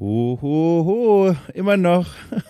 Ho, ho, ho, immer noch.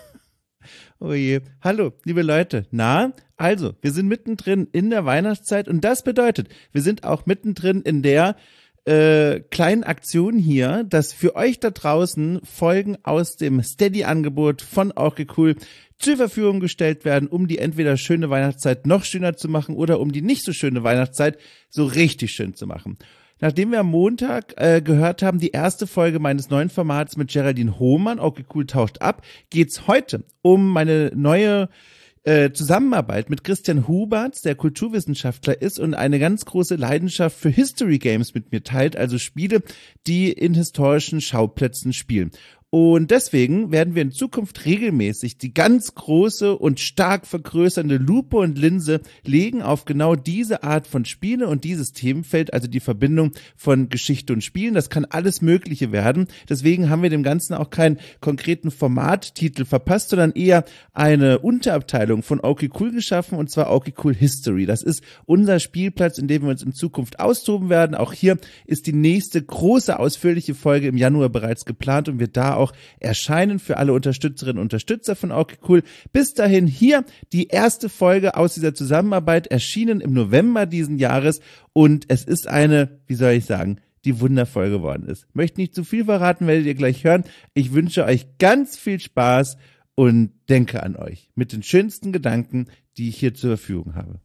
Oh je. Hallo, liebe Leute. Na, also, wir sind mittendrin in der Weihnachtszeit und das bedeutet, wir sind auch mittendrin in der kleinen Aktion hier, dass für euch da draußen Folgen aus dem Steady-Angebot von Okay Cool zur Verfügung gestellt werden, um die entweder schöne Weihnachtszeit noch schöner zu machen oder um die nicht so schöne Weihnachtszeit so richtig schön zu machen. Nachdem wir am Montag gehört haben, die erste Folge meines neuen Formats mit Geraldine Hohmann, Okay Cool taucht ab, geht's heute um meine neue Zusammenarbeit mit Christian Huberts, der Kulturwissenschaftler ist und eine ganz große Leidenschaft für History Games mit mir teilt, also Spiele, die in historischen Schauplätzen spielen. Und deswegen werden wir in Zukunft regelmäßig die ganz große und stark vergrößernde Lupe und Linse legen auf genau diese Art von Spiele und dieses Themenfeld, also die Verbindung von Geschichte und Spielen. Das kann alles Mögliche werden. Deswegen haben wir dem Ganzen auch keinen konkreten Formattitel verpasst, sondern eher eine Unterabteilung von Okay Cool geschaffen, und zwar Okay Cool History. Das ist unser Spielplatz, in dem wir uns in Zukunft austoben werden. Auch hier ist die nächste große, ausführliche Folge im Januar bereits geplant und wird da auch erscheinen für alle Unterstützerinnen und Unterstützer von Okay Cool. Bis dahin hier die erste Folge aus dieser Zusammenarbeit, erschienen im November diesen Jahres, und es ist eine, wie soll ich sagen, die wundervoll geworden ist. Möchte nicht zu viel verraten, werdet ihr gleich hören. Ich wünsche euch ganz viel Spaß und denke an euch mit den schönsten Gedanken, die ich hier zur Verfügung habe.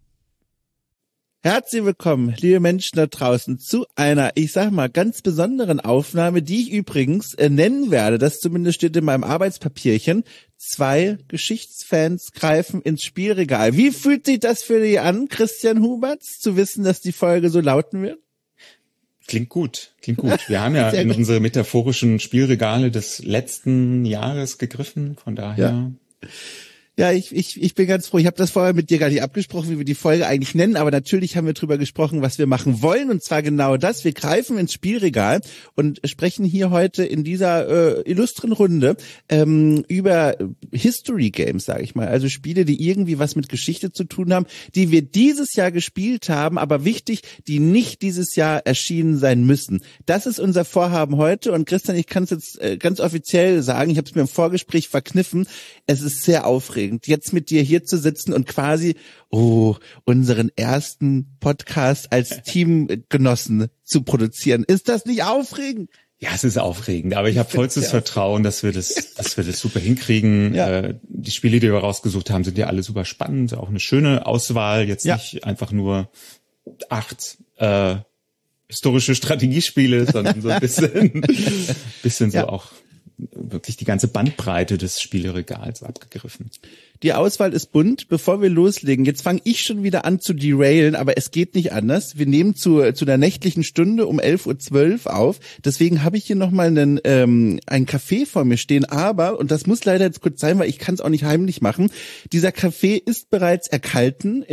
Herzlich willkommen, liebe Menschen da draußen, zu einer, ich sag mal, ganz besonderen Aufnahme, die ich übrigens nennen werde. Das zumindest steht in meinem Arbeitspapierchen. 2 Geschichtsfans greifen ins Spielregal. Wie fühlt sich das für dich an, Christian Huberts, zu wissen, dass die Folge so lauten wird? Klingt gut, klingt gut. Wir haben ja in unsere metaphorischen Spielregale des letzten Jahres gegriffen, von daher... Ja, ich bin ganz froh. Ich habe das vorher mit dir gar nicht abgesprochen, wie wir die Folge eigentlich nennen, aber natürlich haben wir drüber gesprochen, was wir machen wollen, und zwar genau das. Wir greifen ins Spielregal und sprechen hier heute in dieser illustren Runde über History Games, sage ich mal. Also Spiele, die irgendwie was mit Geschichte zu tun haben, die wir dieses Jahr gespielt haben, aber wichtig, die nicht dieses Jahr erschienen sein müssen. Das ist unser Vorhaben heute, und Christian, ich kann es jetzt ganz offiziell sagen, ich habe es mir im Vorgespräch verkniffen, es ist sehr aufregend, jetzt mit dir hier zu sitzen und quasi unseren ersten Podcast als Teamgenossen zu produzieren. Ist das nicht aufregend? Ja, es ist aufregend, aber ich habe vollstes Vertrauen, dass wir das super hinkriegen. Ja. Die Spiele, die wir rausgesucht haben, sind ja alle super spannend, auch eine schöne Auswahl, jetzt nicht einfach nur 8 historische Strategiespiele, sondern so ein bisschen so auch wirklich die ganze Bandbreite des Spieleregals abgegriffen. Die Auswahl ist bunt. Bevor wir loslegen, jetzt fange ich schon wieder an zu derailen, aber es geht nicht anders. Wir nehmen zu der nächtlichen Stunde um 11:12 Uhr auf. Deswegen habe ich hier nochmal einen Kaffee vor mir stehen. Aber, und das muss leider jetzt kurz sein, weil ich kann es auch nicht heimlich machen, dieser Kaffee ist bereits erkaltet,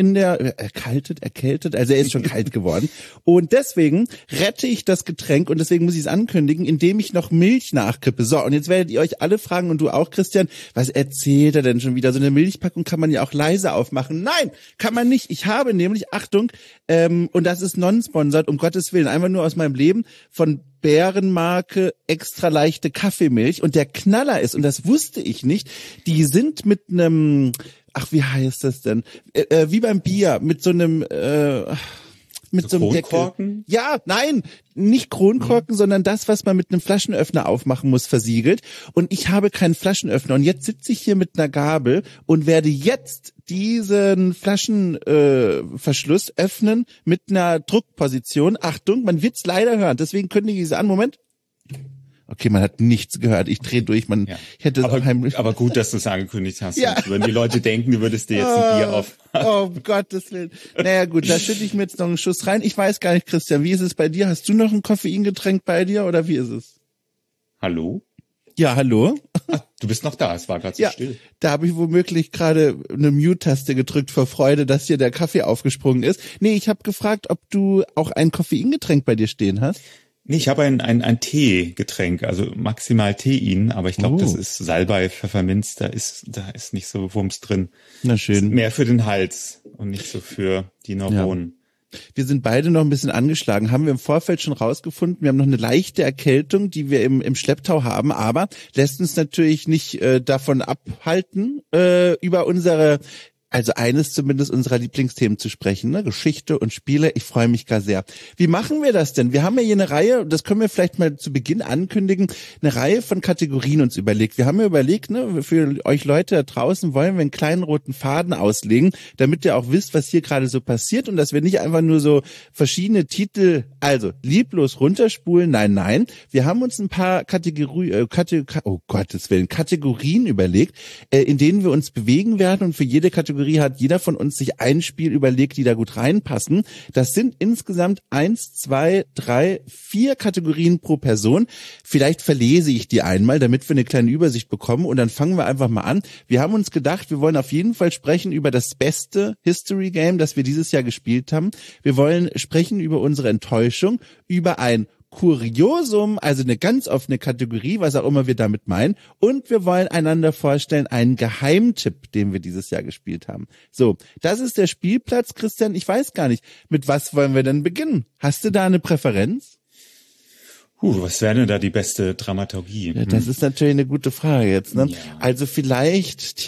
also er ist schon kalt geworden. Und deswegen rette ich das Getränk, und deswegen muss ich es ankündigen, indem ich noch Milch nachkippe. So, und jetzt werdet ihr euch alle fragen, und du auch, Christian, was erzählt er denn schon wieder? So eine Milchpackung kann man ja auch leise aufmachen. Nein, kann man nicht. Ich habe nämlich, Achtung, und das ist non-sponsored, um Gottes Willen, einfach nur aus meinem Leben, von Bärenmarke extra leichte Kaffeemilch, und der Knaller ist, und das wusste ich nicht, die sind mit einem, wie heißt das denn? Wie beim Bier, mit so einem, mit so einem Kronkorken? Deckel. Ja, nein, nicht Kronkorken, sondern das, was man mit einem Flaschenöffner aufmachen muss, versiegelt. Und ich habe keinen Flaschenöffner. Und jetzt sitze ich hier mit einer Gabel und werde jetzt diesen Flaschenverschluss öffnen mit einer Druckposition. Achtung, man wird's leider hören. Deswegen kündige ich es an. Moment. Okay, man hat nichts gehört. Ich drehe durch. Ich hätte es heimlich. Aber gut, dass du es angekündigt hast. Ja. Wenn die Leute denken, du würdest dir jetzt ein Bier auf. Oh, Gottes Willen. Naja, gut, da schütte ich mir jetzt noch einen Schuss rein. Ich weiß gar nicht, Christian, wie ist es bei dir? Hast du noch ein Koffeingetränk bei dir, oder wie ist es? Hallo? Ja, hallo? Du bist noch da, es war gerade so still. Da habe ich womöglich gerade eine Mute-Taste gedrückt vor Freude, dass hier der Kaffee aufgesprungen ist. Nee, ich habe gefragt, ob du auch ein Koffeingetränk bei dir stehen hast. Nee, ich habe ein Teegetränk, also maximal Tein, aber ich glaube, das ist Salbei, Pfefferminz, da ist nicht so Wumms drin. Na schön. Ist mehr für den Hals und nicht so für die Neuronen. Wir sind beide noch ein bisschen angeschlagen. Haben wir im Vorfeld schon rausgefunden. Wir haben noch eine leichte Erkältung, die wir im Schlepptau haben, aber lässt uns natürlich nicht davon abhalten, über unsere, also eines zumindest unserer Lieblingsthemen zu sprechen, ne? Geschichte und Spiele. Ich freue mich gar sehr. Wie machen wir das denn? Wir haben ja hier eine Reihe, das können wir vielleicht mal zu Beginn ankündigen, eine Reihe von Kategorien uns überlegt. Wir haben ja überlegt, ne, für euch Leute da draußen wollen wir einen kleinen roten Faden auslegen, damit ihr auch wisst, was hier gerade so passiert und dass wir nicht einfach nur so verschiedene Titel, also lieblos runterspulen. Nein. Wir haben uns ein paar Kategorien überlegt, in denen wir uns bewegen werden und für jede Kategorie hat jeder von uns sich ein Spiel überlegt, die da gut reinpassen. Das sind insgesamt 1, 2, 3, 4 Kategorien pro Person. Vielleicht verlese ich die einmal, damit wir eine kleine Übersicht bekommen und dann fangen wir einfach mal an. Wir haben uns gedacht, wir wollen auf jeden Fall sprechen über das beste History Game, das wir dieses Jahr gespielt haben. Wir wollen sprechen über unsere Enttäuschung, über ein Kuriosum, also eine ganz offene Kategorie, was auch immer wir damit meinen. Und wir wollen einander vorstellen einen Geheimtipp, den wir dieses Jahr gespielt haben. So, das ist der Spielplatz. Christian, ich weiß gar nicht, mit was wollen wir denn beginnen? Hast du da eine Präferenz? Was wäre denn da die beste Dramaturgie? Ja, das ist natürlich eine gute Frage jetzt, ne? Ja. Also vielleicht,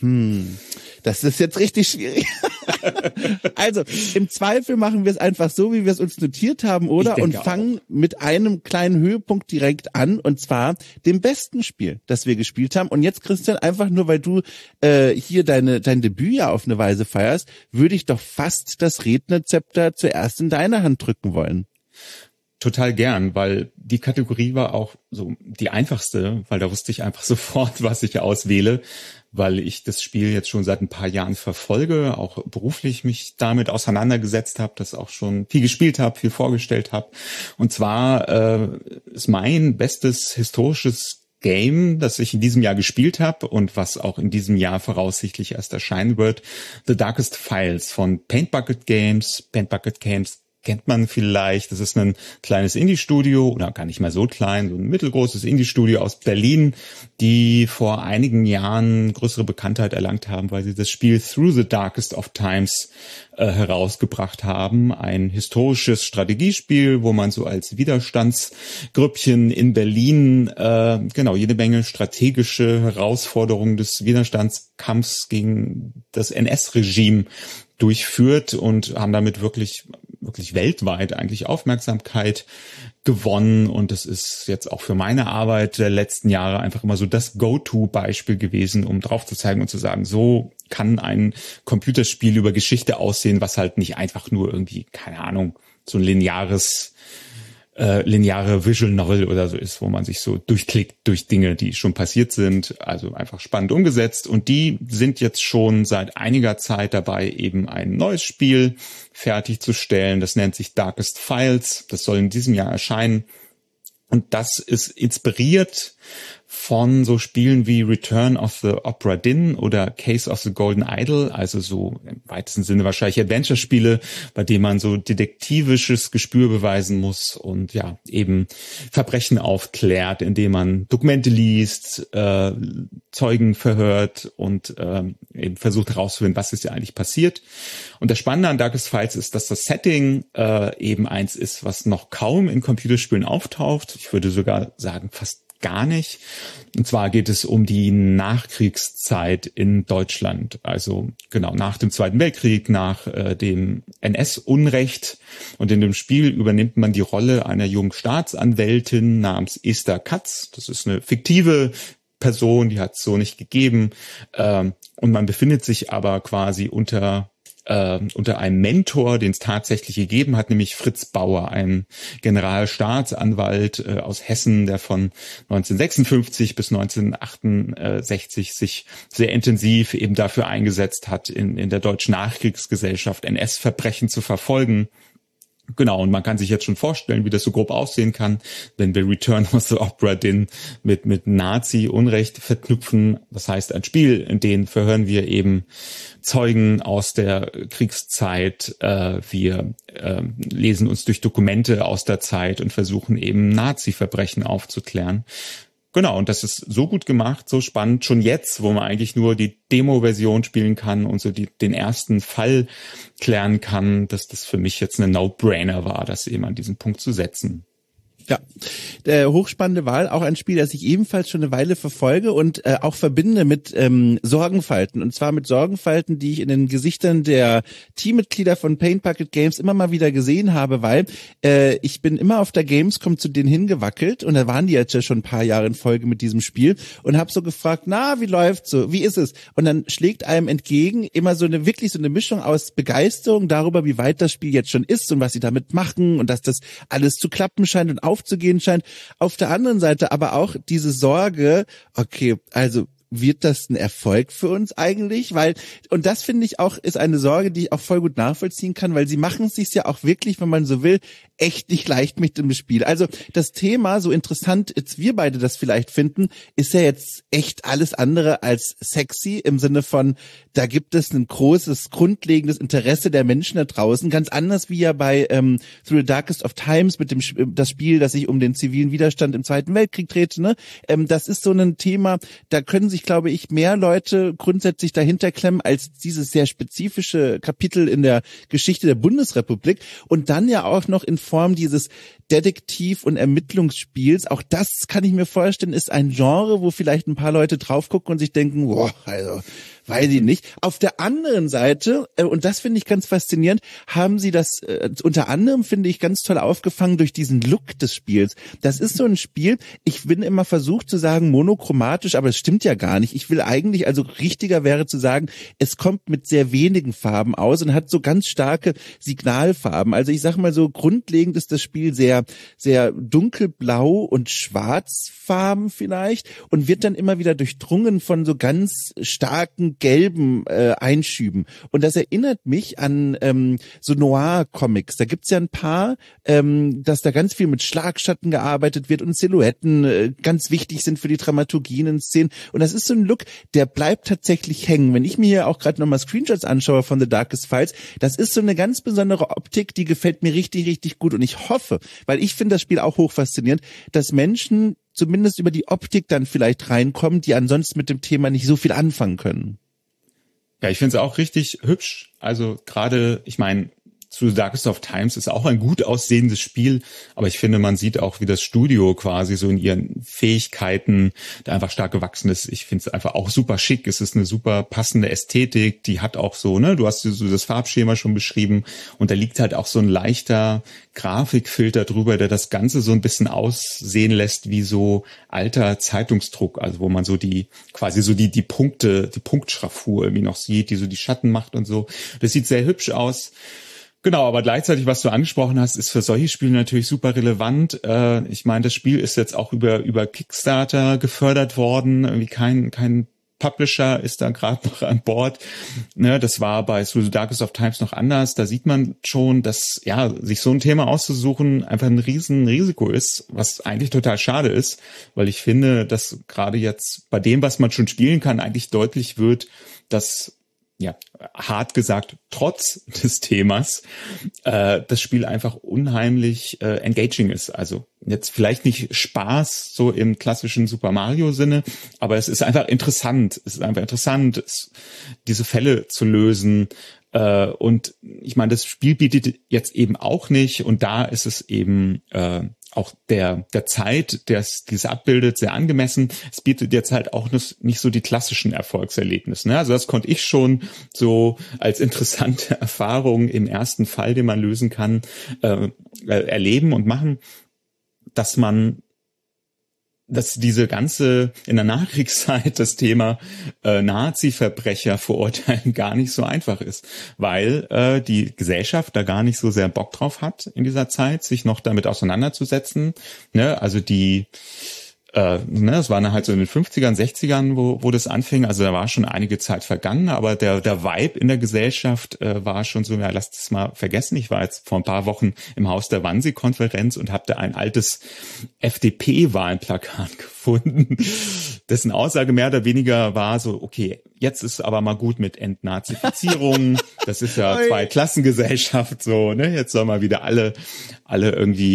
das ist jetzt richtig schwierig. Also, im Zweifel machen wir es einfach so, wie wir es uns notiert haben, oder? Und fangen mit einem kleinen Höhepunkt direkt an, und zwar dem besten Spiel, das wir gespielt haben. Und jetzt, Christian, einfach nur, weil du hier dein Debüt ja auf eine Weise feierst, würde ich doch fast das Rednerzepter zuerst in deine Hand drücken wollen. Total gern, weil die Kategorie war auch so die einfachste, weil da wusste ich einfach sofort, was ich auswähle, weil ich das Spiel jetzt schon seit ein paar Jahren verfolge, auch beruflich mich damit auseinandergesetzt habe, das auch schon viel gespielt habe, viel vorgestellt habe. Und zwar ist mein bestes historisches Game, das ich in diesem Jahr gespielt habe und was auch in diesem Jahr voraussichtlich erst erscheinen wird, The Darkest Files von Paint Bucket Games. Paint Bucket Games kennt man vielleicht. Das ist ein kleines Indie-Studio, oder gar nicht mal so klein, so ein mittelgroßes Indie-Studio aus Berlin, die vor einigen Jahren größere Bekanntheit erlangt haben, weil sie das Spiel Through the Darkest of Times herausgebracht haben. Ein historisches Strategiespiel, wo man so als Widerstandsgrüppchen in Berlin jede Menge strategische Herausforderungen des Widerstandskampfs gegen das NS-Regime durchführt und haben damit wirklich weltweit eigentlich Aufmerksamkeit gewonnen. Und das ist jetzt auch für meine Arbeit der letzten Jahre einfach immer so das Go-To-Beispiel gewesen, um drauf zu zeigen und zu sagen, so kann ein Computerspiel über Geschichte aussehen, was halt nicht einfach nur irgendwie, keine Ahnung, so ein lineare Visual Novel oder so ist, wo man sich so durchklickt durch Dinge, die schon passiert sind. Also einfach spannend umgesetzt. Und die sind jetzt schon seit einiger Zeit dabei, eben ein neues Spiel fertigzustellen. Das nennt sich Darkest Files. Das soll in diesem Jahr erscheinen. Und das ist inspiriert von so Spielen wie Return of the Obra Dinn oder Case of the Golden Idol, also so im weitesten Sinne wahrscheinlich Adventure-Spiele, bei denen man so detektivisches Gespür beweisen muss und ja eben Verbrechen aufklärt, indem man Dokumente liest, Zeugen verhört und eben versucht herauszufinden, was ist ja eigentlich passiert. Und das Spannende an Darkest Files ist, dass das Setting eben eins ist, was noch kaum in Computerspielen auftaucht. Ich würde sogar sagen, fast gar nicht. Und zwar geht es um die Nachkriegszeit in Deutschland. Also genau nach dem Zweiten Weltkrieg, nach dem NS-Unrecht. Und in dem Spiel übernimmt man die Rolle einer jungen Staatsanwältin namens Esther Katz. Das ist eine fiktive Person, die hat es so nicht gegeben. Und man befindet sich aber quasi unter einem Mentor, den es tatsächlich gegeben hat, nämlich Fritz Bauer, ein Generalstaatsanwalt aus Hessen, der von 1956 bis 1968 sich sehr intensiv eben dafür eingesetzt hat, in der deutschen Nachkriegsgesellschaft NS-Verbrechen zu verfolgen. Genau, und man kann sich jetzt schon vorstellen, wie das so grob aussehen kann, wenn wir Return of the Obra Dinn mit Nazi-Unrecht verknüpfen. Das heißt, ein Spiel, in dem verhören wir eben Zeugen aus der Kriegszeit. Wir lesen uns durch Dokumente aus der Zeit und versuchen eben Nazi-Verbrechen aufzuklären. Genau, und das ist so gut gemacht, so spannend, schon jetzt, wo man eigentlich nur die Demo-Version spielen kann und so den ersten Fall klären kann, dass das für mich jetzt eine No-Brainer war, das eben an diesen Punkt zu setzen. Ja, hochspannende Wahl, auch ein Spiel, das ich ebenfalls schon eine Weile verfolge und auch verbinde mit Sorgenfalten. Und zwar mit Sorgenfalten, die ich in den Gesichtern der Teammitglieder von Paint Bucket Games immer mal wieder gesehen habe, weil ich bin immer auf der Gamescom zu denen hingewackelt und da waren die jetzt ja schon ein paar Jahre in Folge mit diesem Spiel und habe so gefragt, na, wie läuft's so, wie ist es? Und dann schlägt einem entgegen immer so eine Mischung aus Begeisterung darüber, wie weit das Spiel jetzt schon ist und was sie damit machen und dass das alles zu klappen scheint und aufzugehen scheint. Auf der anderen Seite aber auch diese Sorge, okay, also wird das ein Erfolg für uns eigentlich? Weil, und das finde ich auch, ist eine Sorge, die ich auch voll gut nachvollziehen kann, weil sie machen es sich ja auch wirklich, wenn man so will, echt nicht leicht mit dem Spiel. Also das Thema, so interessant jetzt wir beide das vielleicht finden, ist ja jetzt echt alles andere als sexy im Sinne von, da gibt es ein großes, grundlegendes Interesse der Menschen da draußen, ganz anders wie ja bei Through the Darkest of Times mit dem das Spiel, das sich um den zivilen Widerstand im Zweiten Weltkrieg dreht. Ne? Das ist so ein Thema, da können sich, glaube ich, mehr Leute grundsätzlich dahinter klemmen als dieses sehr spezifische Kapitel in der Geschichte der Bundesrepublik und dann ja auch noch in Form dieses Detektiv- und Ermittlungsspiels. Auch das kann ich mir vorstellen, ist ein Genre, wo vielleicht ein paar Leute drauf gucken und sich denken, boah, also weiß ich nicht. Auf der anderen Seite, und das finde ich ganz faszinierend, haben sie das unter anderem, finde ich, ganz toll aufgefangen durch diesen Look des Spiels. Das ist so ein Spiel, ich bin immer versucht zu sagen monochromatisch, aber es stimmt ja gar nicht. Ich will eigentlich, also richtiger wäre zu sagen, es kommt mit sehr wenigen Farben aus und hat so ganz starke Signalfarben. Also ich sag mal so, grundlegend ist das Spiel sehr, sehr dunkelblau und schwarzfarben vielleicht und wird dann immer wieder durchdrungen von so ganz starken gelben Einschüben. Und das erinnert mich an so Noir-Comics. Da gibt's ja ein paar, dass da ganz viel mit Schlagschatten gearbeitet wird und Silhouetten ganz wichtig sind für die Dramaturgien in Szenen. Und das ist so ein Look, der bleibt tatsächlich hängen. Wenn ich mir hier auch gerade nochmal Screenshots anschaue von The Darkest Files, das ist so eine ganz besondere Optik, die gefällt mir richtig, richtig gut. Und ich hoffe, weil ich finde das Spiel auch hochfaszinierend, dass Menschen zumindest über die Optik dann vielleicht reinkommen, die ansonsten mit dem Thema nicht so viel anfangen können. Ja, ich finde es auch richtig hübsch. Also gerade, ich meine, zu Darkest of Times ist auch ein gut aussehendes Spiel, aber ich finde, man sieht auch, wie das Studio quasi so in ihren Fähigkeiten da einfach stark gewachsen ist. Ich finde es einfach auch super schick. Es ist eine super passende Ästhetik. Die hat auch so, ne, du hast so das Farbschema schon beschrieben und da liegt halt auch so ein leichter Grafikfilter drüber, der das Ganze so ein bisschen aussehen lässt wie so alter Zeitungsdruck, also wo man so die Punkte, die Punktschraffur irgendwie noch sieht, die so die Schatten macht und so. Das sieht sehr hübsch aus. Genau, aber gleichzeitig, was du angesprochen hast, ist für solche Spiele natürlich super relevant. Ich meine, das Spiel ist jetzt auch über Kickstarter gefördert worden. Irgendwie kein Publisher ist da gerade noch an Bord. Ne, das war bei Through the Darkest of Times noch anders. Da sieht man schon, dass ja sich so ein Thema auszusuchen einfach ein Riesenrisiko ist, was eigentlich total schade ist, weil ich finde, dass gerade jetzt bei dem, was man schon spielen kann, eigentlich deutlich wird, dass ja, hart gesagt, trotz des Themas, das Spiel einfach unheimlich engaging ist. Also jetzt vielleicht nicht Spaß, so im klassischen Super Mario-Sinne, aber es ist einfach interessant. Es ist einfach interessant, diese Fälle zu lösen. Und ich meine, das Spiel bietet jetzt eben auch nicht, und da ist es eben auch der Zeit, der es abbildet, sehr angemessen. Es bietet jetzt halt auch nicht so die klassischen Erfolgserlebnisse. Ne? Also das konnte ich schon so als interessante Erfahrung im ersten Fall, den man lösen kann, erleben und machen, dass diese ganze, in der Nachkriegszeit das Thema Nazi-Verbrecher verurteilen gar nicht so einfach ist, weil die Gesellschaft da gar nicht so sehr Bock drauf hat in dieser Zeit, sich noch damit auseinanderzusetzen. Ne? Also das war dann halt so in den 50ern, 60ern, wo das anfing. Also da war schon einige Zeit vergangen, aber der Vibe in der Gesellschaft war schon so, ja, lasst es mal vergessen. Ich war jetzt vor ein paar Wochen im Haus der Wannsee-Konferenz und habe da ein altes FDP-Wahlplakat gefunden, dessen Aussage mehr oder weniger war so, okay, jetzt ist aber mal gut mit Entnazifizierung. Das ist ja Zweiklassengesellschaft, so, ne? Jetzt soll mal wieder alle irgendwie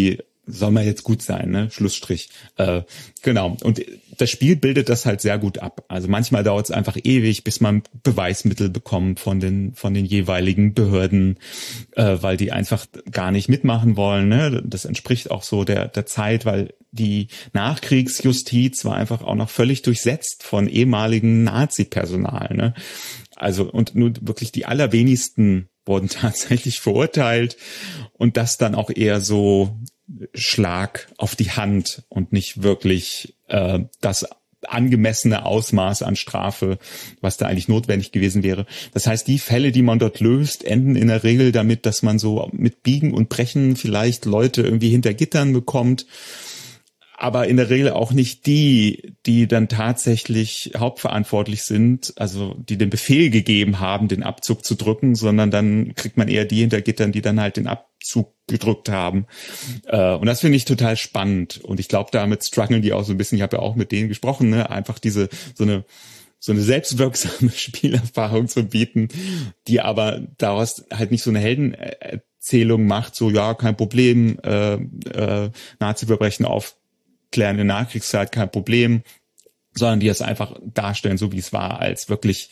soll man jetzt gut sein, ne? Schlussstrich. Genau. Und das Spiel bildet das halt sehr gut ab. Also manchmal dauert es einfach ewig, bis man Beweismittel bekommt von den jeweiligen Behörden, weil die einfach gar nicht mitmachen wollen, ne? Das entspricht auch so der Zeit, weil die Nachkriegsjustiz war einfach auch noch völlig durchsetzt von ehemaligen Nazi-Personal, ne? Also, und nur wirklich die allerwenigsten wurden tatsächlich verurteilt und das dann auch eher so Schlag auf die Hand und nicht wirklich das angemessene Ausmaß an Strafe, was da eigentlich notwendig gewesen wäre. Das heißt, die Fälle, die man dort löst, enden in der Regel damit, dass man so mit Biegen und Brechen vielleicht Leute irgendwie hinter Gittern bekommt, aber in der Regel auch nicht die dann tatsächlich hauptverantwortlich sind, also die den Befehl gegeben haben, den Abzug zu drücken, sondern dann kriegt man eher die hinter Gittern, die dann halt den Abzug gedrückt haben. Und das finde ich total spannend. Und ich glaube, damit strugglen die auch so ein bisschen. Ich habe ja auch mit denen gesprochen, ne? Einfach so eine selbstwirksame Spielerfahrung zu bieten, die aber daraus halt nicht so eine Heldenerzählung macht, so ja, kein Problem, Nazi-Verbrechen aufklären in der Nachkriegszeit, kein Problem, sondern die es einfach darstellen, so wie es war, als wirklich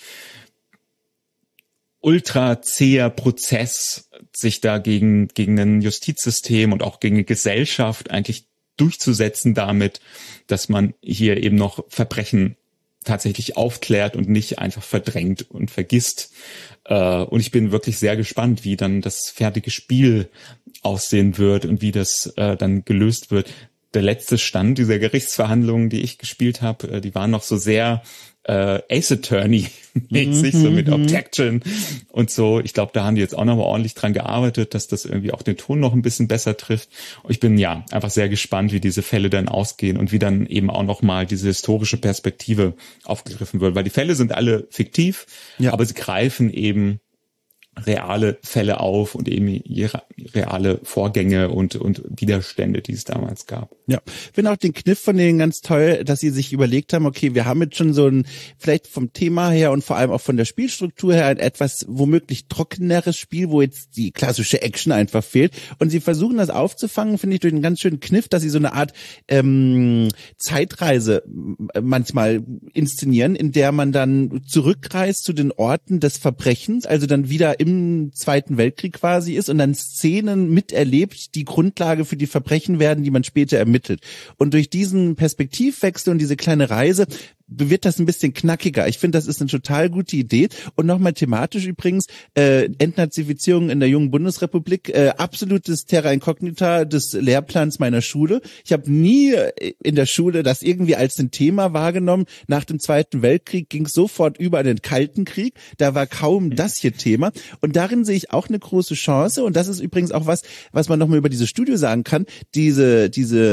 ultra zäher Prozess, sich da gegen ein Justizsystem und auch gegen eine Gesellschaft eigentlich durchzusetzen damit, dass man hier eben noch Verbrechen tatsächlich aufklärt und nicht einfach verdrängt und vergisst. Und ich bin wirklich sehr gespannt, wie dann das fertige Spiel aussehen wird und wie das dann gelöst wird. Der letzte Stand dieser Gerichtsverhandlungen, die ich gespielt habe, die waren noch so sehr Ace Attorney-mäßig, so mit Objection und so. Ich glaube, da haben die jetzt auch nochmal ordentlich dran gearbeitet, dass das irgendwie auch den Ton noch ein bisschen besser trifft. Und ich bin ja einfach sehr gespannt, wie diese Fälle dann ausgehen und wie dann eben auch nochmal diese historische Perspektive aufgegriffen wird. Weil die Fälle sind alle fiktiv, aber sie greifen eben reale Fälle auf und eben reale Vorgänge und Widerstände, die es damals gab. Ja, ich finde auch den Kniff von denen ganz toll, dass sie sich überlegt haben, okay, wir haben jetzt schon so ein, vielleicht vom Thema her und vor allem auch von der Spielstruktur her ein etwas womöglich trockeneres Spiel, wo jetzt die klassische Action einfach fehlt. Und sie versuchen das aufzufangen, finde ich, durch einen ganz schönen Kniff, dass sie so eine Art Zeitreise manchmal inszenieren, in der man dann zurückreist zu den Orten des Verbrechens, also dann wieder im Zweiten Weltkrieg quasi ist und dann Szenen miterlebt, die Grundlage für die Verbrechen werden, die man später ermittelt. Und durch diesen Perspektivwechsel und diese kleine Reise wird das ein bisschen knackiger. Ich finde, das ist eine total gute Idee. Und nochmal thematisch übrigens, Entnazifizierung in der jungen Bundesrepublik, absolutes Terra Incognita des Lehrplans meiner Schule. Ich habe nie in der Schule das irgendwie als ein Thema wahrgenommen. Nach dem Zweiten Weltkrieg ging es sofort über in den Kalten Krieg. Da war kaum das hier Thema. Und darin sehe ich auch eine große Chance. Und das ist übrigens auch was man nochmal über dieses Studio sagen kann. Dieses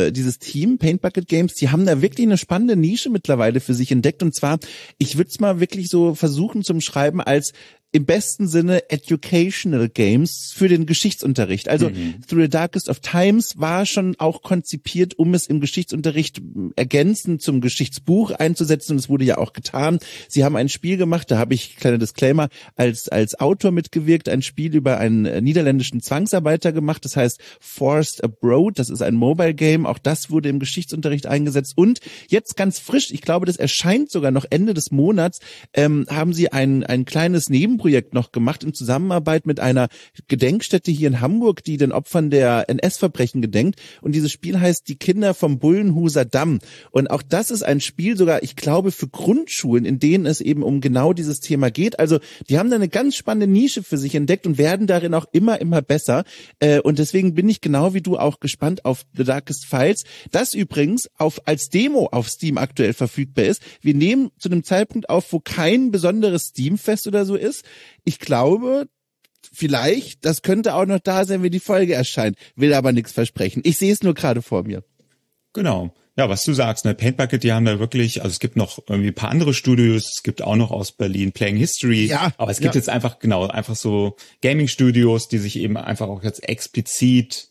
Team, Paint Bucket Games, die haben da wirklich eine spannende Nische mittlerweile für sich entdeckt, und zwar, ich würde es mal wirklich so versuchen zum Schreiben als im besten Sinne Educational Games für den Geschichtsunterricht. Also Through the Darkest of Times war schon auch konzipiert, um es im Geschichtsunterricht ergänzend zum Geschichtsbuch einzusetzen, und es wurde ja auch getan. Sie haben ein Spiel gemacht, da habe ich, kleiner Disclaimer, als Autor mitgewirkt, ein Spiel über einen niederländischen Zwangsarbeiter gemacht, das heißt Forced Abroad, das ist ein Mobile Game, auch das wurde im Geschichtsunterricht eingesetzt, und jetzt ganz frisch, ich glaube, das erscheint sogar noch Ende des Monats, haben sie ein kleines Nebenprojekt noch gemacht in Zusammenarbeit mit einer Gedenkstätte hier in Hamburg, die den Opfern der NS-Verbrechen gedenkt. Und dieses Spiel heißt Die Kinder vom Bullenhuser Damm. Und auch das ist ein Spiel sogar, ich glaube, für Grundschulen, in denen es eben um genau dieses Thema geht. Also die haben da eine ganz spannende Nische für sich entdeckt und werden darin auch immer besser. Und deswegen bin ich genau wie du auch gespannt auf The Darkest Files, das übrigens als Demo auf Steam aktuell verfügbar ist. Wir nehmen zu einem Zeitpunkt auf, wo kein besonderes Steam-Fest oder so ist. Ich glaube, vielleicht, das könnte auch noch da sein, wenn die Folge erscheint. Will aber nichts versprechen. Ich sehe es nur gerade vor mir. Genau. Ja, was du sagst, ne, Paint Bucket, die haben da wirklich, also es gibt noch irgendwie ein paar andere Studios, es gibt auch noch aus Berlin Playing History, ja, aber es gibt jetzt einfach so Gaming-Studios, die sich eben einfach auch jetzt explizit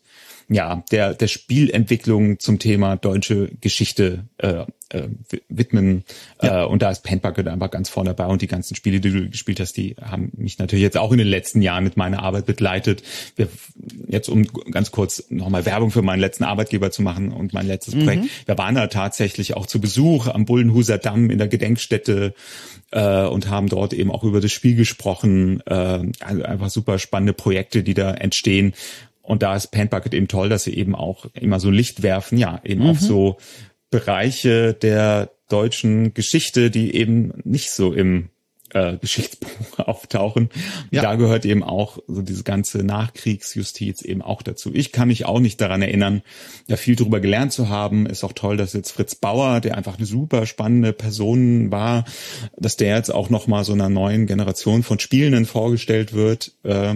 der Spielentwicklung zum Thema deutsche Geschichte widmen. Ja. Und da ist Paint Bucket einfach ganz vorne dabei. Und die ganzen Spiele, die du gespielt hast, die haben mich natürlich jetzt auch in den letzten Jahren mit meiner Arbeit begleitet. Jetzt um ganz kurz nochmal Werbung für meinen letzten Arbeitgeber zu machen und mein letztes Projekt. Wir waren da tatsächlich auch zu Besuch am Bullenhuser Damm in der Gedenkstätte und haben dort eben auch über das Spiel gesprochen. Also einfach super spannende Projekte, die da entstehen. Und da ist Paint Bucket eben toll, dass sie eben auch immer so Licht werfen, eben auf so Bereiche der deutschen Geschichte, die eben nicht so im Geschichtsbuch auftauchen. Ja. Da gehört eben auch so diese ganze Nachkriegsjustiz eben auch dazu. Ich kann mich auch nicht daran erinnern, ja viel drüber gelernt zu haben. Ist auch toll, dass jetzt Fritz Bauer, der einfach eine super spannende Person war, dass der jetzt auch nochmal so einer neuen Generation von Spielenden vorgestellt wird.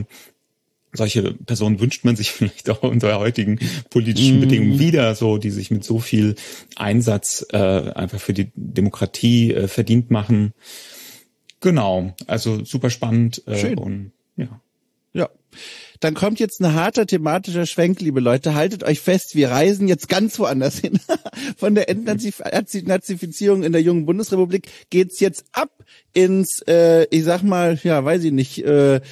Solche Personen wünscht man sich vielleicht auch unter heutigen politischen Bedingungen wieder, so die sich mit so viel Einsatz einfach für die Demokratie verdient machen. Genau, also super spannend. Schön. Und ja. Dann kommt jetzt ein harter thematischer Schwenk, liebe Leute. Haltet euch fest, wir reisen jetzt ganz woanders hin. Von der Entnazifizierung in der jungen Bundesrepublik geht's jetzt ab ins, ich sag mal, weiß ich nicht,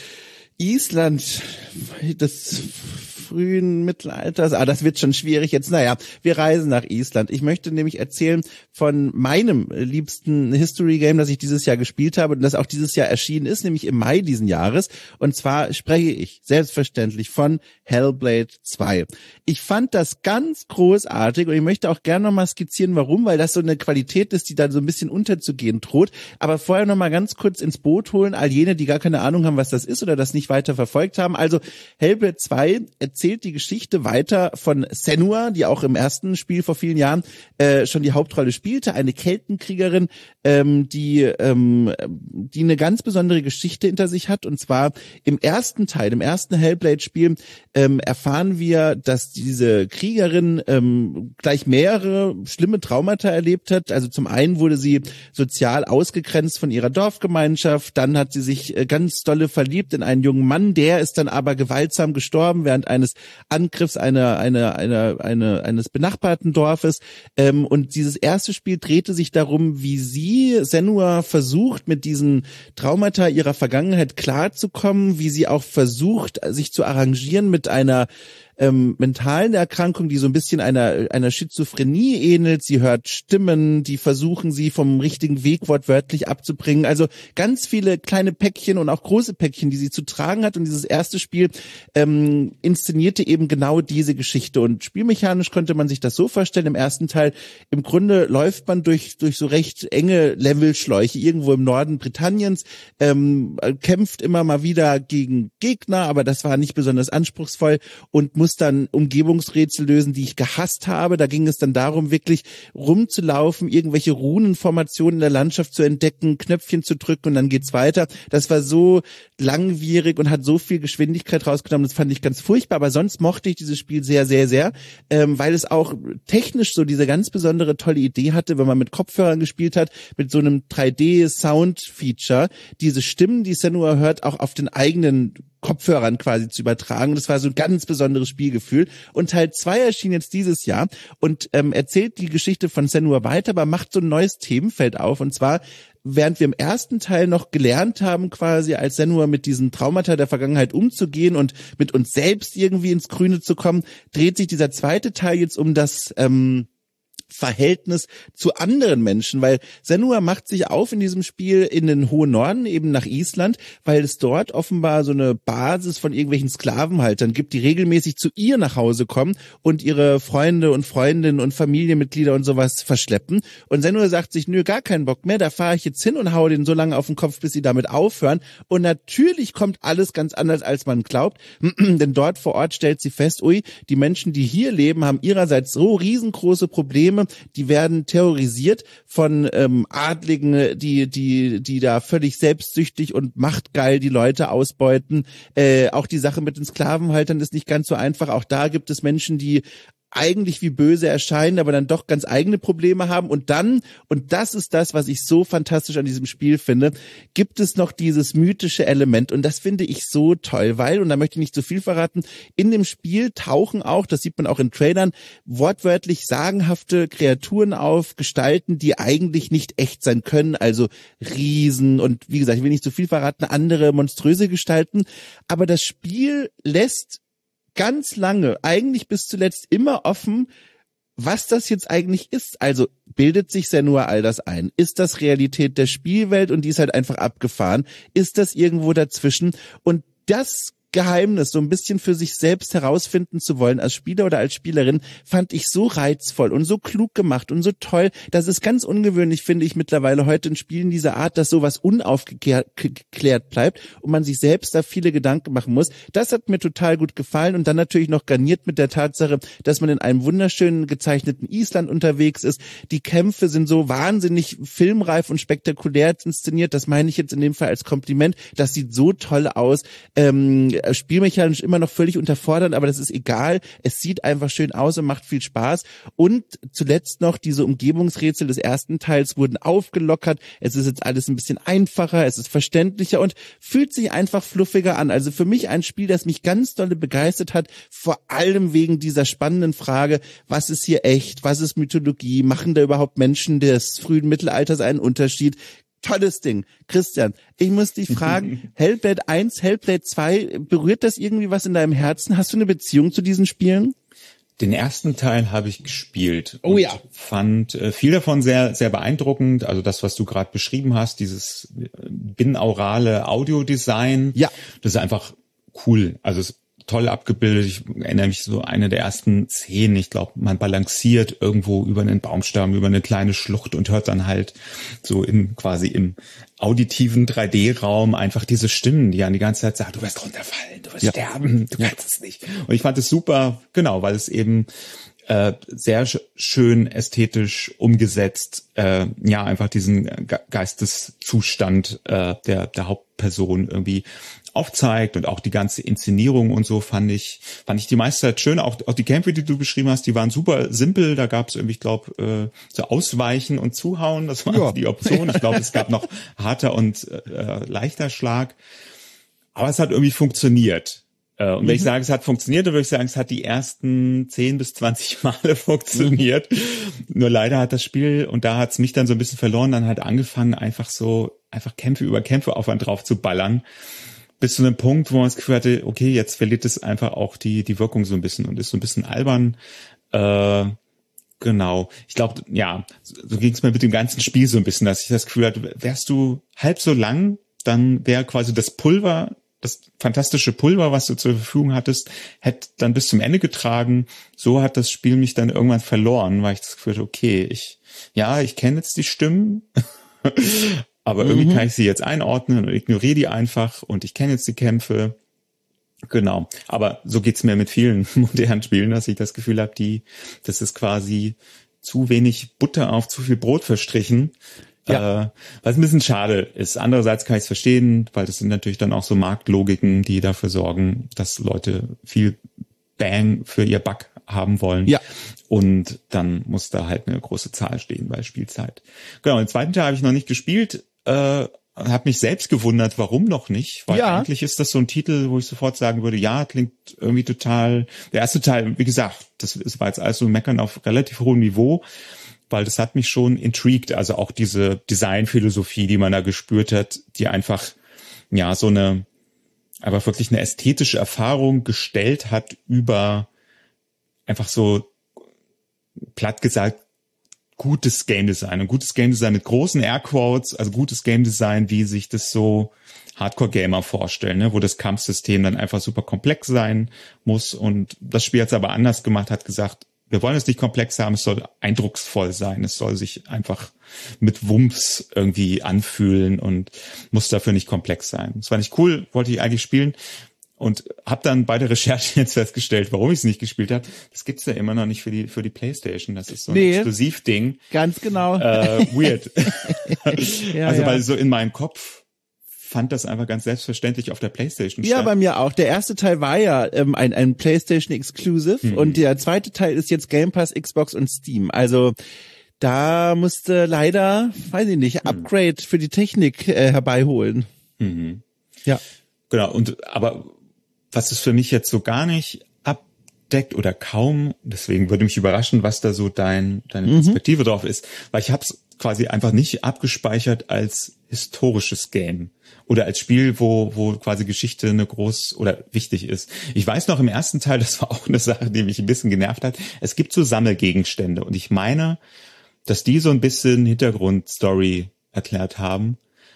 Island des frühen Mittelalters. Das wird schon schwierig jetzt. Naja, wir reisen nach Island. Ich möchte nämlich erzählen von meinem liebsten History Game, das ich dieses Jahr gespielt habe und das auch dieses Jahr erschienen ist, nämlich im Mai diesen Jahres. Und zwar spreche ich selbstverständlich von Hellblade 2. Ich fand das ganz großartig und ich möchte auch gerne nochmal skizzieren, warum, weil das so eine Qualität ist, die dann so ein bisschen unterzugehen droht. Aber vorher nochmal ganz kurz ins Boot holen, all jene, die gar keine Ahnung haben, was das ist oder das nicht weiter verfolgt haben. Also Hellblade 2 erzählt die Geschichte weiter von Senua, die auch im ersten Spiel vor vielen Jahren schon die Hauptrolle spielte, eine Keltenkriegerin, die eine ganz besondere Geschichte hinter sich hat. Und zwar im ersten Teil, im ersten Hellblade-Spiel erfahren wir, dass diese Kriegerin gleich mehrere schlimme Traumata erlebt hat. Also zum einen wurde sie sozial ausgegrenzt von ihrer Dorfgemeinschaft, dann hat sie sich ganz dolle verliebt in einen jungen Mann, der ist dann aber gewaltsam gestorben während eines Angriffs eines benachbarten Dorfes. Und dieses erste Spiel drehte sich darum, wie sie, Senua, versucht, mit diesen Traumata ihrer Vergangenheit klarzukommen, wie sie auch versucht, sich zu arrangieren mit einer mentalen Erkrankung, die so ein bisschen einer Schizophrenie ähnelt. Sie hört Stimmen, die versuchen, sie vom richtigen Weg wortwörtlich abzubringen. Also ganz viele kleine Päckchen und auch große Päckchen, die sie zu tragen hat. Und dieses erste Spiel inszenierte eben genau diese Geschichte. Und spielmechanisch konnte man sich das so vorstellen. Im ersten Teil, im Grunde läuft man durch so recht enge Levelschläuche irgendwo im Norden Britanniens, kämpft immer mal wieder gegen Gegner, aber das war nicht besonders anspruchsvoll und muss dann Umgebungsrätsel lösen, die ich gehasst habe. Da ging es dann darum, wirklich rumzulaufen, irgendwelche Runenformationen in der Landschaft zu entdecken, Knöpfchen zu drücken und dann geht's weiter. Das war so langwierig und hat so viel Geschwindigkeit rausgenommen, das fand ich ganz furchtbar, aber sonst mochte ich dieses Spiel sehr, sehr, sehr, weil es auch technisch so diese ganz besondere tolle Idee hatte, wenn man mit Kopfhörern gespielt hat, mit so einem 3D-Sound-Feature, diese Stimmen, die Senua hört, auch auf den eigenen Kopfhörern quasi zu übertragen. Das war so ein ganz besonderes Spielgefühl. Und Teil 2 erschien jetzt dieses Jahr und erzählt die Geschichte von Senua weiter, aber macht so ein neues Themenfeld auf. Und zwar, während wir im ersten Teil noch gelernt haben, quasi als Senua mit diesen Traumata der Vergangenheit umzugehen und mit uns selbst irgendwie ins Grüne zu kommen, dreht sich dieser zweite Teil jetzt um das Verhältnis zu anderen Menschen, weil Senua macht sich auf in diesem Spiel in den hohen Norden, eben nach Island, weil es dort offenbar so eine Basis von irgendwelchen Sklavenhaltern gibt, die regelmäßig zu ihr nach Hause kommen und ihre Freunde und Freundinnen und Familienmitglieder und sowas verschleppen. Und Senua sagt sich, nö, gar keinen Bock mehr, da fahre ich jetzt hin und haue denen so lange auf den Kopf, bis sie damit aufhören. Und natürlich kommt alles ganz anders, als man glaubt, denn dort vor Ort stellt sie fest, ui, die Menschen, die hier leben, haben ihrerseits so riesengroße Probleme, die werden terrorisiert von Adligen, die da völlig selbstsüchtig und machtgeil die Leute ausbeuten. Auch die Sache mit den Sklavenhaltern ist nicht ganz so einfach. Auch da gibt es Menschen, die eigentlich wie böse erscheinen, aber dann doch ganz eigene Probleme haben. Und das ist das, was ich so fantastisch an diesem Spiel finde, gibt es noch dieses mythische Element. Und das finde ich so toll, weil, und da möchte ich nicht zu viel verraten, in dem Spiel tauchen auch, das sieht man auch in Trailern, wortwörtlich sagenhafte Kreaturen auf, Gestalten, die eigentlich nicht echt sein können. Also Riesen und wie gesagt, ich will nicht zu viel verraten, andere monströse Gestalten. Aber das Spiel lässt ganz lange, eigentlich bis zuletzt immer offen, was das jetzt eigentlich ist. Also bildet sich Senua all das ein? Ist das Realität der Spielwelt und die ist halt einfach abgefahren? Ist das irgendwo dazwischen? Und das Geheimnis so ein bisschen für sich selbst herausfinden zu wollen als Spieler oder als Spielerin, fand ich so reizvoll und so klug gemacht und so toll. Das ist ganz ungewöhnlich, finde ich mittlerweile heute in Spielen dieser Art, dass sowas unaufgeklärt bleibt und man sich selbst da viele Gedanken machen muss. Das hat mir total gut gefallen und dann natürlich noch garniert mit der Tatsache, dass man in einem wunderschönen gezeichneten Island unterwegs ist. Die Kämpfe sind so wahnsinnig filmreif und spektakulär inszeniert. Das meine ich jetzt in dem Fall als Kompliment. Das sieht so toll aus. Spielmechanisch immer noch völlig unterfordernd, aber das ist egal. Es sieht einfach schön aus und macht viel Spaß. Und zuletzt noch diese Umgebungsrätsel des ersten Teils wurden aufgelockert. Es ist jetzt alles ein bisschen einfacher, es ist verständlicher und fühlt sich einfach fluffiger an. Also für mich ein Spiel, das mich ganz dolle begeistert hat, vor allem wegen dieser spannenden Frage, was ist hier echt, was ist Mythologie, machen da überhaupt Menschen des frühen Mittelalters einen Unterschied? Tolles Ding. Christian, ich muss dich fragen, Hellblade 1, Hellblade 2, berührt das irgendwie was in deinem Herzen? Hast du eine Beziehung zu diesen Spielen? Den ersten Teil habe ich gespielt. Oh ja. Fand viel davon sehr, sehr beeindruckend. Also das, was du gerade beschrieben hast, dieses binaurale Audiodesign. Ja. Das ist einfach cool. Also es toll abgebildet. Ich erinnere mich so eine der ersten Szenen. Ich glaube, man balanciert irgendwo über einen Baumstamm, über eine kleine Schlucht und hört dann halt so quasi im auditiven 3D-Raum einfach diese Stimmen, die an die ganze Zeit sagen, du wirst runterfallen, du wirst sterben, du kannst es nicht. Und ich fand es super, genau, weil es eben sehr schön ästhetisch umgesetzt, einfach diesen Geisteszustand der Hauptperson irgendwie aufzeigt und auch die ganze Inszenierung und so fand ich die meiste Zeit schön. Auch die Kämpfe, die du beschrieben hast, die waren super simpel. Da gab es irgendwie, ich glaube, so Ausweichen und Zuhauen. Das war die Option. Ich glaube, es gab noch harter und leichter Schlag. Aber es hat irgendwie funktioniert. Und wenn ich sage, es hat funktioniert, dann würde ich sagen, es hat die ersten 10 bis 20 Male funktioniert. Nur leider hat das Spiel, und da hat es mich dann so ein bisschen verloren, dann halt angefangen, einfach Kämpfe über Kämpfe auf einen drauf zu ballern. Bis zu einem Punkt, wo man das Gefühl hatte, okay, jetzt verliert es einfach auch die Wirkung so ein bisschen und ist so ein bisschen albern. Genau. Ich glaube, ja, so ging es mir mit dem ganzen Spiel so ein bisschen, dass ich das Gefühl hatte, wärst du halb so lang, dann wäre quasi das fantastische Pulver, was du zur Verfügung hattest, hätte dann bis zum Ende getragen. So hat das Spiel mich dann irgendwann verloren, weil ich das Gefühl hatte, okay, ich kenne jetzt die Stimmen, aber irgendwie kann ich sie jetzt einordnen und ignoriere die einfach und ich kenne jetzt die Kämpfe. Genau. Aber so geht's mir mit vielen modernen Spielen, dass ich das Gefühl habe, das ist quasi zu wenig Butter auf zu viel Brot verstrichen. Ja. Was ein bisschen schade ist. Andererseits kann ich es verstehen, weil das sind natürlich dann auch so Marktlogiken, die dafür sorgen, dass Leute viel Bang für ihr Buck haben wollen. Ja. Und dann muss da halt eine große Zahl stehen bei Spielzeit. Genau, den zweiten Teil habe ich noch nicht gespielt. Habe mich selbst gewundert, warum noch nicht, weil eigentlich ist das so ein Titel, wo ich sofort sagen würde, ja, klingt irgendwie total, der erste Teil, wie gesagt, das war jetzt alles so Meckern auf relativ hohem Niveau, weil das hat mich schon intrigued, also auch diese Designphilosophie, die man da gespürt hat, die einfach, aber wirklich eine ästhetische Erfahrung gestellt hat über einfach so, platt gesagt, gutes Game Design. Und gutes Game Design mit großen Airquotes, also gutes Game Design, wie sich das so Hardcore-Gamer vorstellen, ne? Wo das Kampfsystem dann einfach super komplex sein muss. Und das Spiel hat es aber anders gemacht, hat gesagt, wir wollen es nicht komplex haben, es soll eindrucksvoll sein, es soll sich einfach mit Wumms irgendwie anfühlen und muss dafür nicht komplex sein. Das war nicht cool, wollte ich eigentlich spielen. Und habe dann bei der Recherche jetzt festgestellt, warum ich es nicht gespielt habe. Das gibt's ja immer noch nicht für die PlayStation. Das ist so ein Exklusivding. Ganz genau. Weird. Weil so in meinem Kopf fand das einfach ganz selbstverständlich auf der PlayStation statt. Ja, bei mir auch. Der erste Teil war ja ein PlayStation Exclusive und der zweite Teil ist jetzt Game Pass, Xbox und Steam. Also da musste leider, weiß ich nicht, Upgrade für die Technik herbeiholen. Ja. Genau, aber was es für mich jetzt so gar nicht abdeckt oder kaum, deswegen würde mich überraschen, was da so deine Perspektive drauf ist, weil ich habe es quasi einfach nicht abgespeichert als historisches Game oder als Spiel, wo quasi Geschichte eine groß oder wichtig ist. Ich weiß noch im ersten Teil, das war auch eine Sache, die mich ein bisschen genervt hat, es gibt so Sammelgegenstände und ich meine, dass die so ein bisschen Hintergrundstory erklärt haben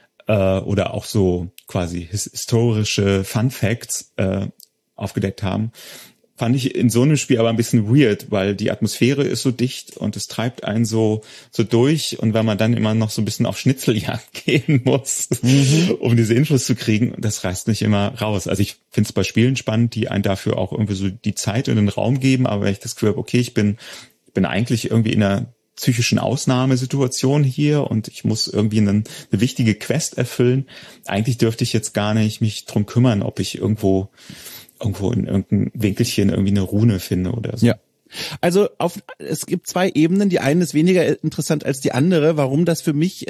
oder auch so quasi historische Fun Facts aufgedeckt haben, fand ich in so einem Spiel aber ein bisschen weird, weil die Atmosphäre ist so dicht und es treibt einen so durch und wenn man dann immer noch so ein bisschen auf Schnitzeljagd gehen muss, um diese Infos zu kriegen, das reißt nicht immer raus. Also ich finde es bei Spielen spannend, die einen dafür auch irgendwie so die Zeit und den Raum geben, aber wenn ich das Gefühl habe, okay, ich bin eigentlich irgendwie in einer psychischen Ausnahmesituation hier und ich muss irgendwie eine wichtige Quest erfüllen. Eigentlich dürfte ich jetzt gar nicht mich drum kümmern, ob ich irgendwo in irgendeinem Winkelchen irgendwie eine Rune finde oder so. Ja. Also es gibt zwei Ebenen. Die eine ist weniger interessant als die andere. Warum das für mich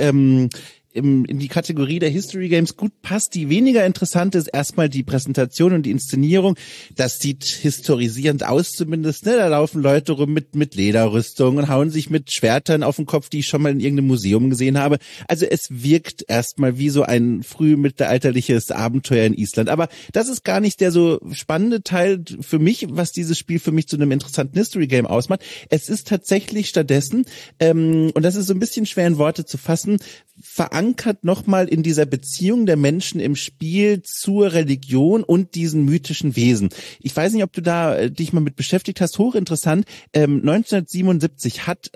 in die Kategorie der History Games gut passt. Die weniger interessante ist erstmal die Präsentation und die Inszenierung. Das sieht historisierend aus zumindest. Ne? Da laufen Leute rum mit Lederrüstung und hauen sich mit Schwertern auf den Kopf, die ich schon mal in irgendeinem Museum gesehen habe. Also es wirkt erstmal wie so ein frühmittelalterliches Abenteuer in Island. Aber das ist gar nicht der so spannende Teil für mich, was dieses Spiel für mich zu einem interessanten History Game ausmacht. Es ist tatsächlich stattdessen, und das ist so ein bisschen schwer in Worte zu fassen, verankert nochmal in dieser Beziehung der Menschen im Spiel zur Religion und diesen mythischen Wesen. Ich weiß nicht, ob du da dich mal mit beschäftigt hast, hochinteressant. 1977 hat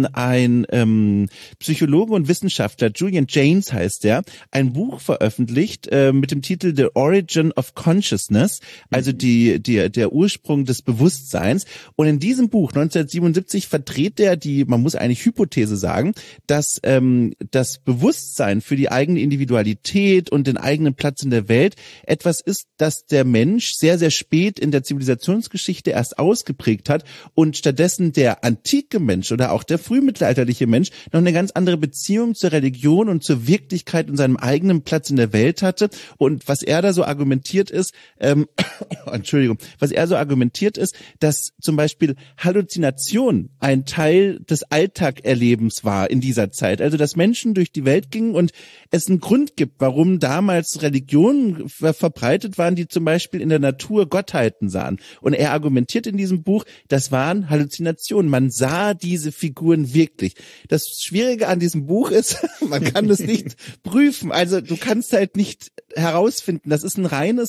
ein Psychologe und Wissenschaftler, Julian Jaynes heißt der, ein Buch veröffentlicht mit dem Titel The Origin of Consciousness, also der Ursprung des Bewusstseins. Und in diesem Buch 1977 vertritt er man muss eigentlich Hypothese sagen, dass das Bewusstsein für die eigene Individualität und den eigenen Platz in der Welt etwas ist, das der Mensch sehr, sehr spät in der Zivilisationsgeschichte erst ausgeprägt hat und stattdessen der antike Mensch oder auch der frühmittelalterliche Mensch noch eine ganz andere Beziehung zur Religion und zur Wirklichkeit und seinem eigenen Platz in der Welt hatte. Und was er da so argumentiert ist, dass zum Beispiel Halluzination ein Teil des Alltagerlebens war in dieser Zeit. Also dass Menschen durch die Welt gingen und es einen Grund gibt, warum damals Religionen verbreitet waren, die zum Beispiel in der Natur Gottheiten sahen. Und er argumentiert in diesem Buch, das waren Halluzinationen. Man sah diese Figuren wirklich. Das Schwierige an diesem Buch ist, man kann es nicht prüfen. Also du kannst halt nicht herausfinden. Das ist ein reines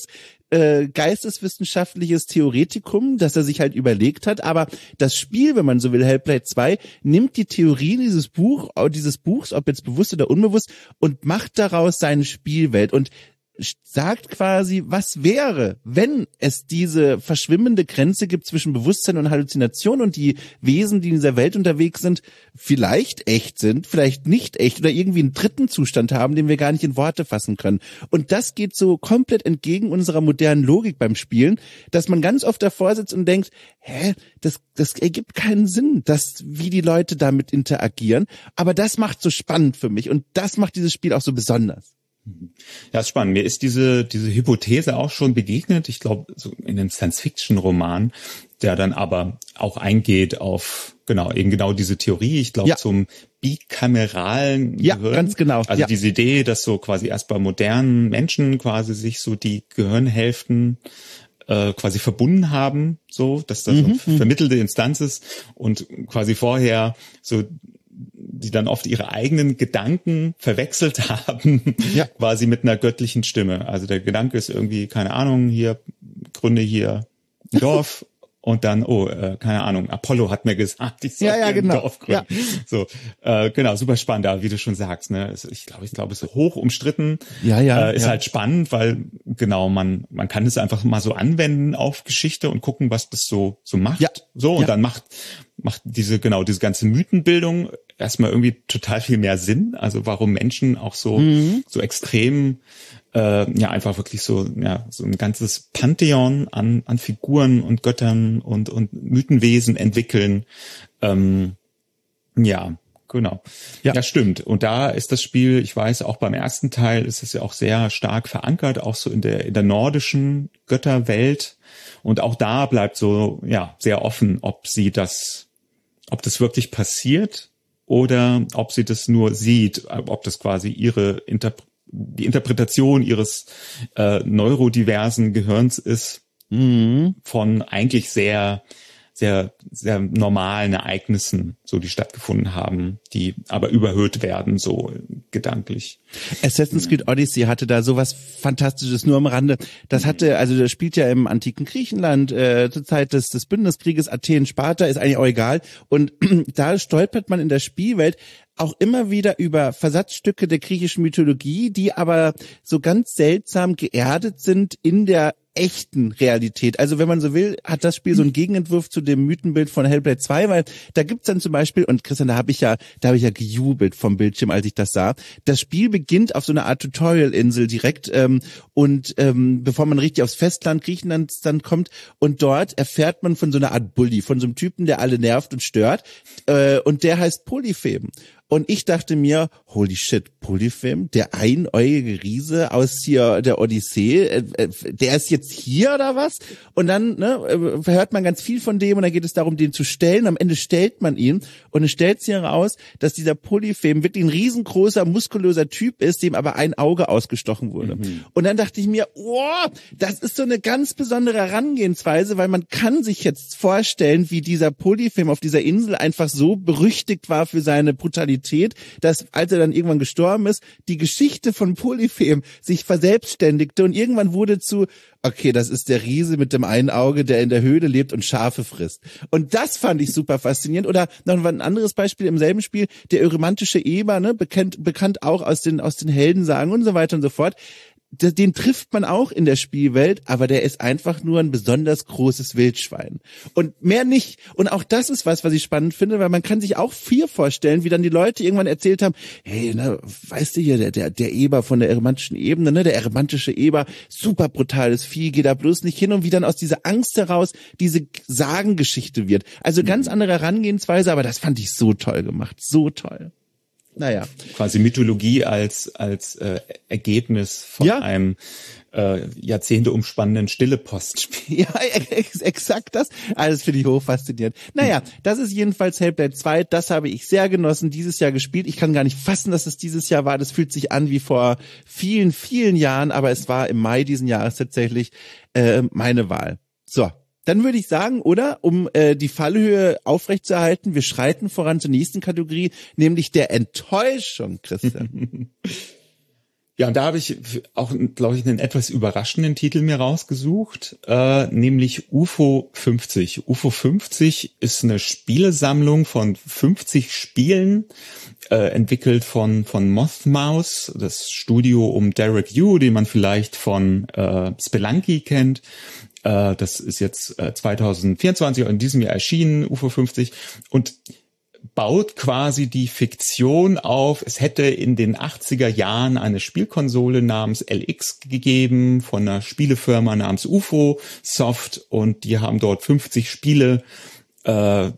geisteswissenschaftliches Theoretikum, das er sich halt überlegt hat, aber das Spiel, wenn man so will, Hellblade 2, nimmt die Theorien dieses Buchs, ob jetzt bewusst oder unbewusst, und macht daraus seine Spielwelt und sagt quasi, was wäre, wenn es diese verschwimmende Grenze gibt zwischen Bewusstsein und Halluzination und die Wesen, die in dieser Welt unterwegs sind, vielleicht echt sind, vielleicht nicht echt oder irgendwie einen dritten Zustand haben, den wir gar nicht in Worte fassen können. Und das geht so komplett entgegen unserer modernen Logik beim Spielen, dass man ganz oft davor sitzt und denkt, das ergibt keinen Sinn, wie die Leute damit interagieren. Aber das macht so spannend für mich und das macht dieses Spiel auch so besonders. Ja, ist spannend. Mir ist diese Hypothese auch schon begegnet. Ich glaube, so in einem Science-Fiction-Roman, der dann aber auch eingeht auf genau diese Theorie. Ich glaube, zum bikameralen Gehirn. Ja, ganz genau. Also diese Idee, dass so quasi erst bei modernen Menschen quasi sich so die Gehirnhälften quasi verbunden haben, so, dass das eine vermittelte Instanz ist und quasi vorher so die dann oft ihre eigenen Gedanken verwechselt haben, quasi mit einer göttlichen Stimme. Also der Gedanke ist irgendwie, keine Ahnung, gründe hier ein Dorf und dann, keine Ahnung, Apollo hat mir gesagt, ich soll ein Dorf gründen. Ja. So, genau, super spannend, aber wie du schon sagst, ne, ich glaube, es ist hoch umstritten. Ist halt spannend, weil genau, man kann es einfach mal so anwenden auf Geschichte und gucken, was das so macht. Ja. So, und dann macht macht diese ganze Mythenbildung erstmal irgendwie total viel mehr Sinn. Also warum Menschen auch so extrem, einfach wirklich so ein ganzes Pantheon an Figuren und Göttern und Mythenwesen entwickeln. Genau. Ja, stimmt. Und da ist das Spiel, ich weiß, auch beim ersten Teil ist es ja auch sehr stark verankert, auch so in der nordischen Götterwelt. Und auch da bleibt so, sehr offen, ob das wirklich passiert oder ob sie das nur sieht, ob das quasi die Interpretation ihres neurodiversen Gehirns ist, von eigentlich sehr, sehr, sehr normalen Ereignissen, so die stattgefunden haben, die aber überhöht werden, so gedanklich. Assassin's Creed Odyssey hatte da sowas Fantastisches, nur am Rande. Das spielt ja im antiken Griechenland, zur Zeit des Bündniskrieges, Athen, Sparta, ist eigentlich auch egal. Und da stolpert man in der Spielwelt auch immer wieder über Versatzstücke der griechischen Mythologie, die aber so ganz seltsam geerdet sind in der echten Realität. Also wenn man so will, hat das Spiel so einen Gegenentwurf zu dem Mythenbild von Hellblade 2, weil da gibt's dann zum Beispiel, und Christian, da habe ich ja gejubelt vom Bildschirm, als ich das sah. Das Spiel beginnt auf so einer Art Tutorial-Insel direkt bevor man richtig aufs Festland Griechenlands dann kommt, und dort erfährt man von so einer Art Bully, von so einem Typen, der alle nervt und stört, und der heißt Polyphem. Und ich dachte mir, holy shit, Polyphem, der einäugige Riese aus hier der Odyssee, der ist jetzt hier oder was? Und dann hört man ganz viel von dem und dann geht es darum, den zu stellen. Am Ende stellt man ihn und es stellt sich heraus, dass dieser Polyphem wirklich ein riesengroßer, muskulöser Typ ist, dem aber ein Auge ausgestochen wurde. Und dann dachte ich mir, das ist so eine ganz besondere Herangehensweise, weil man kann sich jetzt vorstellen, wie dieser Polyphem auf dieser Insel einfach so berüchtigt war für seine Brutalität, dass, als er dann irgendwann gestorben ist, die Geschichte von Polyphem sich verselbstständigte und irgendwann wurde okay, das ist der Riese mit dem einen Auge, der in der Höhle lebt und Schafe frisst. Und das fand ich super faszinierend. Oder noch ein anderes Beispiel im selben Spiel, der eurymantische Eber, bekannt auch aus den Heldensagen und so weiter und so fort. Den trifft man auch in der Spielwelt, aber der ist einfach nur ein besonders großes Wildschwein. Und mehr nicht. Und auch das ist was ich spannend finde, weil man kann sich auch viel vorstellen, wie dann die Leute irgendwann erzählt haben, hey, weißt du hier, der Eber von der eremantischen Ebene, der eremantische Eber, super brutales Vieh, geh da bloß nicht hin, und wie dann aus dieser Angst heraus diese Sagengeschichte wird. Also ganz andere Herangehensweise, aber das fand ich so toll gemacht. So toll. Naja. Quasi Mythologie als Ergebnis von einem Jahrzehnte umspannenden Stille-Postspiel. Ja, exakt das. Alles finde ich hochfaszinierend. Naja, das ist jedenfalls Hellblade 2. Das habe ich sehr genossen, dieses Jahr gespielt. Ich kann gar nicht fassen, dass es dieses Jahr war. Das fühlt sich an wie vor vielen, vielen Jahren, aber es war im Mai diesen Jahres tatsächlich meine Wahl. So. Dann würde ich sagen, oder, um die Fallhöhe aufrechtzuerhalten, wir schreiten voran zur nächsten Kategorie, nämlich der Enttäuschung, Christian. Ja, und da habe ich auch, glaube ich, einen etwas überraschenden Titel mir rausgesucht, nämlich UFO 50. UFO 50 ist eine Spielesammlung von 50 Spielen, entwickelt von Mothmouse, das Studio um Derek Yu, den man vielleicht von Spelunky kennt. Das ist jetzt 2024 in diesem Jahr erschienen, UFO 50, und baut quasi die Fiktion auf, es hätte in den 80er Jahren eine Spielkonsole namens LX gegeben von einer Spielefirma namens UFO Soft, und die haben dort 50 Spiele für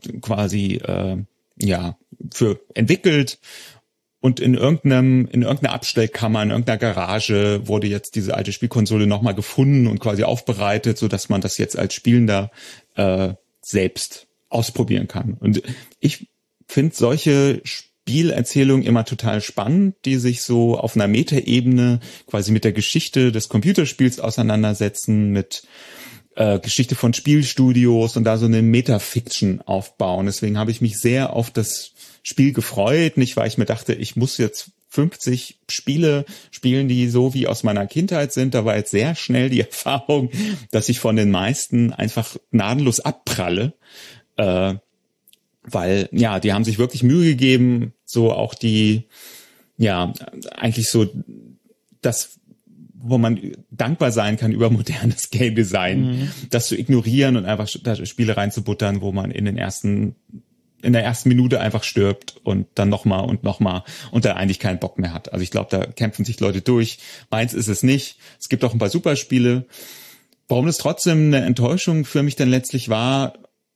entwickelt. Und in irgendeiner Abstellkammer, in irgendeiner Garage wurde jetzt diese alte Spielkonsole nochmal gefunden und quasi aufbereitet, so dass man das jetzt als Spielender selbst ausprobieren kann. Und ich finde solche Spielerzählungen immer total spannend, die sich so auf einer Metaebene quasi mit der Geschichte des Computerspiels auseinandersetzen, mit Geschichte von Spielstudios und da so eine Metafiction aufbauen. Deswegen habe ich mich sehr auf das Spiel gefreut, nicht weil ich mir dachte, ich muss jetzt 50 Spiele spielen, die so wie aus meiner Kindheit sind. Da war jetzt sehr schnell die Erfahrung, dass ich von den meisten einfach gnadenlos abpralle, weil, ja, die haben sich wirklich Mühe gegeben, so auch eigentlich so das, wo man dankbar sein kann über modernes Game Design, das zu ignorieren und einfach da Spiele reinzubuttern, wo man in den ersten in der ersten Minute einfach stirbt und dann nochmal und dann eigentlich keinen Bock mehr hat. Also ich glaube, da kämpfen sich Leute durch. Meins ist es nicht. Es gibt auch ein paar Superspiele. Warum das trotzdem eine Enttäuschung für mich dann letztlich war,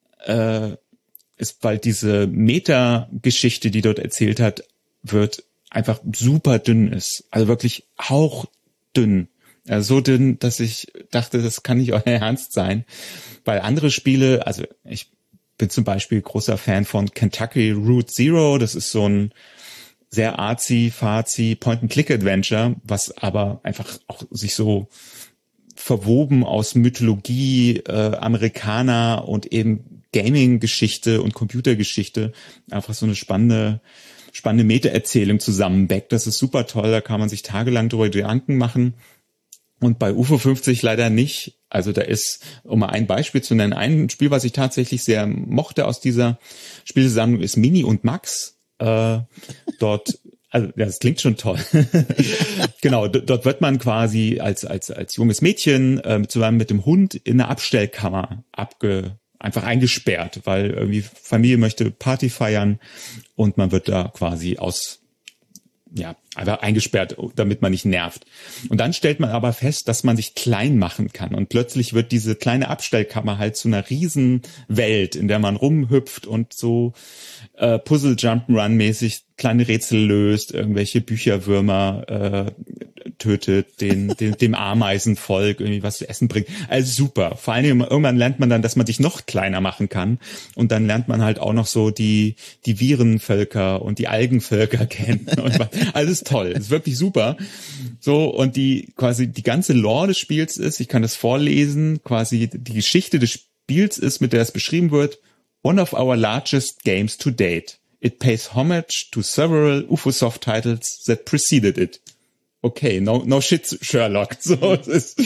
ist, weil diese Meta-Geschichte, die dort erzählt wird einfach super dünn ist. Also wirklich hauchdünn. Also so dünn, dass ich dachte, das kann nicht euer Ernst sein. Weil andere Spiele, also ich bin zum Beispiel großer Fan von Kentucky Route Zero. Das ist so ein sehr artsy-fartsy Point-and-Click-Adventure, was aber einfach auch sich so verwoben aus Mythologie, Amerikaner und eben Gaming-Geschichte und Computergeschichte einfach so eine spannende Meta-Erzählung zusammenbackt. Das ist super toll, da kann man sich tagelang drüber Gedanken machen. Und bei UFO 50 leider nicht. Also da ist, um mal ein Beispiel zu nennen, ein Spiel, was ich tatsächlich sehr mochte aus dieser Spielsammlung, ist Mini und Max. Dort, also ja, das klingt schon toll. Genau, dort wird man quasi als junges Mädchen zusammen mit dem Hund in einer Abstellkammer einfach eingesperrt, weil irgendwie Familie möchte Party feiern und man wird da quasi einfach eingesperrt, damit man nicht nervt. Und dann stellt man aber fest, dass man sich klein machen kann. Und plötzlich wird diese kleine Abstellkammer halt zu einer riesen Welt, in der man rumhüpft und so Puzzle-Jump'n'Run-mäßig kleine Rätsel löst, irgendwelche Bücherwürmer tötet, dem Ameisenvolk irgendwie was zu essen bringt. Also super. Vor allen Dingen irgendwann lernt man dann, dass man sich noch kleiner machen kann. Und dann lernt man halt auch noch so die Virenvölker und die Algenvölker kennen. Und alles toll. Ist wirklich super. So, und die ganze Lore des Spiels ist, ich kann das vorlesen, quasi die Geschichte des Spiels ist, mit der es beschrieben wird, one of our largest games to date. It pays homage to several UFOsoft titles that preceded it. Okay, no shit, Sherlock. So,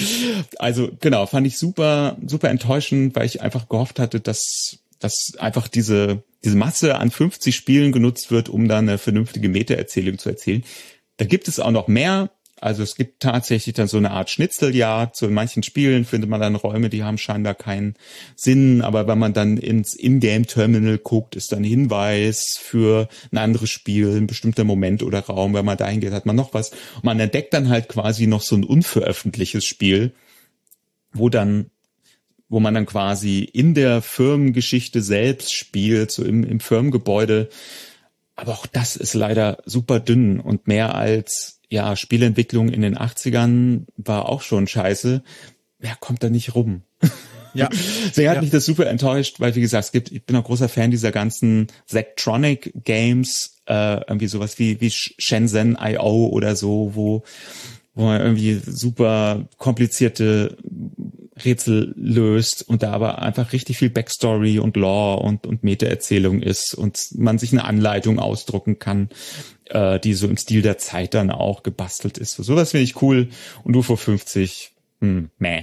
also genau, fand ich super, super enttäuschend, weil ich einfach gehofft hatte, dass einfach diese Masse an 50 Spielen genutzt wird, um da eine vernünftige Meta-Erzählung zu erzählen. Da gibt es auch noch mehr. Also es gibt tatsächlich dann so eine Art Schnitzeljagd. So in manchen Spielen findet man dann Räume, die haben scheinbar keinen Sinn. Aber wenn man dann ins Ingame-Terminal guckt, ist dann ein Hinweis für ein anderes Spiel, ein bestimmter Moment oder Raum. Wenn man dahin geht, hat man noch was. Und man entdeckt dann halt quasi noch so ein unveröffentlichtes Spiel, wo man dann quasi in der Firmengeschichte selbst spielt, so im Firmengebäude. Aber auch das ist leider super dünn und mehr als Spielentwicklung in den 80ern war auch schon scheiße. Wer kommt da nicht rum? Ja. Deswegen hat mich das super enttäuscht, weil wie gesagt, ich bin auch großer Fan dieser ganzen Zachtronic Games, irgendwie sowas wie Shenzhen IO oder so, wo man irgendwie super komplizierte Rätsel löst und da aber einfach richtig viel Backstory und Lore und Meta-Erzählung ist und man sich eine Anleitung ausdrucken kann, die so im Stil der Zeit dann auch gebastelt ist. Sowas finde ich cool und UFO 50, meh.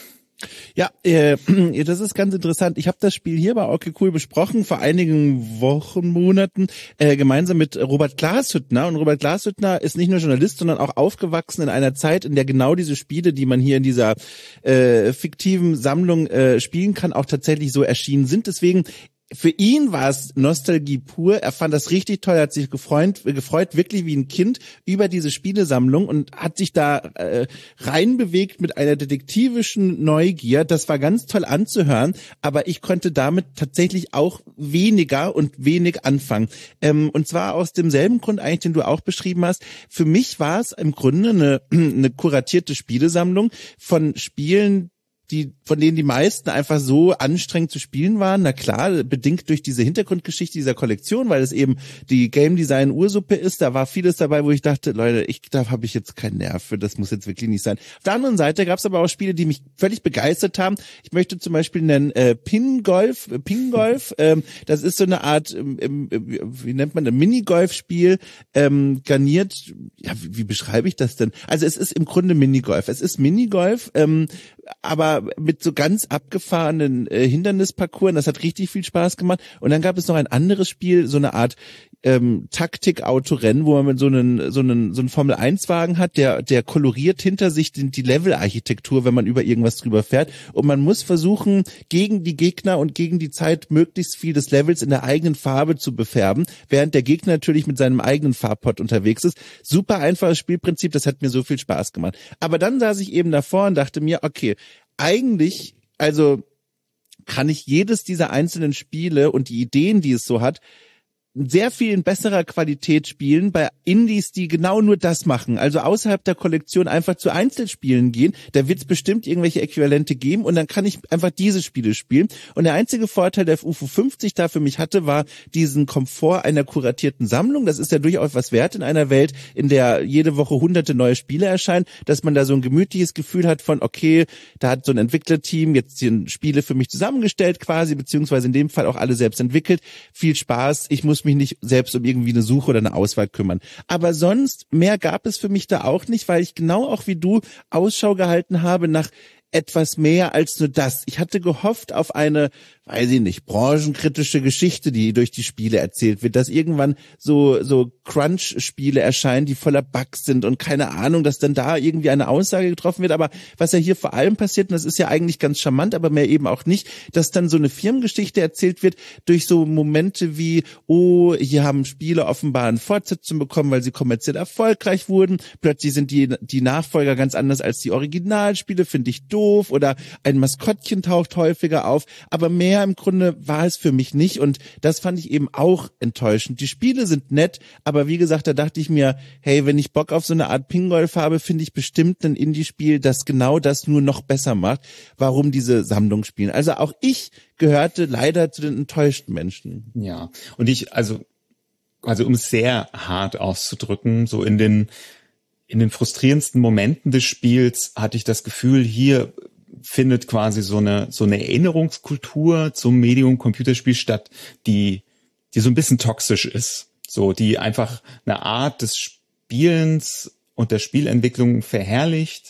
Ja, das ist ganz interessant. Ich habe das Spiel hier bei Okay Cool besprochen vor einigen Wochen, Monaten, gemeinsam mit Robert Glashüttner. Und Robert Glashüttner ist nicht nur Journalist, sondern auch aufgewachsen in einer Zeit, in der genau diese Spiele, die man hier in dieser fiktiven Sammlung spielen kann, auch tatsächlich so erschienen sind. Deswegen für ihn war es Nostalgie pur. Er fand das richtig toll, er hat sich gefreut wirklich wie ein Kind über diese Spielesammlung und hat sich da reinbewegt mit einer detektivischen Neugier. Das war ganz toll anzuhören, aber ich konnte damit tatsächlich auch wenig anfangen. Und zwar aus demselben Grund eigentlich, den du auch beschrieben hast. Für mich war es im Grunde eine kuratierte Spielesammlung von Spielen, von denen die meisten einfach so anstrengend zu spielen waren. Na klar, bedingt durch diese Hintergrundgeschichte dieser Kollektion, weil es eben die Game Design Ursuppe ist. Da war vieles dabei, wo ich dachte, Leute, da habe ich jetzt keinen Nerv für, das muss jetzt wirklich nicht sein. Auf der anderen Seite gab es aber auch Spiele, die mich völlig begeistert haben. Ich möchte zum Beispiel nennen Ping-Golf. Das ist so eine Art, wie nennt man das, Minigolf-Spiel, garniert, wie beschreibe ich das denn? Also es ist im Grunde Minigolf. Es ist Minigolf, aber mit so ganz abgefahrenen Hindernisparcours, das hat richtig viel Spaß gemacht. Und dann gab es noch ein anderes Spiel, so eine Art Taktik-Autorennen, wo man mit so einen Formel-1-Wagen hat, der koloriert hinter sich die Level-Architektur, wenn man über irgendwas drüber fährt. Und man muss versuchen, gegen die Gegner und gegen die Zeit möglichst viel des Levels in der eigenen Farbe zu befärben, während der Gegner natürlich mit seinem eigenen Farbpot unterwegs ist. Super einfaches Spielprinzip, das hat mir so viel Spaß gemacht. Aber dann saß ich eben davor und dachte mir, okay, eigentlich, also kann ich jedes dieser einzelnen Spiele und die Ideen, die es so hat, sehr viel in besserer Qualität spielen bei Indies, die genau nur das machen. Also außerhalb der Kollektion einfach zu Einzelspielen gehen. Da wird es bestimmt irgendwelche Äquivalente geben und dann kann ich einfach diese Spiele spielen. Und der einzige Vorteil, der UFO 50 da für mich hatte, war diesen Komfort einer kuratierten Sammlung. Das ist ja durchaus was wert in einer Welt, in der jede Woche hunderte neue Spiele erscheinen, dass man da so ein gemütliches Gefühl hat von, okay, da hat so ein Entwicklerteam jetzt die Spiele für mich zusammengestellt quasi, beziehungsweise in dem Fall auch alle selbst entwickelt. Viel Spaß. Ich muss mich nicht selbst um irgendwie eine Suche oder eine Auswahl kümmern. Aber sonst, mehr gab es für mich da auch nicht, weil ich genau auch wie du Ausschau gehalten habe nach etwas mehr als nur das. Ich hatte gehofft auf eine, weiß ich nicht, branchenkritische Geschichte, die durch die Spiele erzählt wird, dass irgendwann so Crunch-Spiele erscheinen, die voller Bugs sind und keine Ahnung, dass dann da irgendwie eine Aussage getroffen wird. Aber was ja hier vor allem passiert, und das ist ja eigentlich ganz charmant, aber mehr eben auch nicht, dass dann so eine Firmengeschichte erzählt wird durch so Momente wie, oh, hier haben Spiele offenbar eine Fortsetzung bekommen, weil sie kommerziell erfolgreich wurden. Plötzlich sind die Nachfolger ganz anders als die Originalspiele, finde ich doof. Oder ein Maskottchen taucht häufiger auf. Aber mehr im Grunde war es für mich nicht. Und das fand ich eben auch enttäuschend. Die Spiele sind nett, aber wie gesagt, da dachte ich mir, hey, wenn ich Bock auf so eine Art Pingolf habe, finde ich bestimmt ein Indie-Spiel, das genau das nur noch besser macht. Warum diese Sammlung spielen? Also auch ich gehörte leider zu den enttäuschten Menschen. Ja, und also um es sehr hart auszudrücken, so in den frustrierendsten Momenten des Spiels hatte ich das Gefühl, hier findet quasi so eine Erinnerungskultur zum Medium Computerspiel statt, die so ein bisschen toxisch ist. So, die einfach eine Art des Spielens und der Spielentwicklung verherrlicht,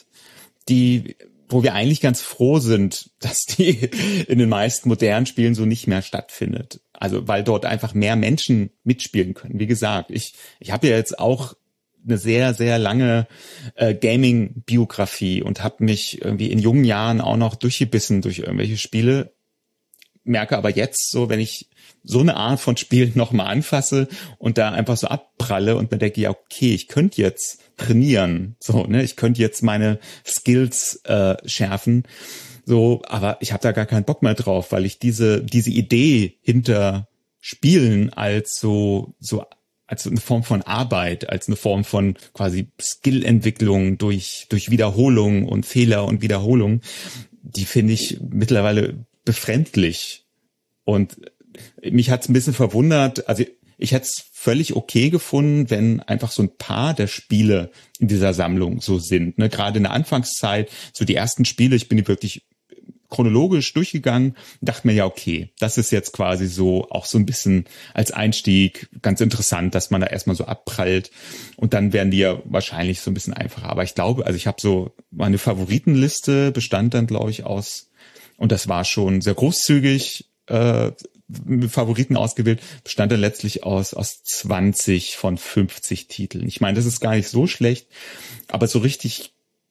wo wir eigentlich ganz froh sind, dass die in den meisten modernen Spielen so nicht mehr stattfindet. Also, weil dort einfach mehr Menschen mitspielen können. Wie gesagt, ich habe ja jetzt auch eine sehr, sehr lange Gaming-Biografie und habe mich irgendwie in jungen Jahren auch noch durchgebissen durch irgendwelche Spiele. Merke aber jetzt so, wenn ich so eine Art von Spiel nochmal anfasse und da einfach so abpralle und mir denke, ja, okay, ich könnte jetzt trainieren, so, ne, ich könnte jetzt meine Skills schärfen, so, aber ich habe da gar keinen Bock mehr drauf, weil ich diese Idee hinter Spielen als eine Form von Arbeit, als eine Form von quasi Skillentwicklung durch Wiederholung und Fehler und Wiederholung, die finde ich mittlerweile befremdlich. Und mich hat's ein bisschen verwundert, also ich hätte es völlig okay gefunden, wenn einfach so ein paar der Spiele in dieser Sammlung so sind. Ne? Gerade in der Anfangszeit, so die ersten Spiele, ich bin die wirklich chronologisch durchgegangen und dachte mir, ja, okay, das ist jetzt quasi so auch so ein bisschen als Einstieg ganz interessant, dass man da erstmal so abprallt und dann werden die ja wahrscheinlich so ein bisschen einfacher. Aber ich glaube, also ich habe so, meine Favoritenliste bestand dann, glaube ich, aus, und das war schon sehr großzügig, Favoriten ausgewählt, bestand dann letztlich aus 20 von 50 Titeln. Ich meine, das ist gar nicht so schlecht, aber so richtig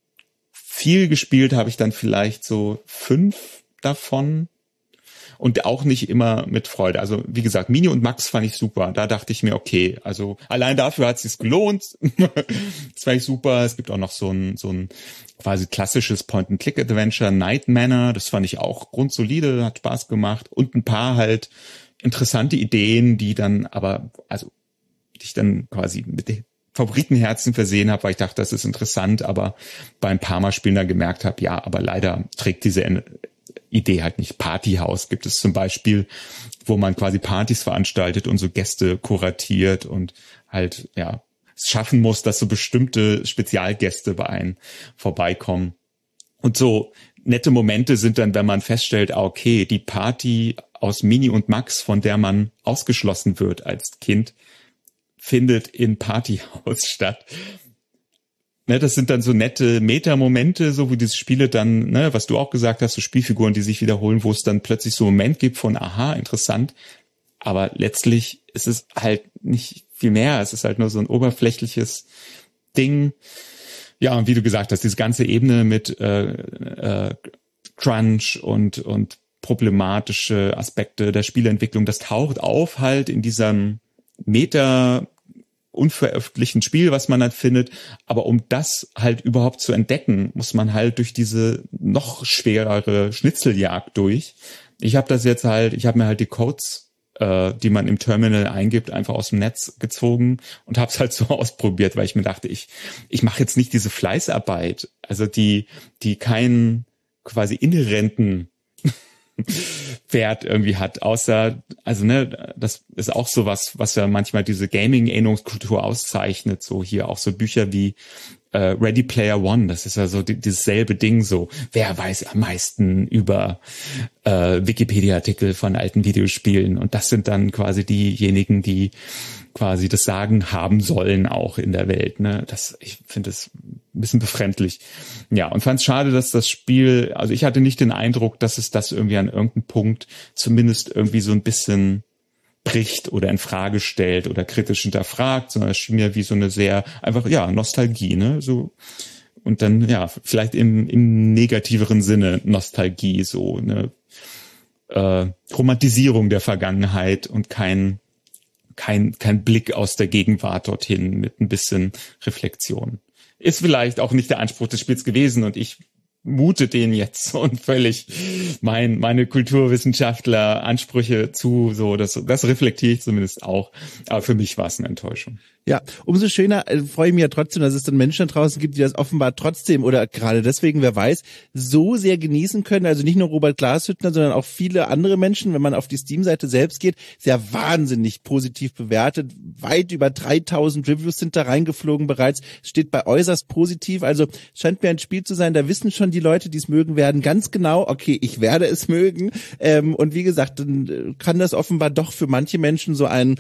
viel gespielt habe ich dann vielleicht so 5 davon und auch nicht immer mit Freude. Also wie gesagt, Mini und Max fand ich super. Da dachte ich mir, okay, also allein dafür hat es sich gelohnt. Das fand ich super. Es gibt auch noch so ein quasi klassisches Point-and-Click-Adventure, Night Manor. Das fand ich auch grundsolide, hat Spaß gemacht. Und ein paar halt interessante Ideen, die dann aber, also die ich dann quasi mit den Favoritenherzen versehen habe, weil ich dachte, das ist interessant, aber beim paar Mal Spielen dann gemerkt habe, ja, aber leider trägt diese Idee halt nicht. Partyhaus gibt es zum Beispiel, wo man quasi Partys veranstaltet und so Gäste kuratiert und halt, ja, es schaffen muss, dass so bestimmte Spezialgäste bei einem vorbeikommen. Und so nette Momente sind dann, wenn man feststellt, okay, die Party aus Mini und Max, von der man ausgeschlossen wird als Kind, findet in Partyhaus statt. Ne, das sind dann so nette Meta-Momente, so wie diese Spiele dann, ne, was du auch gesagt hast, so Spielfiguren, die sich wiederholen, wo es dann plötzlich so einen Moment gibt von, aha, interessant. Aber letztlich ist es halt nicht viel mehr. Es ist halt nur so ein oberflächliches Ding. Ja, und wie du gesagt hast, diese ganze Ebene mit Crunch und problematische Aspekte der Spieleentwicklung, das taucht auf halt in diesem unveröffentlichten Spiel, was man halt findet. Aber um das halt überhaupt zu entdecken, muss man halt durch diese noch schwerere Schnitzeljagd durch. Ich habe mir halt die Codes, die man im Terminal eingibt, einfach aus dem Netz gezogen und habe es halt so ausprobiert, weil ich mir dachte, ich mache jetzt nicht diese Fleißarbeit, also die keinen quasi inhärenten Wert irgendwie hat, außer, also ne, das ist auch sowas, was ja manchmal diese Gaming-Erinnerungskultur auszeichnet, so hier auch so Bücher wie Ready Player One, das ist ja so dieses selbe Ding, so, wer weiß am meisten über Wikipedia-Artikel von alten Videospielen, und das sind dann quasi diejenigen, die quasi das Sagen haben sollen auch in der Welt, ne, ich finde das ein bisschen befremdlich. Ja, und fand es schade, dass das Spiel, also ich hatte nicht den Eindruck, dass es das irgendwie an irgendeinem Punkt zumindest irgendwie so ein bisschen bricht oder in Frage stellt oder kritisch hinterfragt, sondern es schien ja wie so eine sehr, einfach, ja, Nostalgie, ne, so. Und dann, ja, vielleicht im negativeren Sinne Nostalgie, so eine Romantisierung der Vergangenheit und kein Blick aus der Gegenwart dorthin mit ein bisschen Reflexion. Ist vielleicht auch nicht der Anspruch des Spiels gewesen, und ich mute denen jetzt so und völlig meine Kulturwissenschaftler-Ansprüche zu, so, das reflektiere ich zumindest auch. Aber für mich war es eine Enttäuschung. Ja, umso schöner freue ich mich ja trotzdem, dass es dann Menschen da draußen gibt, die das offenbar trotzdem oder gerade deswegen, wer weiß, so sehr genießen können. Also nicht nur Robert Glashüttner, sondern auch viele andere Menschen, wenn man auf die Steam-Seite selbst geht, sehr wahnsinnig positiv bewertet. Weit über 3000 Reviews sind da reingeflogen bereits. Steht bei äußerst positiv. Also scheint mir ein Spiel zu sein, da wissen schon die Leute, die es mögen werden, ganz genau, okay, ich werde es mögen. Und wie gesagt, dann kann das offenbar doch für manche Menschen so ein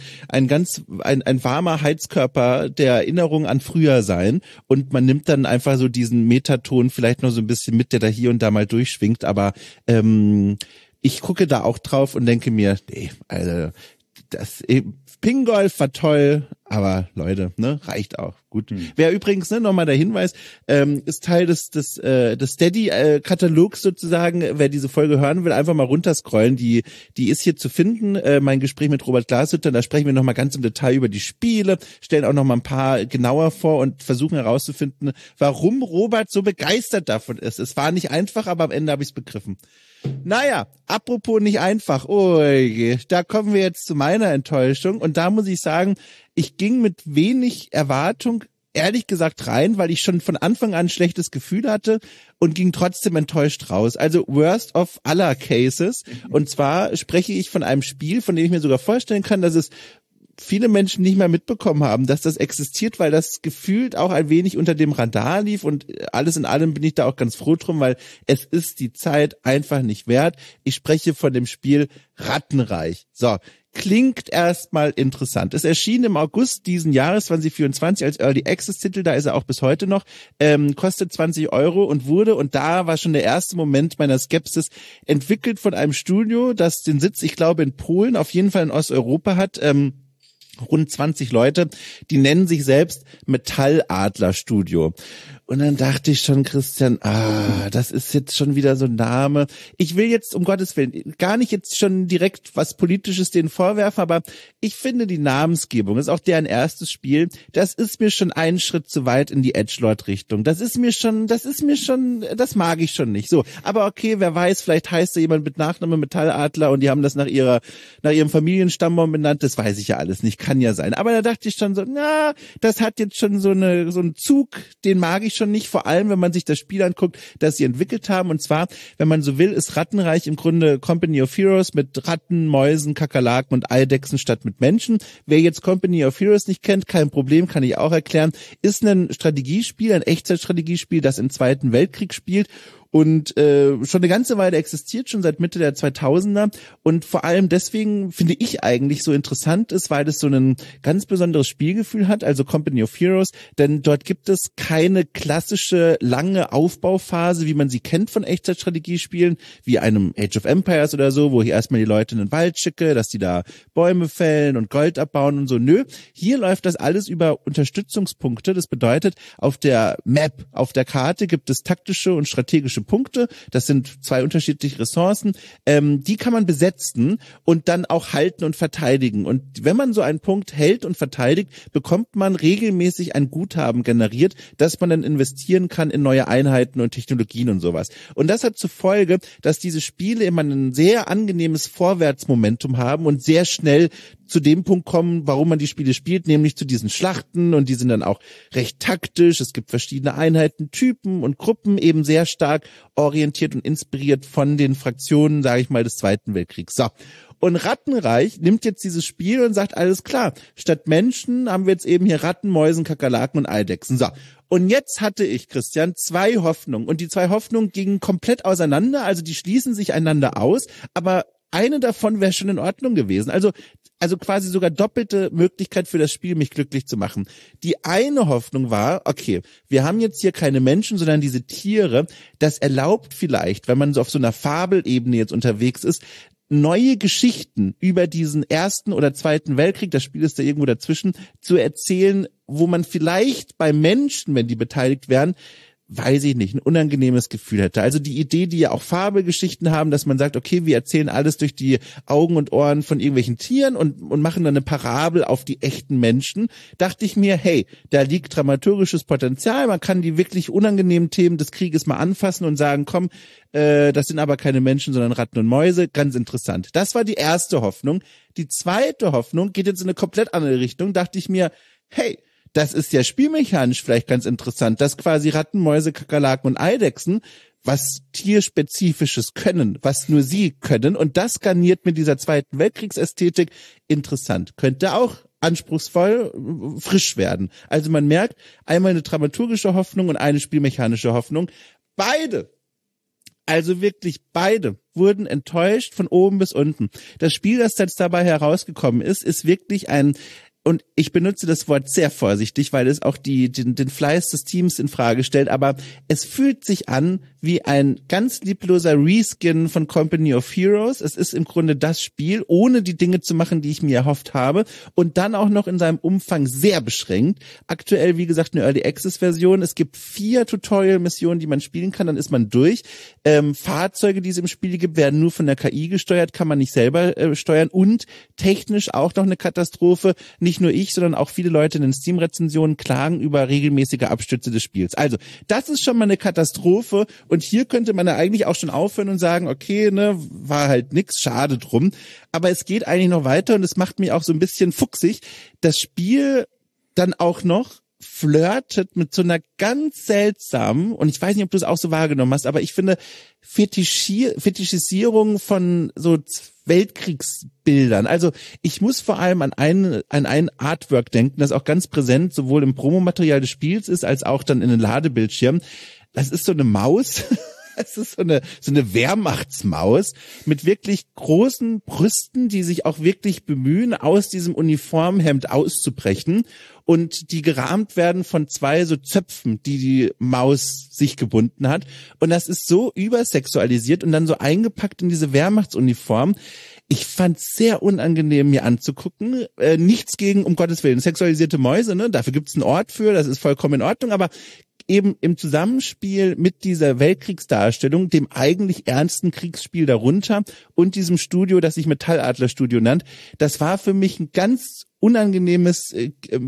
warmer Heizkörper der Erinnerung an früher sein, und man nimmt dann einfach so diesen Metaton vielleicht noch so ein bisschen mit, der da hier und da mal durchschwingt, aber ich gucke da auch drauf und denke mir, nee, also das Pingolf war toll, aber Leute, ne, reicht auch. Gut. Wer übrigens, ne, nochmal der Hinweis, ist Teil des Steady-Katalogs sozusagen. Wer diese Folge hören will, einfach mal runterscrollen. Die ist hier zu finden. Mein Gespräch mit Robert Glashütter, da sprechen wir nochmal ganz im Detail über die Spiele, stellen auch nochmal ein paar genauer vor und versuchen herauszufinden, warum Robert so begeistert davon ist. Es war nicht einfach, aber am Ende habe ich es begriffen. Naja, apropos nicht einfach, da kommen wir jetzt zu meiner Enttäuschung, und da muss ich sagen, ich ging mit wenig Erwartung ehrlich gesagt rein, weil ich schon von Anfang an ein schlechtes Gefühl hatte und ging trotzdem enttäuscht raus. Also worst of aller Cases, und zwar spreche ich von einem Spiel, von dem ich mir sogar vorstellen kann, dass es viele Menschen nicht mehr mitbekommen haben, dass das existiert, weil das gefühlt auch ein wenig unter dem Radar lief, und alles in allem bin ich da auch ganz froh drum, weil es ist die Zeit einfach nicht wert. Ich spreche von dem Spiel Rattenreich. So, klingt erstmal interessant. Es erschien im August diesen Jahres 2024 als Early Access Titel, da ist er auch bis heute noch, kostet 20 € und wurde, und da war schon der erste Moment meiner Skepsis, entwickelt von einem Studio, das den Sitz, ich glaube, in Polen, auf jeden Fall in Osteuropa hat, rund 20 Leute, die nennen sich selbst Metalladler Studio. Und dann dachte ich schon, Christian, das ist jetzt schon wieder so ein Name. Ich will jetzt, um Gottes Willen, gar nicht jetzt schon direkt was Politisches denen vorwerfen, aber ich finde die Namensgebung, ist auch deren erstes Spiel, das ist mir schon einen Schritt zu weit in die Edgelord-Richtung. Das mag ich schon nicht. So, aber okay, wer weiß, vielleicht heißt da jemand mit Nachname Metalladler und die haben das nach ihrem Familienstammbaum benannt, das weiß ich ja alles nicht, kann ja sein. Aber da dachte ich schon so, das hat jetzt schon so einen Zug, den mag ich schon nicht, vor allem wenn man sich das Spiel anguckt, das sie entwickelt haben, und zwar, wenn man so will, ist Rattenreich im Grunde Company of Heroes mit Ratten, Mäusen, Kakerlaken und Eidechsen statt mit Menschen. Wer jetzt Company of Heroes nicht kennt, kein Problem, kann ich auch erklären, ist ein Strategiespiel, ein Echtzeitstrategiespiel, das im Zweiten Weltkrieg spielt und schon eine ganze Weile existiert, schon seit Mitte der 2000er und vor allem deswegen finde ich eigentlich so interessant ist, weil es so ein ganz besonderes Spielgefühl hat, also Company of Heroes, denn dort gibt es keine klassische lange Aufbauphase, wie man sie kennt von Echtzeitstrategiespielen, wie einem Age of Empires oder so, wo ich erstmal die Leute in den Wald schicke, dass die da Bäume fällen und Gold abbauen und so. Nö, hier läuft das alles über Unterstützungspunkte. Das bedeutet, auf der Map, auf der Karte gibt es taktische und strategische Punkte. Das sind 2 unterschiedliche Ressourcen. Die kann man besetzen und dann auch halten und verteidigen. Und wenn man so einen Punkt hält und verteidigt, bekommt man regelmäßig ein Guthaben generiert, das man dann investieren kann in neue Einheiten und Technologien und sowas. Und das hat zur Folge, dass diese Spiele immer ein sehr angenehmes Vorwärtsmomentum haben und sehr schnell zu dem Punkt kommen, warum man die Spiele spielt, nämlich zu diesen Schlachten, und die sind dann auch recht taktisch. Es gibt verschiedene Einheiten, Typen und Gruppen, eben sehr stark orientiert und inspiriert von den Fraktionen, sage ich mal, des Zweiten Weltkriegs. So. Und Rattenreich nimmt jetzt dieses Spiel und sagt, alles klar, statt Menschen haben wir jetzt eben hier Ratten, Mäusen, Kakerlaken und Eidechsen. So. Und jetzt hatte ich, Christian, 2 Hoffnungen. Und die 2 Hoffnungen gingen komplett auseinander, also die schließen sich einander aus, aber eine davon wäre schon in Ordnung gewesen. Also quasi sogar doppelte Möglichkeit für das Spiel, mich glücklich zu machen. Die eine Hoffnung war, okay, wir haben jetzt hier keine Menschen, sondern diese Tiere. Das erlaubt vielleicht, wenn man so auf so einer Fabelebene jetzt unterwegs ist, neue Geschichten über diesen Ersten oder Zweiten Weltkrieg, das Spiel ist da irgendwo dazwischen, zu erzählen, wo man vielleicht bei Menschen, wenn die beteiligt werden, weiß ich nicht, ein unangenehmes Gefühl hätte. Also die Idee, die ja auch Fabelgeschichten haben, dass man sagt, okay, wir erzählen alles durch die Augen und Ohren von irgendwelchen Tieren und machen dann eine Parabel auf die echten Menschen, dachte ich mir, hey, da liegt dramaturgisches Potenzial, man kann die wirklich unangenehmen Themen des Krieges mal anfassen und sagen, komm, das sind aber keine Menschen, sondern Ratten und Mäuse, ganz interessant. Das war die erste Hoffnung. Die zweite Hoffnung geht jetzt in eine komplett andere Richtung, dachte ich mir, hey, das ist ja spielmechanisch vielleicht ganz interessant, dass quasi Ratten, Mäuse, Kakerlaken und Eidechsen was tierspezifisches können, was nur sie können, und das garniert mit dieser Zweiten Weltkriegsästhetik interessant. Könnte auch anspruchsvoll, frisch werden. Also man merkt, einmal eine dramaturgische Hoffnung und eine spielmechanische Hoffnung. Beide, also wirklich beide, wurden enttäuscht von oben bis unten. Das Spiel, das jetzt dabei herausgekommen ist wirklich ein, und ich benutze das Wort sehr vorsichtig, weil es auch den Fleiß des Teams in Frage stellt, aber es fühlt sich an wie ein ganz liebloser Reskin von Company of Heroes. Es ist im Grunde das Spiel, ohne die Dinge zu machen, die ich mir erhofft habe, und dann auch noch in seinem Umfang sehr beschränkt. Aktuell, wie gesagt, eine Early Access Version. Es gibt 4 Tutorial-Missionen, die man spielen kann, dann ist man durch. Fahrzeuge, die es im Spiel gibt, werden nur von der KI gesteuert, kann man nicht selber steuern, und technisch auch noch eine Katastrophe. Nicht nur ich, sondern auch viele Leute in den Steam-Rezensionen klagen über regelmäßige Abstürze des Spiels. Also, das ist schon mal eine Katastrophe, und hier könnte man ja eigentlich auch schon aufhören und sagen, okay, ne, war halt nix, schade drum. Aber es geht eigentlich noch weiter, und es macht mich auch so ein bisschen fuchsig. Das Spiel dann auch noch flirtet mit so einer ganz seltsamen, und ich weiß nicht, ob du es auch so wahrgenommen hast, aber ich finde Fetischisierung von so Weltkriegsbildern. Also ich muss vor allem an ein Artwork denken, das auch ganz präsent sowohl im Promomaterial des Spiels ist, als auch dann in den Ladebildschirmen. Das ist so eine Maus. Es ist so eine Wehrmachtsmaus mit wirklich großen Brüsten, die sich auch wirklich bemühen, aus diesem Uniformhemd auszubrechen, und die gerahmt werden von 2 so Zöpfen, die Maus sich gebunden hat. Und das ist so übersexualisiert und dann so eingepackt in diese Wehrmachtsuniform. Ich fand's sehr unangenehm, mir anzugucken. Nichts gegen, um Gottes Willen, sexualisierte Mäuse, ne? Dafür gibt's einen Ort für, das ist vollkommen in Ordnung, aber eben im Zusammenspiel mit dieser Weltkriegsdarstellung, dem eigentlich ernsten Kriegsspiel darunter und diesem Studio, das sich Metalladler Studio nennt, das war für mich ein ganz unangenehmes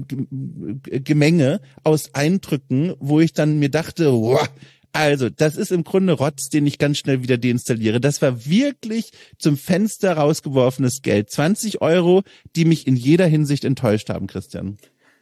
Gemenge aus Eindrücken, wo ich dann mir dachte, wow, also das ist im Grunde Rotz, den ich ganz schnell wieder deinstalliere. Das war wirklich zum Fenster rausgeworfenes Geld. 20 €, die mich in jeder Hinsicht enttäuscht haben, Christian.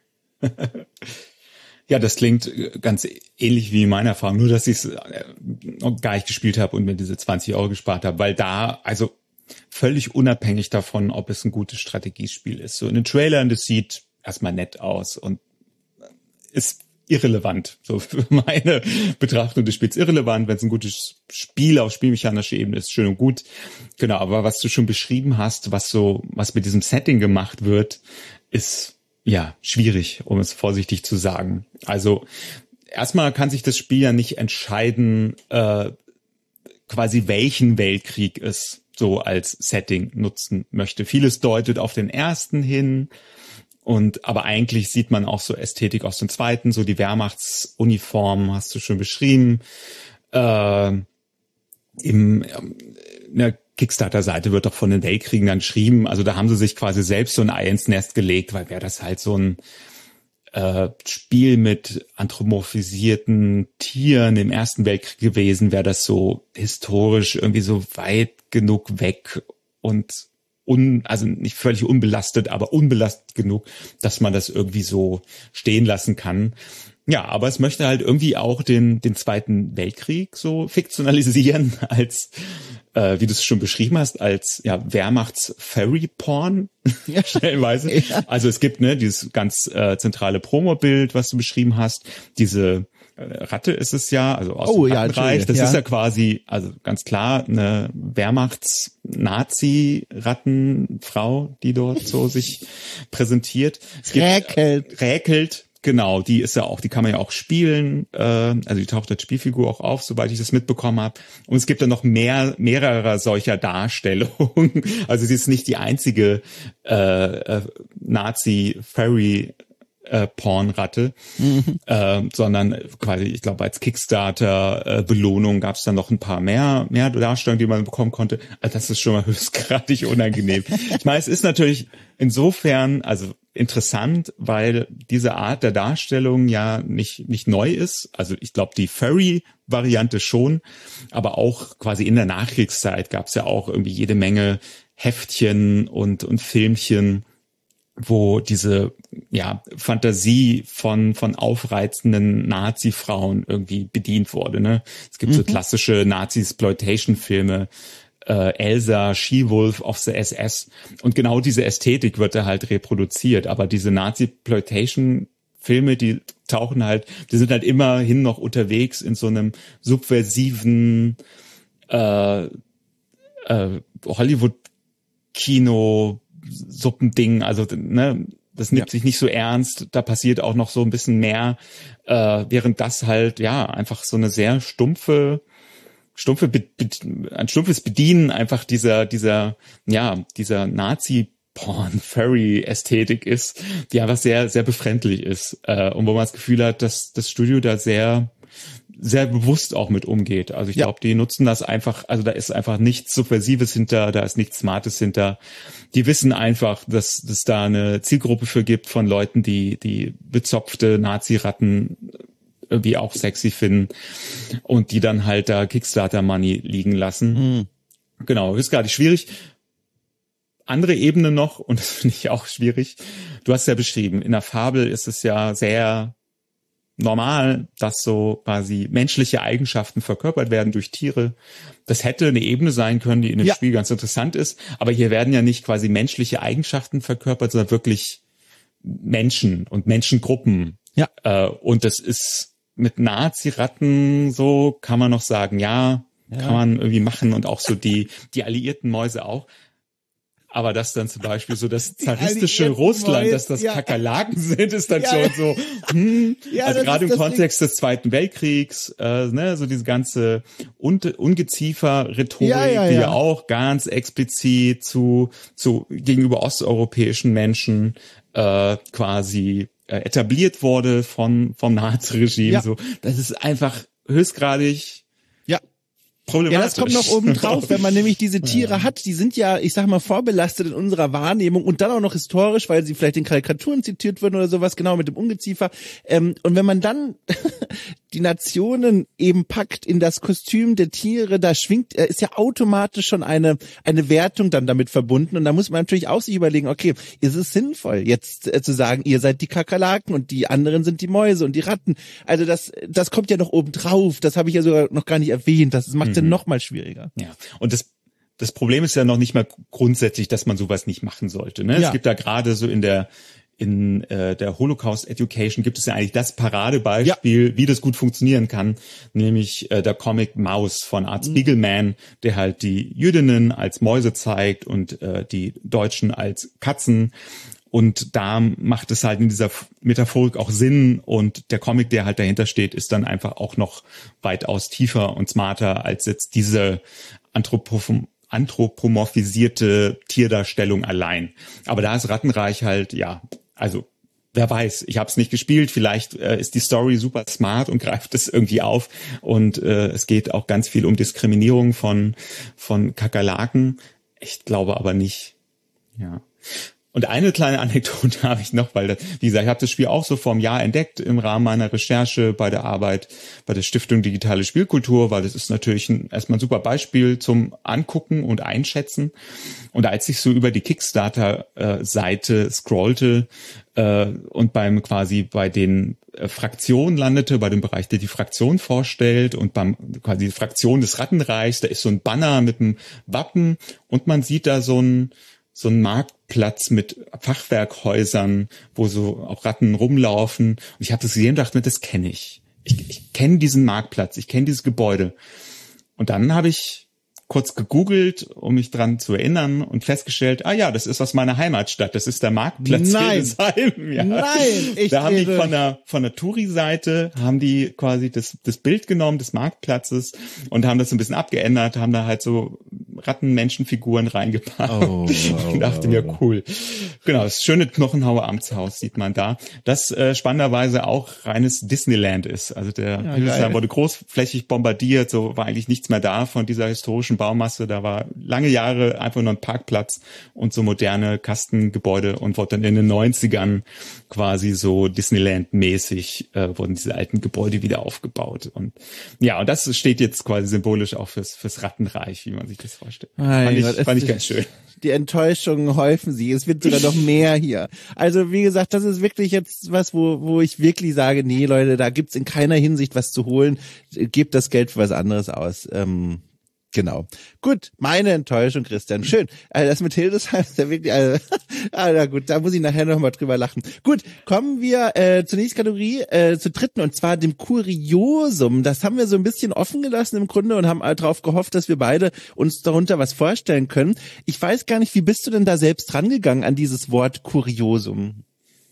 Ja, das klingt ganz ähnlich wie meine Erfahrung, nur dass ich es noch gar nicht gespielt habe und mir diese 20 € gespart habe, weil da, also völlig unabhängig davon, ob es ein gutes Strategiespiel ist. So in den Trailern, das sieht erstmal nett aus und ist irrelevant. So für meine Betrachtung des Spiels irrelevant. Wenn es ein gutes Spiel auf spielmechanischer Ebene ist, schön und gut. Genau, aber was du schon beschrieben hast, was mit diesem Setting gemacht wird, ist ja schwierig, um es vorsichtig zu sagen. Also erstmal kann sich das Spiel ja nicht entscheiden, quasi welchen Weltkrieg es so als Setting nutzen möchte. Vieles deutet auf den ersten hin. Aber eigentlich sieht man auch so Ästhetik aus dem zweiten, so die Wehrmachtsuniform hast du schon beschrieben. In der Kickstarter-Seite wird doch von den Weltkriegen dann geschrieben, also da haben sie sich quasi selbst so ein Ei ins Nest gelegt, weil wäre das halt so ein Spiel mit anthropomorphisierten Tieren im Ersten Weltkrieg gewesen, wäre das so historisch irgendwie so weit genug weg und also nicht völlig unbelastet, aber unbelastet genug, dass man das irgendwie so stehen lassen kann. Ja, aber es möchte halt irgendwie auch den Zweiten Weltkrieg so fiktionalisieren als, wie du es schon beschrieben hast, als ja Wehrmachts-Fairy-Porn, ja. Stellenweise. Ja. Also es gibt dieses ganz zentrale Promo-Bild, was du beschrieben hast, diese Ratte ist es ja, also aus dem Rattenreich. Das ist ja quasi, also ganz klar, eine Wehrmachts-Nazi-Rattenfrau, die dort so sich präsentiert. Räkelt. Genau, die ist ja auch, die kann man ja auch spielen, also die taucht als Spielfigur auch auf, soweit ich das mitbekommen habe. Und es gibt dann noch mehrere solcher Darstellungen. Also sie ist nicht die einzige Nazi-Fairy Pornratte, sondern quasi, ich glaube, als Kickstarter Belohnung gab es dann noch ein paar mehr Darstellungen, die man bekommen konnte. Also das ist schon mal höchstgradig unangenehm. Ich meine, es ist natürlich insofern also interessant, weil diese Art der Darstellung ja nicht neu ist. Also ich glaube, die Furry-Variante schon, aber auch quasi in der Nachkriegszeit gab es ja auch irgendwie jede Menge Heftchen und Filmchen, wo diese Fantasie von aufreizenden Nazi-Frauen irgendwie bedient wurde. Ne? Es gibt so klassische Nazi-Exploitation-Filme, Elsa, She-Wolf of the SS. Und genau diese Ästhetik wird da halt reproduziert. Aber diese Nazi-Exploitation-Filme, die sind halt immerhin noch unterwegs in so einem subversiven Hollywood-Kino Suppending, also ne, das nimmt sich nicht so ernst, da passiert auch noch so ein bisschen mehr, während das halt einfach so eine sehr ein stumpfes Bedienen einfach dieser Nazi-Porn-Furry-Ästhetik ist, die einfach sehr, sehr befremdlich ist, und wo man das Gefühl hat, dass das Studio da sehr sehr bewusst auch mit umgeht. Also ich glaube, die nutzen das einfach, also da ist einfach nichts Subversives hinter, da ist nichts Smartes hinter. Die wissen einfach, dass es da eine Zielgruppe für gibt von Leuten, die bezopfte Nazi-Ratten irgendwie auch sexy finden und die dann halt da Kickstarter-Money liegen lassen. Genau, ist gerade schwierig. Andere Ebene noch, und das finde ich auch schwierig, du hast ja beschrieben, in der Fabel ist es ja sehr normal, dass so quasi menschliche Eigenschaften verkörpert werden durch Tiere. Das hätte eine Ebene sein können, die in dem Spiel ganz interessant ist. Aber hier werden ja nicht quasi menschliche Eigenschaften verkörpert, sondern wirklich Menschen und Menschengruppen. Ja. Und das ist mit Nazi-Ratten so, kann man noch sagen, kann man irgendwie machen, und auch so die alliierten Mäuse auch. Aber dass dann zum Beispiel so das zaristische Russland, dass das Kakerlaken sind, ist dann schon so, also gerade im Kontext des Zweiten Weltkriegs, so diese ganze Ungeziefer-Rhetorik, die ja auch ganz explizit zu gegenüber osteuropäischen Menschen quasi etabliert wurde vom Nazi-Regime. So, das ist einfach höchstgradig problematisch. Ja, das kommt noch oben drauf, wenn man nämlich diese Tiere hat, die sind ja, ich sag mal, vorbelastet in unserer Wahrnehmung und dann auch noch historisch, weil sie vielleicht in Karikaturen zitiert wurden oder sowas, genau, mit dem Ungeziefer. Und wenn man dann die Nationen eben packt in das Kostüm der Tiere, da ist ja automatisch schon eine Wertung dann damit verbunden, und da muss man natürlich auch sich überlegen, okay, ist es sinnvoll, jetzt zu sagen, ihr seid die Kakerlaken und die anderen sind die Mäuse und die Ratten. Also das kommt ja noch oben drauf, das habe ich ja sogar noch gar nicht erwähnt, das macht noch mal schwieriger. Ja, und das Problem ist ja noch nicht mal grundsätzlich, dass man sowas nicht machen sollte. Ne? Es gibt da gerade so in der der Holocaust Education gibt es ja eigentlich das Paradebeispiel, wie das gut funktionieren kann, nämlich der Comic Maus von Art Spiegelman, der halt die Jüdinnen als Mäuse zeigt und die Deutschen als Katzen. Und da macht es halt in dieser Metaphorik auch Sinn, und der Comic, der halt dahinter steht, ist dann einfach auch noch weitaus tiefer und smarter als jetzt diese anthropomorphisierte Tierdarstellung allein. Aber da ist Rattenreich halt, ja, also wer weiß, ich habe es nicht gespielt, vielleicht ist die Story super smart und greift es irgendwie auf, und es geht auch ganz viel um Diskriminierung von Kakerlaken. Ich glaube aber nicht, ja. Und eine kleine Anekdote habe ich noch, weil, wie gesagt, ich habe das Spiel auch so vor einem Jahr entdeckt im Rahmen meiner Recherche bei der Arbeit bei der Stiftung Digitale Spielkultur, weil das ist natürlich erstmal ein super Beispiel zum Angucken und Einschätzen. Und als ich so über die Kickstarter-Seite scrollte und bei den Fraktionen landete, bei dem Bereich, der die Fraktion vorstellt, und beim quasi Fraktion des Rattenreichs, da ist so ein Banner mit einem Wappen, und man sieht da so ein Marktplatz mit Fachwerkhäusern, wo so auch Ratten rumlaufen. Und ich habe das gesehen und dachte mir, das kenne ich. Ich kenne diesen Marktplatz, ich kenne dieses Gebäude. Und dann habe ich kurz gegoogelt, um mich dran zu erinnern, und festgestellt, das ist aus meiner Heimatstadt, das ist der Marktplatz Hildesheim. Ja. Nein, da haben die von der Touri-Seite haben die quasi das Bild genommen des Marktplatzes und haben das so ein bisschen abgeändert, haben da halt so Ratten-Menschenfiguren reingepackt. Und dachte mir, cool. Genau, das schöne Knochenhauer Amtshaus sieht man da, das spannenderweise auch reines Disneyland ist. Also der Hildesheim wurde großflächig bombardiert, so war eigentlich nichts mehr da von dieser historischen Baumasse. Da war lange Jahre einfach nur ein Parkplatz und so moderne Kastengebäude, und wurde dann in den 90ern quasi so Disneyland-mäßig wurden diese alten Gebäude wieder aufgebaut. Und ja, und das steht jetzt quasi symbolisch auch fürs Rattenreich, wie man sich das vorstellt. Fand ich ganz schön. Die Enttäuschungen häufen sich. Es wird sogar noch mehr hier. Also wie gesagt, das ist wirklich jetzt was, wo ich wirklich sage, nee Leute, da gibt's in keiner Hinsicht was zu holen. Gebt das Geld für was anderes aus. Genau. Gut, meine Enttäuschung, Christian. Schön. Also das mit Hildesheim ist ja wirklich, na gut, da muss ich nachher nochmal drüber lachen. Gut, kommen wir zur nächsten Kategorie, zur dritten, und zwar dem Kuriosum. Das haben wir so ein bisschen offen gelassen im Grunde und haben darauf gehofft, dass wir beide uns darunter was vorstellen können. Ich weiß gar nicht, wie bist du denn da selbst rangegangen an dieses Wort Kuriosum?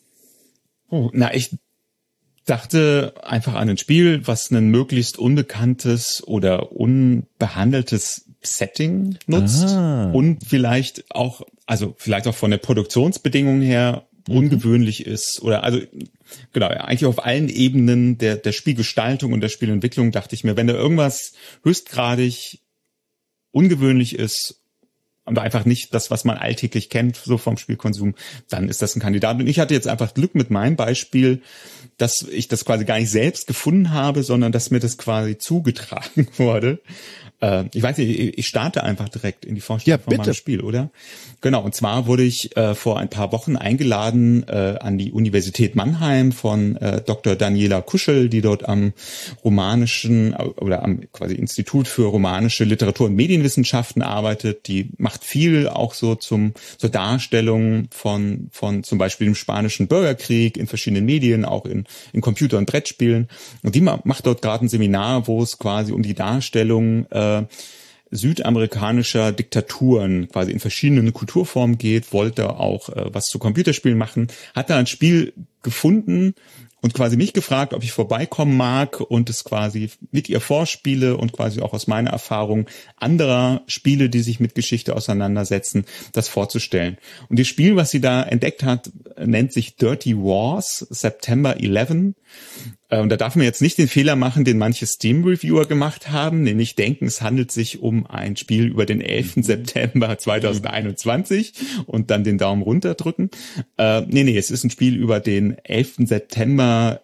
Ich dachte einfach an ein Spiel, was ein möglichst unbekanntes oder unbehandeltes Setting nutzt und vielleicht auch von der Produktionsbedingung her ungewöhnlich ist, oder also genau, eigentlich auf allen Ebenen der Spielgestaltung und der Spielentwicklung dachte ich mir, wenn da irgendwas höchstgradig ungewöhnlich ist und einfach nicht das, was man alltäglich kennt, so vom Spielkonsum, dann ist das ein Kandidat. Und ich hatte jetzt einfach Glück mit meinem Beispiel, dass ich das quasi gar nicht selbst gefunden habe, sondern dass mir das quasi zugetragen wurde. Ich weiß nicht, ich starte einfach direkt in die Vorstellung von meinem Spiel, oder? Genau, und zwar wurde ich vor ein paar Wochen eingeladen an die Universität Mannheim von Dr. Daniela Kuschel, die dort am romanischen oder am quasi Institut für romanische Literatur und Medienwissenschaften arbeitet. Die macht viel auch so zur Darstellung von zum Beispiel dem spanischen Bürgerkrieg in verschiedenen Medien, auch in Computer- und Brettspielen. Und die macht dort gerade ein Seminar, wo es quasi um die Darstellung südamerikanischer Diktaturen quasi in verschiedenen Kulturformen geht, wollte auch was zu Computerspielen machen, hat da ein Spiel gefunden und quasi mich gefragt, ob ich vorbeikommen mag und es quasi mit ihr vorspiele und quasi auch aus meiner Erfahrung anderer Spiele, die sich mit Geschichte auseinandersetzen, das vorzustellen. Und das Spiel, was sie da entdeckt hat, nennt sich Dirty Wars September 11. Und da darf man jetzt nicht den Fehler machen, den manche Steam-Reviewer gemacht haben, nämlich denken, es handelt sich um ein Spiel über den 11. September 2021 und dann den Daumen runter drücken. Nee, es ist ein Spiel über den 11. September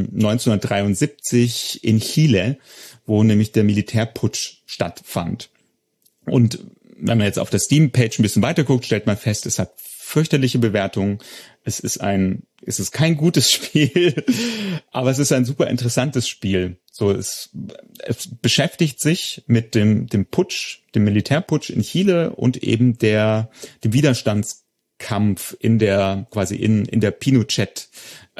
1973 in Chile, wo nämlich der Militärputsch stattfand. Und wenn man jetzt auf der Steam-Page ein bisschen weiter guckt, stellt man fest, es hat fürchterliche Bewertungen. Es ist kein gutes Spiel, aber es ist ein super interessantes Spiel. So, es beschäftigt sich mit dem Putsch, dem Militärputsch in Chile und eben dem Widerstandskampf Kampf in der Pinochet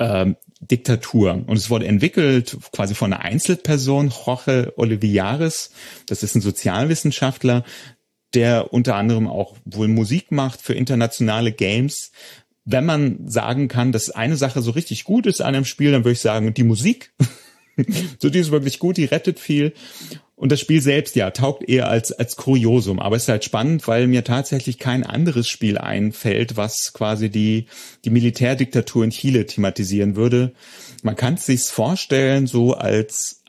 Diktatur. Und es wurde entwickelt quasi von einer Einzelperson, Jorge Olivares. Das ist ein Sozialwissenschaftler, der unter anderem auch wohl Musik macht für internationale Games. Wenn man sagen kann, dass eine Sache so richtig gut ist an einem Spiel, dann würde ich sagen, die Musik. So, die ist wirklich gut, die rettet viel. Und das Spiel selbst, ja, taugt eher als Kuriosum. Aber es ist halt spannend, weil mir tatsächlich kein anderes Spiel einfällt, was quasi die Militärdiktatur in Chile thematisieren würde. Man kann es sich vorstellen, so als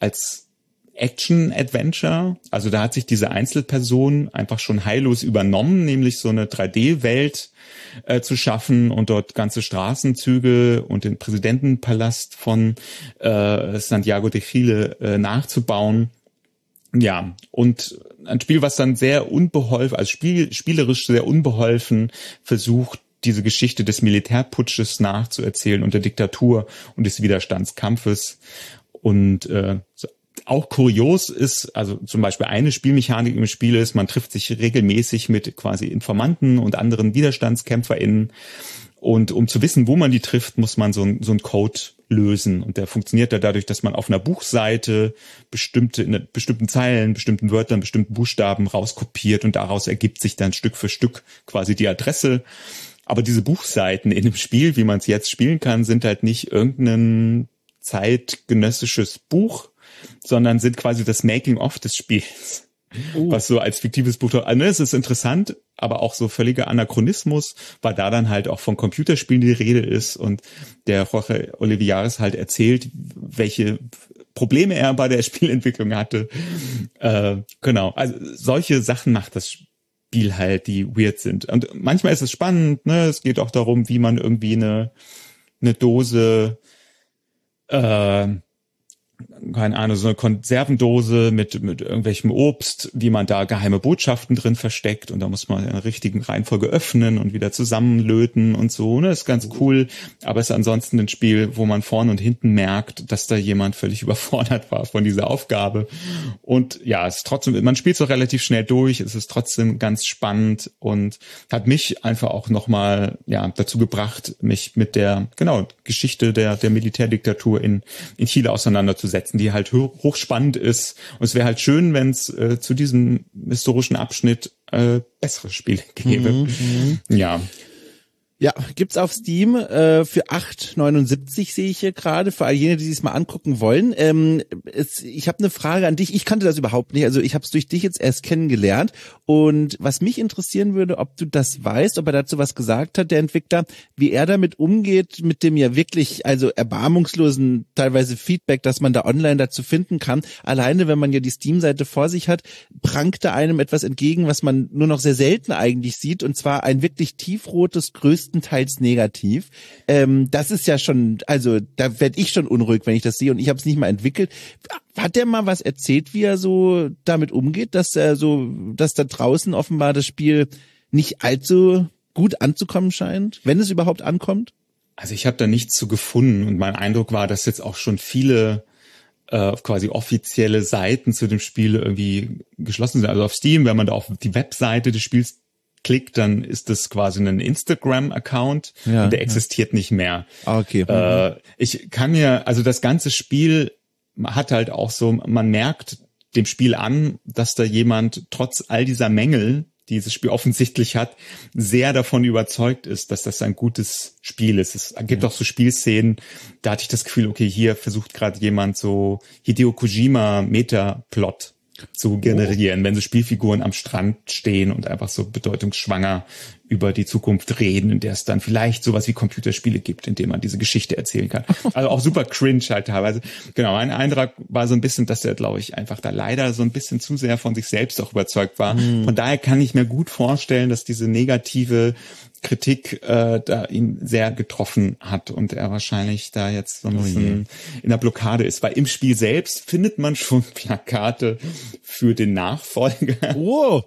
Action-Adventure. Also da hat sich diese Einzelperson einfach schon heillos übernommen, nämlich so eine 3D-Welt zu schaffen und dort ganze Straßenzüge und den Präsidentenpalast von Santiago de Chile nachzubauen. Ja, und ein Spiel, was dann sehr unbeholfen, also spielerisch sehr unbeholfen versucht, diese Geschichte des Militärputsches nachzuerzählen und der Diktatur und des Widerstandskampfes. Und auch kurios ist, also zum Beispiel eine Spielmechanik im Spiel ist, man trifft sich regelmäßig mit quasi Informanten und anderen WiderstandskämpferInnen. Und um zu wissen, wo man die trifft, muss man so einen Code lösen. Und der funktioniert ja dadurch, dass man auf einer Buchseite in bestimmten Zeilen, bestimmten Wörtern, bestimmten Buchstaben rauskopiert und daraus ergibt sich dann Stück für Stück quasi die Adresse. Aber diese Buchseiten in dem Spiel, wie man es jetzt spielen kann, sind halt nicht irgendein zeitgenössisches Buch, sondern sind quasi das Making-of des Spiels. Was so als fiktives Buch, es ist interessant, aber auch so völliger Anachronismus, weil da dann halt auch von Computerspielen die Rede ist und der Jorge Olivares halt erzählt, welche Probleme er bei der Spielentwicklung hatte. Genau, also solche Sachen macht das Spiel halt, die weird sind. Und manchmal ist es spannend, ne? Es geht auch darum, wie man irgendwie eine Dose keine Ahnung, so eine Konservendose mit irgendwelchem Obst, wie man da geheime Botschaften drin versteckt und da muss man in der richtigen Reihenfolge öffnen und wieder zusammenlöten und so, ne, ist ganz cool, aber es ist ansonsten ein Spiel, wo man vorne und hinten merkt, dass da jemand völlig überfordert war von dieser Aufgabe und ja, es ist trotzdem, man spielt so relativ schnell durch, es ist trotzdem ganz spannend und hat mich einfach auch nochmal, ja, dazu gebracht, mich mit der, genau, Geschichte der Militärdiktatur in Chile auseinanderzusetzen, die halt hochspannend ist. Und es wäre halt schön, wenn es zu diesem historischen Abschnitt bessere Spiele gäbe. Ja. Ja, gibt's auf Steam für 8,79 sehe ich hier gerade, für all jene, die sich mal angucken wollen. Ich habe eine Frage an dich. Ich kannte das überhaupt nicht, also ich habe es durch dich jetzt erst kennengelernt. Und was mich interessieren würde, ob du das weißt, ob er dazu was gesagt hat, der Entwickler, wie er damit umgeht, mit dem ja wirklich, also erbarmungslosen teilweise Feedback, das man da online dazu finden kann. Alleine, wenn man ja die Steam-Seite vor sich hat, prangt da einem etwas entgegen, was man nur noch sehr selten eigentlich sieht, und zwar ein wirklich tiefrotes, größtenteils negativ. Das ist ja schon, also da werde ich schon unruhig, wenn ich das sehe, und ich habe es nicht mal entwickelt. Hat der mal was erzählt, wie er so damit umgeht, dass da draußen offenbar das Spiel nicht allzu gut anzukommen scheint, wenn es überhaupt ankommt? Also ich habe da nichts zu gefunden und mein Eindruck war, dass jetzt auch schon viele quasi offizielle Seiten zu dem Spiel irgendwie geschlossen sind. Also auf Steam, wenn man da auf die Webseite des Spiels klickt, dann ist das quasi ein Instagram-Account und der existiert nicht mehr. Okay. Ich kann mir, also das ganze Spiel hat halt auch so, man merkt dem Spiel an, dass da jemand trotz all dieser Mängel, die dieses Spiel offensichtlich hat, sehr davon überzeugt ist, dass das ein gutes Spiel ist. Es gibt auch so Spielszenen, da hatte ich das Gefühl, okay, hier versucht gerade jemand so Hideo Kojima Metaplot zu generieren, wenn so Spielfiguren am Strand stehen und einfach so bedeutungsschwanger über die Zukunft reden, in der es dann vielleicht sowas wie Computerspiele gibt, in denen man diese Geschichte erzählen kann. Also auch super cringe halt teilweise. Genau, mein Eindruck war so ein bisschen, dass der, glaube ich, einfach da leider so ein bisschen zu sehr von sich selbst auch überzeugt war. Von daher kann ich mir gut vorstellen, dass diese negative Kritik da ihn sehr getroffen hat und er wahrscheinlich da jetzt so ein bisschen in der Blockade ist. Weil im Spiel selbst findet man schon Plakate für den Nachfolger. Wow.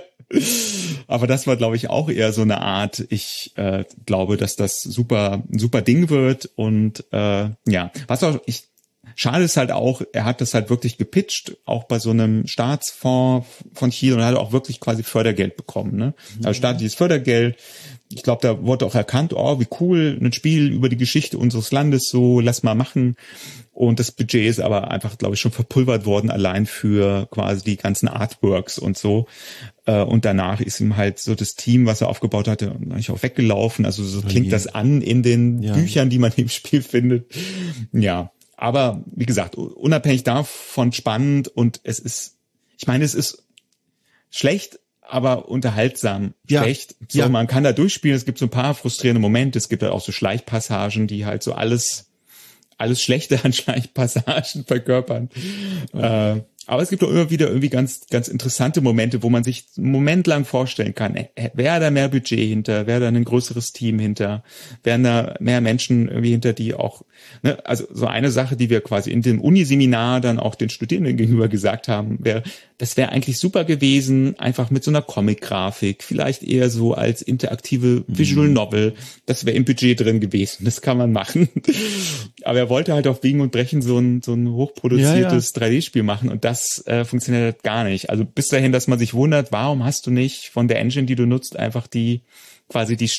Aber das war, glaube ich, auch eher so eine Art, ich glaube, dass das ein super Ding wird und ja, was auch, ich Schade ist halt auch, er hat das halt wirklich gepitcht, auch bei so einem Staatsfonds von Chile, und hat auch wirklich quasi Fördergeld bekommen, ne? Also staatliches Fördergeld. Ich glaube, da wurde auch erkannt, oh, wie cool, ein Spiel über die Geschichte unseres Landes, so, lass mal machen. Und das Budget ist aber einfach, glaube ich, schon verpulvert worden, allein für quasi die ganzen Artworks und so. Und danach ist ihm halt so das Team, was er aufgebaut hatte, eigentlich auch weggelaufen. Also so klingt das an in den Büchern, die man im Spiel findet. Ja, aber wie gesagt, unabhängig davon spannend, und es ist schlecht, aber unterhaltsam. Schlecht. So, man kann da durchspielen. Es gibt so ein paar frustrierende Momente. Es gibt halt auch so Schleichpassagen, die halt so alles Schlechte an Schleichpassagen verkörpern. Aber es gibt auch immer wieder irgendwie ganz, ganz interessante Momente, wo man sich einen Moment lang vorstellen kann, wäre da mehr Budget hinter, wäre da ein größeres Team hinter, wären da mehr Menschen irgendwie hinter, die auch, ne, also so eine Sache, die wir quasi in dem Uniseminar dann auch den Studierenden gegenüber gesagt haben, das wäre eigentlich super gewesen, einfach mit so einer Comic-Grafik, vielleicht eher so als interaktive Visual Novel, das wäre im Budget drin gewesen, das kann man machen. Aber er wollte halt auf Biegen und Brechen so ein hochproduziertes 3D-Spiel machen, und das funktioniert halt gar nicht. Also bis dahin, dass man sich wundert, warum hast du nicht von der Engine, die du nutzt, einfach quasi die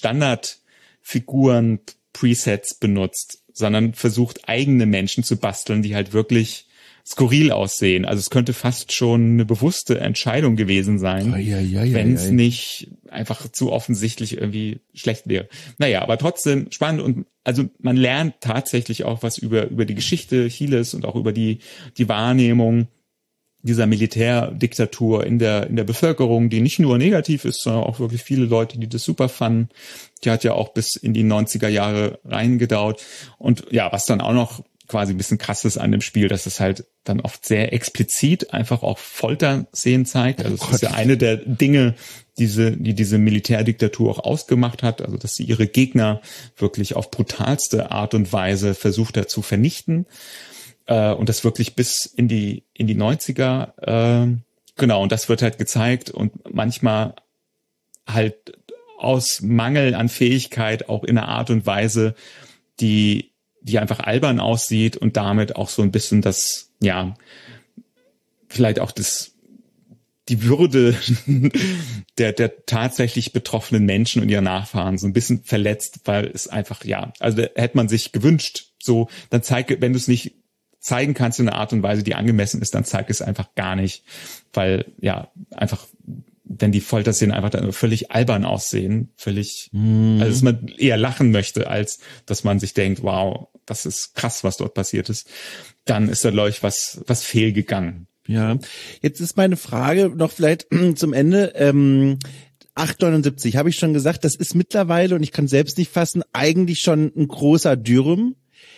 Standardfiguren-Presets benutzt, sondern versucht, eigene Menschen zu basteln, die halt wirklich skurril aussehen. Also es könnte fast schon eine bewusste Entscheidung gewesen sein, wenn es nicht einfach zu offensichtlich irgendwie schlecht wäre. Naja, aber trotzdem spannend, und also man lernt tatsächlich auch was über die Geschichte Chiles und auch über die Wahrnehmung dieser Militärdiktatur in der Bevölkerung, die nicht nur negativ ist, sondern auch wirklich viele Leute, die das super fanden. Die hat ja auch bis in die 90er Jahre reingedauert. Und ja, was dann auch noch quasi ein bisschen krass ist an dem Spiel, dass es halt dann oft sehr explizit einfach auch Folterszenen zeigt. Also es ist ja eine der Dinge, die diese Militärdiktatur auch ausgemacht hat, also dass sie ihre Gegner wirklich auf brutalste Art und Weise versucht hat zu vernichten. Und das wirklich bis in die 90er. Genau, und das wird halt gezeigt, und manchmal halt aus Mangel an Fähigkeit auch in einer Art und Weise, die einfach albern aussieht, und damit auch so ein bisschen das, ja, vielleicht auch die Würde der tatsächlich betroffenen Menschen und ihrer Nachfahren so ein bisschen verletzt, weil es einfach, ja, also hätte man sich gewünscht, so, dann wenn du es nicht zeigen kannst in einer Art und Weise, die angemessen ist, dann zeig es einfach gar nicht, weil, ja, einfach, wenn die Folterszenen einfach dann völlig albern aussehen, also dass man eher lachen möchte, als dass man sich denkt, wow, das ist krass, was dort passiert ist, dann ist da, glaube ich, was fehlgegangen. Ja, jetzt ist meine Frage noch vielleicht zum Ende. 8,79 habe ich schon gesagt, das ist mittlerweile, und ich kann selbst nicht fassen, eigentlich schon ein großer Dürüm.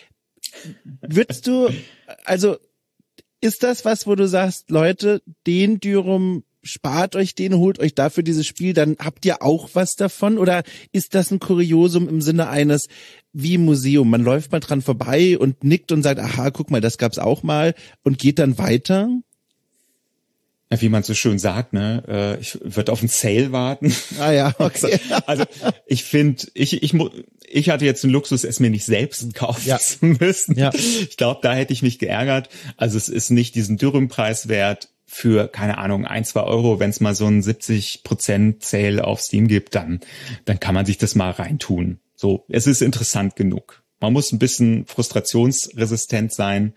Würdest du, also ist das was, wo du sagst, Leute, den Dürüm, spart euch den, holt euch dafür dieses Spiel, dann habt ihr auch was davon? Oder ist das ein Kuriosum im Sinne eines, wie im Museum, man läuft mal dran vorbei und nickt und sagt, aha, guck mal, das gab's auch mal, und geht dann weiter? Ja, wie man so schön sagt, ne, ich würde auf einen Sale warten. Ah ja, okay. Also ich finde, ich hatte jetzt den Luxus, es mir nicht selbst kaufen zu müssen. Ja. Ich glaube, da hätte ich mich geärgert. Also es ist nicht diesen Dürüm-Preis wert für, keine Ahnung, 1-2 Euro. Wenn es mal so einen 70% Sale auf Steam gibt, dann kann man sich das mal reintun. So, es ist interessant genug. Man muss ein bisschen frustrationsresistent sein.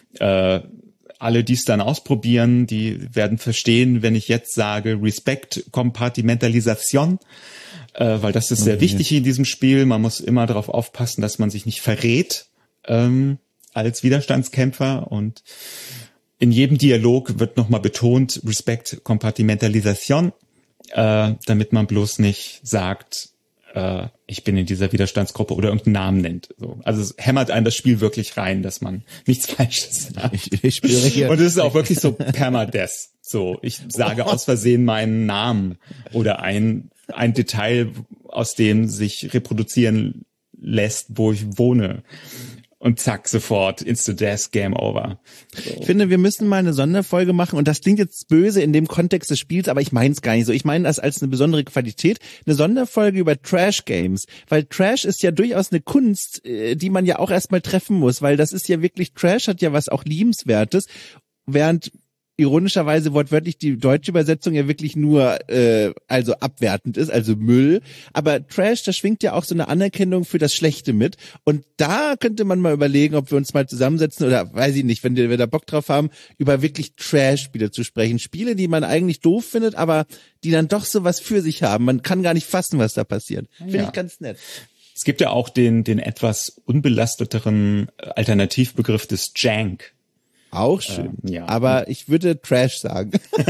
Alle, die es dann ausprobieren, die werden verstehen, wenn ich jetzt sage, Respect Kompartimentalisation, weil das ist sehr wichtig in diesem Spiel. Man muss immer darauf aufpassen, dass man sich nicht verrät als Widerstandskämpfer, und in jedem Dialog wird nochmal betont, Respect Kompartimentalisation, damit man bloß nicht sagt, ich bin in dieser Widerstandsgruppe oder irgendeinen Namen nennt. So. Also es hämmert einen das Spiel wirklich rein, dass man nichts Falsches sagt. Ich spiele hier. Und es ist auch wirklich so Permadeath. So, ich sage aus Versehen meinen Namen oder ein Detail, aus dem sich reproduzieren lässt, wo ich wohne. und zack, sofort, instant death, game over. So. Ich finde, wir müssen mal eine Sonderfolge machen und das klingt jetzt böse in dem Kontext des Spiels, aber ich meine es gar nicht so. Ich meine das als eine besondere Qualität, eine Sonderfolge über Trash-Games, weil Trash ist ja durchaus eine Kunst, die man ja auch erstmal treffen muss, weil das ist ja wirklich, Trash hat ja was auch Liebenswertes, während ironischerweise wortwörtlich die deutsche Übersetzung ja wirklich nur also abwertend ist, also Müll. Aber Trash, da schwingt ja auch so eine Anerkennung für das Schlechte mit. Und da könnte man mal überlegen, ob wir uns mal zusammensetzen oder, weiß ich nicht, wenn wir da Bock drauf haben, über wirklich Trash-Spiele zu sprechen. Spiele, die man eigentlich doof findet, aber die dann doch so was für sich haben. Man kann gar nicht fassen, was da passiert. Finde ich ganz nett. Es gibt ja auch den etwas unbelasteteren Alternativbegriff des Jank. Auch schön, aber ich würde Trash sagen.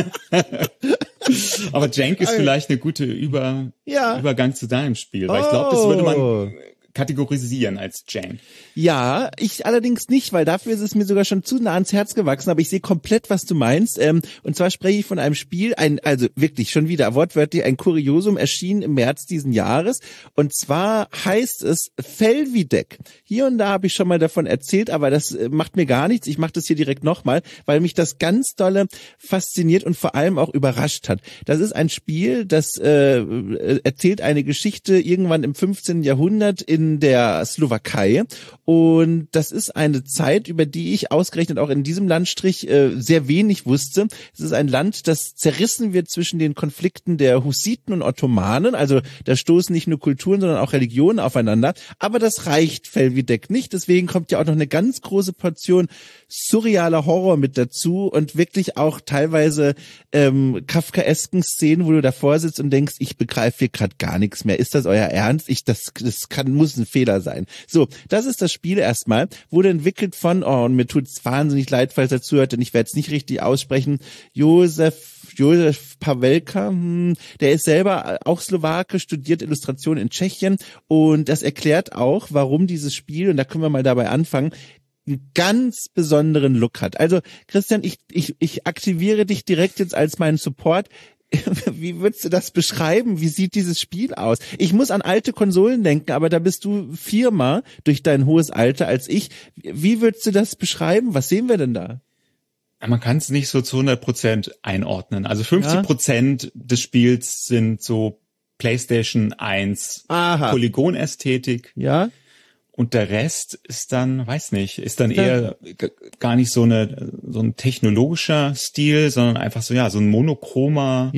Aber Jank ist vielleicht eine gute Übergang zu deinem Spiel, weil ich glaube, das würde man kategorisieren als Jank. Ja, ich allerdings nicht, weil dafür ist es mir sogar schon zu nah ans Herz gewachsen, aber ich sehe komplett, was du meinst. Und zwar spreche ich von einem Spiel, also wirklich schon wieder wortwörtlich ein Kuriosum, erschienen im März diesen Jahres. Und zwar heißt es Felvidek. Hier und da habe ich schon mal davon erzählt, aber das macht mir gar nichts. Ich mache das hier direkt nochmal, weil mich das ganz dolle fasziniert und vor allem auch überrascht hat. Das ist ein Spiel, das erzählt eine Geschichte irgendwann im 15. Jahrhundert in der Slowakei und das ist eine Zeit, über die ich ausgerechnet auch in diesem Landstrich sehr wenig wusste. Es ist ein Land, das zerrissen wird zwischen den Konflikten der Hussiten und Ottomanen, also da stoßen nicht nur Kulturen, sondern auch Religionen aufeinander, aber das reicht Felvidek nicht, deswegen kommt ja auch noch eine ganz große Portion surrealer Horror mit dazu und wirklich auch teilweise kafkaesken Szenen, wo du davor sitzt und denkst, ich begreife hier gerade gar nichts mehr. Ist das euer Ernst? Muss ein Fehler sein. So, das ist das Spiel erstmal, wurde entwickelt von, und mir tut's wahnsinnig leid, falls er zuhört, denn ich werde es nicht richtig aussprechen, Josef Pavelka, der ist selber auch Slowake, studiert Illustration in Tschechien und das erklärt auch, warum dieses Spiel, und da können wir mal dabei anfangen, einen ganz besonderen Look hat. Also Christian, ich aktiviere dich direkt jetzt als meinen Support. Wie würdest du das beschreiben? Wie sieht dieses Spiel aus? Ich muss an alte Konsolen denken, aber da bist du viermal durch dein hohes Alter als ich. Wie würdest du das beschreiben? Was sehen wir denn da? Man kann es nicht so zu 100% einordnen. Also 50% des Spiels sind so PlayStation 1 Polygonästhetik. Ja. Und der Rest ist dann, weiß nicht, ist dann eher gar nicht so ein technologischer Stil, sondern einfach so, so ein monochromer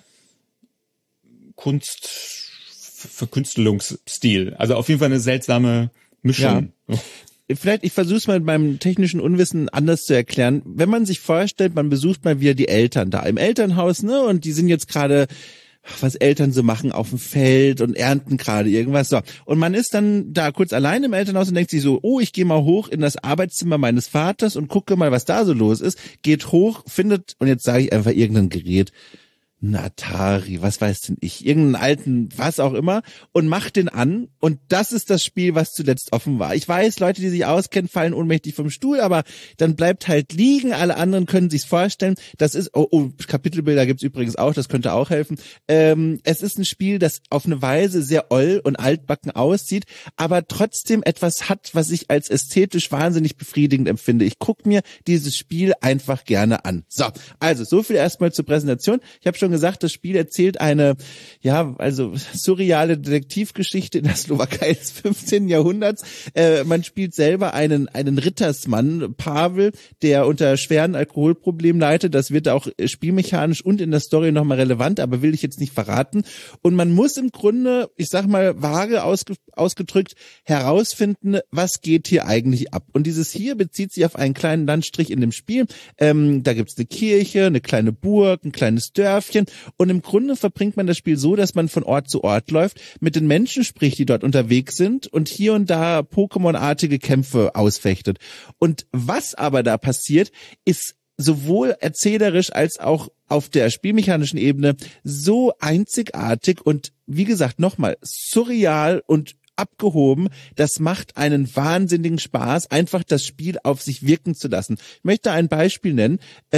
Verkünstelungsstil. Also auf jeden Fall eine seltsame Mischung. Ja. Vielleicht, ich versuche es mal mit meinem technischen Unwissen anders zu erklären. Wenn man sich vorstellt, man besucht mal wieder die Eltern da im Elternhaus, ne, und die sind jetzt gerade, was Eltern so machen auf dem Feld und ernten gerade irgendwas. So. Und man ist dann da kurz allein im Elternhaus und denkt sich so, ich gehe mal hoch in das Arbeitszimmer meines Vaters und gucke mal, was da so los ist. Geht hoch, findet, und jetzt sage ich einfach irgendein Gerät, ein Atari, was weiß denn ich, irgendeinen alten, was auch immer, und macht den an, und das ist das Spiel, was zuletzt offen war. Ich weiß, Leute, die sich auskennen, fallen ohnmächtig vom Stuhl, aber dann bleibt halt liegen, alle anderen können sich's vorstellen. Das ist, Kapitelbilder gibt's übrigens auch, das könnte auch helfen. Es ist ein Spiel, das auf eine Weise sehr oll und altbacken aussieht, aber trotzdem etwas hat, was ich als ästhetisch wahnsinnig befriedigend empfinde. Ich gucke mir dieses Spiel einfach gerne an. So, also so viel erstmal zur Präsentation. Ich habe schon gesagt, das Spiel erzählt eine, surreale Detektivgeschichte in der Slowakei des 15. Jahrhunderts. Man spielt selber einen Rittersmann, Pavel, der unter schweren Alkoholproblemen leidet. Das wird auch spielmechanisch und in der Story nochmal relevant, aber will ich jetzt nicht verraten. Und man muss im Grunde, ich sag mal, vage ausgedrückt, herausfinden, was geht hier eigentlich ab. Und dieses hier bezieht sich auf einen kleinen Landstrich in dem Spiel. Da gibt's eine Kirche, eine kleine Burg, ein kleines Dörfchen. Und im Grunde verbringt man das Spiel so, dass man von Ort zu Ort läuft, mit den Menschen spricht, die dort unterwegs sind und hier und da Pokémon-artige Kämpfe ausfechtet. Und was aber da passiert, ist sowohl erzählerisch als auch auf der spielmechanischen Ebene so einzigartig und, wie gesagt, nochmal surreal und abgehoben. Das macht einen wahnsinnigen Spaß, einfach das Spiel auf sich wirken zu lassen. Ich möchte ein Beispiel nennen.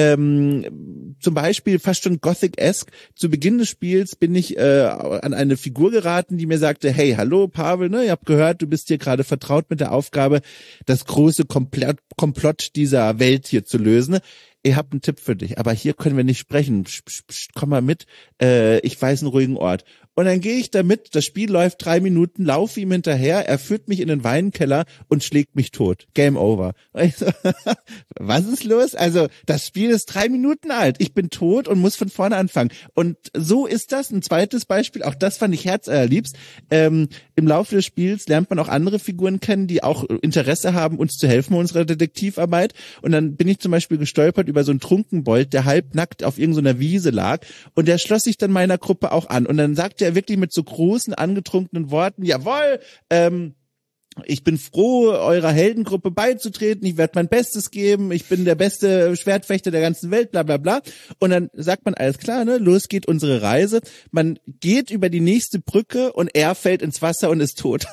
Zum Beispiel fast schon Gothic-esque. Zu Beginn des Spiels bin ich an eine Figur geraten, die mir sagte, hey, hallo Pavel, ne, ihr habt gehört, du bist hier gerade vertraut mit der Aufgabe, das große Komplott dieser Welt hier zu lösen. Ich habe einen Tipp für dich, aber hier können wir nicht sprechen. Komm mal mit, ich weiß einen ruhigen Ort. Und dann gehe ich da mit, das Spiel läuft 3 Minuten, laufe ihm hinterher, er führt mich in den Weinkeller und schlägt mich tot. Game over. So, was ist los? Also das Spiel ist 3 Minuten alt, ich bin tot und muss von vorne anfangen. Und so ist das. Ein zweites Beispiel, auch das fand ich herzallerliebst. Im Laufe des Spiels lernt man auch andere Figuren kennen, die auch Interesse haben, uns zu helfen bei unserer Detektivarbeit. Und dann bin ich zum Beispiel gestolpert über so einen Trunkenbold, der halbnackt auf irgendeiner Wiese lag. Und der schloss sich dann meiner Gruppe auch an. Und dann sagte er wirklich mit so großen, angetrunkenen Worten, jawohl, ich bin froh, eurer Heldengruppe beizutreten, ich werde mein Bestes geben, ich bin der beste Schwertfechter der ganzen Welt, bla bla bla. Und dann sagt man, alles klar, ne, los geht unsere Reise. Man geht über die nächste Brücke und er fällt ins Wasser und ist tot.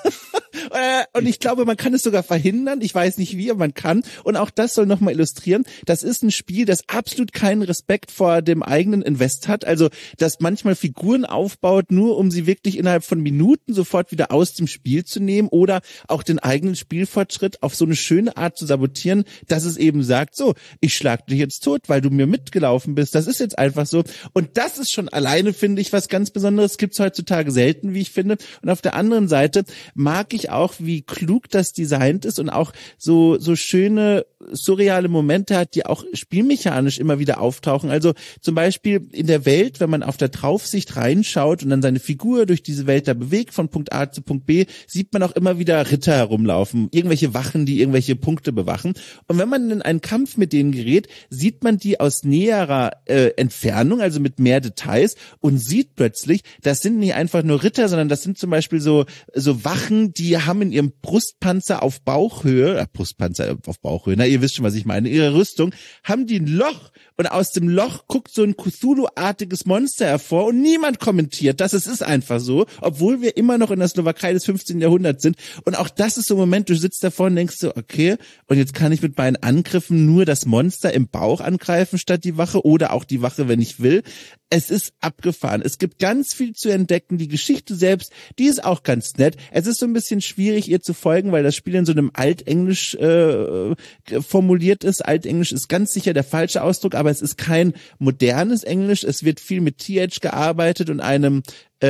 Und ich glaube, man kann es sogar verhindern. Ich weiß nicht wie, aber man kann. Und auch das soll nochmal illustrieren. Das ist ein Spiel, das absolut keinen Respekt vor dem eigenen Invest hat. Also, das manchmal Figuren aufbaut, nur um sie wirklich innerhalb von Minuten sofort wieder aus dem Spiel zu nehmen oder auch den eigenen Spielfortschritt auf so eine schöne Art zu sabotieren, dass es eben sagt, so, ich schlag dich jetzt tot, weil du mir mitgelaufen bist. Das ist jetzt einfach so. Und das ist schon alleine, finde ich, was ganz Besonderes. Gibt's heutzutage selten, wie ich finde. Und auf der anderen Seite mag ich auch, wie klug das designt ist und auch so schöne surreale Momente hat, die auch spielmechanisch immer wieder auftauchen. Also zum Beispiel in der Welt, wenn man auf der Draufsicht reinschaut und dann seine Figur durch diese Welt da bewegt, von Punkt A zu Punkt B, sieht man auch immer wieder Ritter herumlaufen, irgendwelche Wachen, die irgendwelche Punkte bewachen. Und wenn man in einen Kampf mit denen gerät, sieht man die aus näherer Entfernung, also mit mehr Details und sieht plötzlich, das sind nicht einfach nur Ritter, sondern das sind zum Beispiel so Wachen, die haben in ihrem Brustpanzer auf Bauchhöhe, na, ihr wisst schon, was ich meine, ihre Rüstung, haben die ein Loch und aus dem Loch guckt so ein Cthulhu-artiges Monster hervor und niemand kommentiert das. Es ist einfach so, obwohl wir immer noch in der Slowakei des 15. Jahrhunderts sind. Und auch das ist so ein Moment, du sitzt davor und denkst so, okay, und jetzt kann ich mit meinen Angriffen nur das Monster im Bauch angreifen statt die Wache oder auch die Wache, wenn ich will. Es ist abgefahren. Es gibt ganz viel zu entdecken. Die Geschichte selbst, die ist auch ganz nett. Es ist so ein bisschen schwierig, ihr zu folgen, weil das Spiel in so einem Altenglisch formuliert ist. Altenglisch ist ganz sicher der falsche Ausdruck, aber es ist kein modernes Englisch. Es wird viel mit TH gearbeitet und einem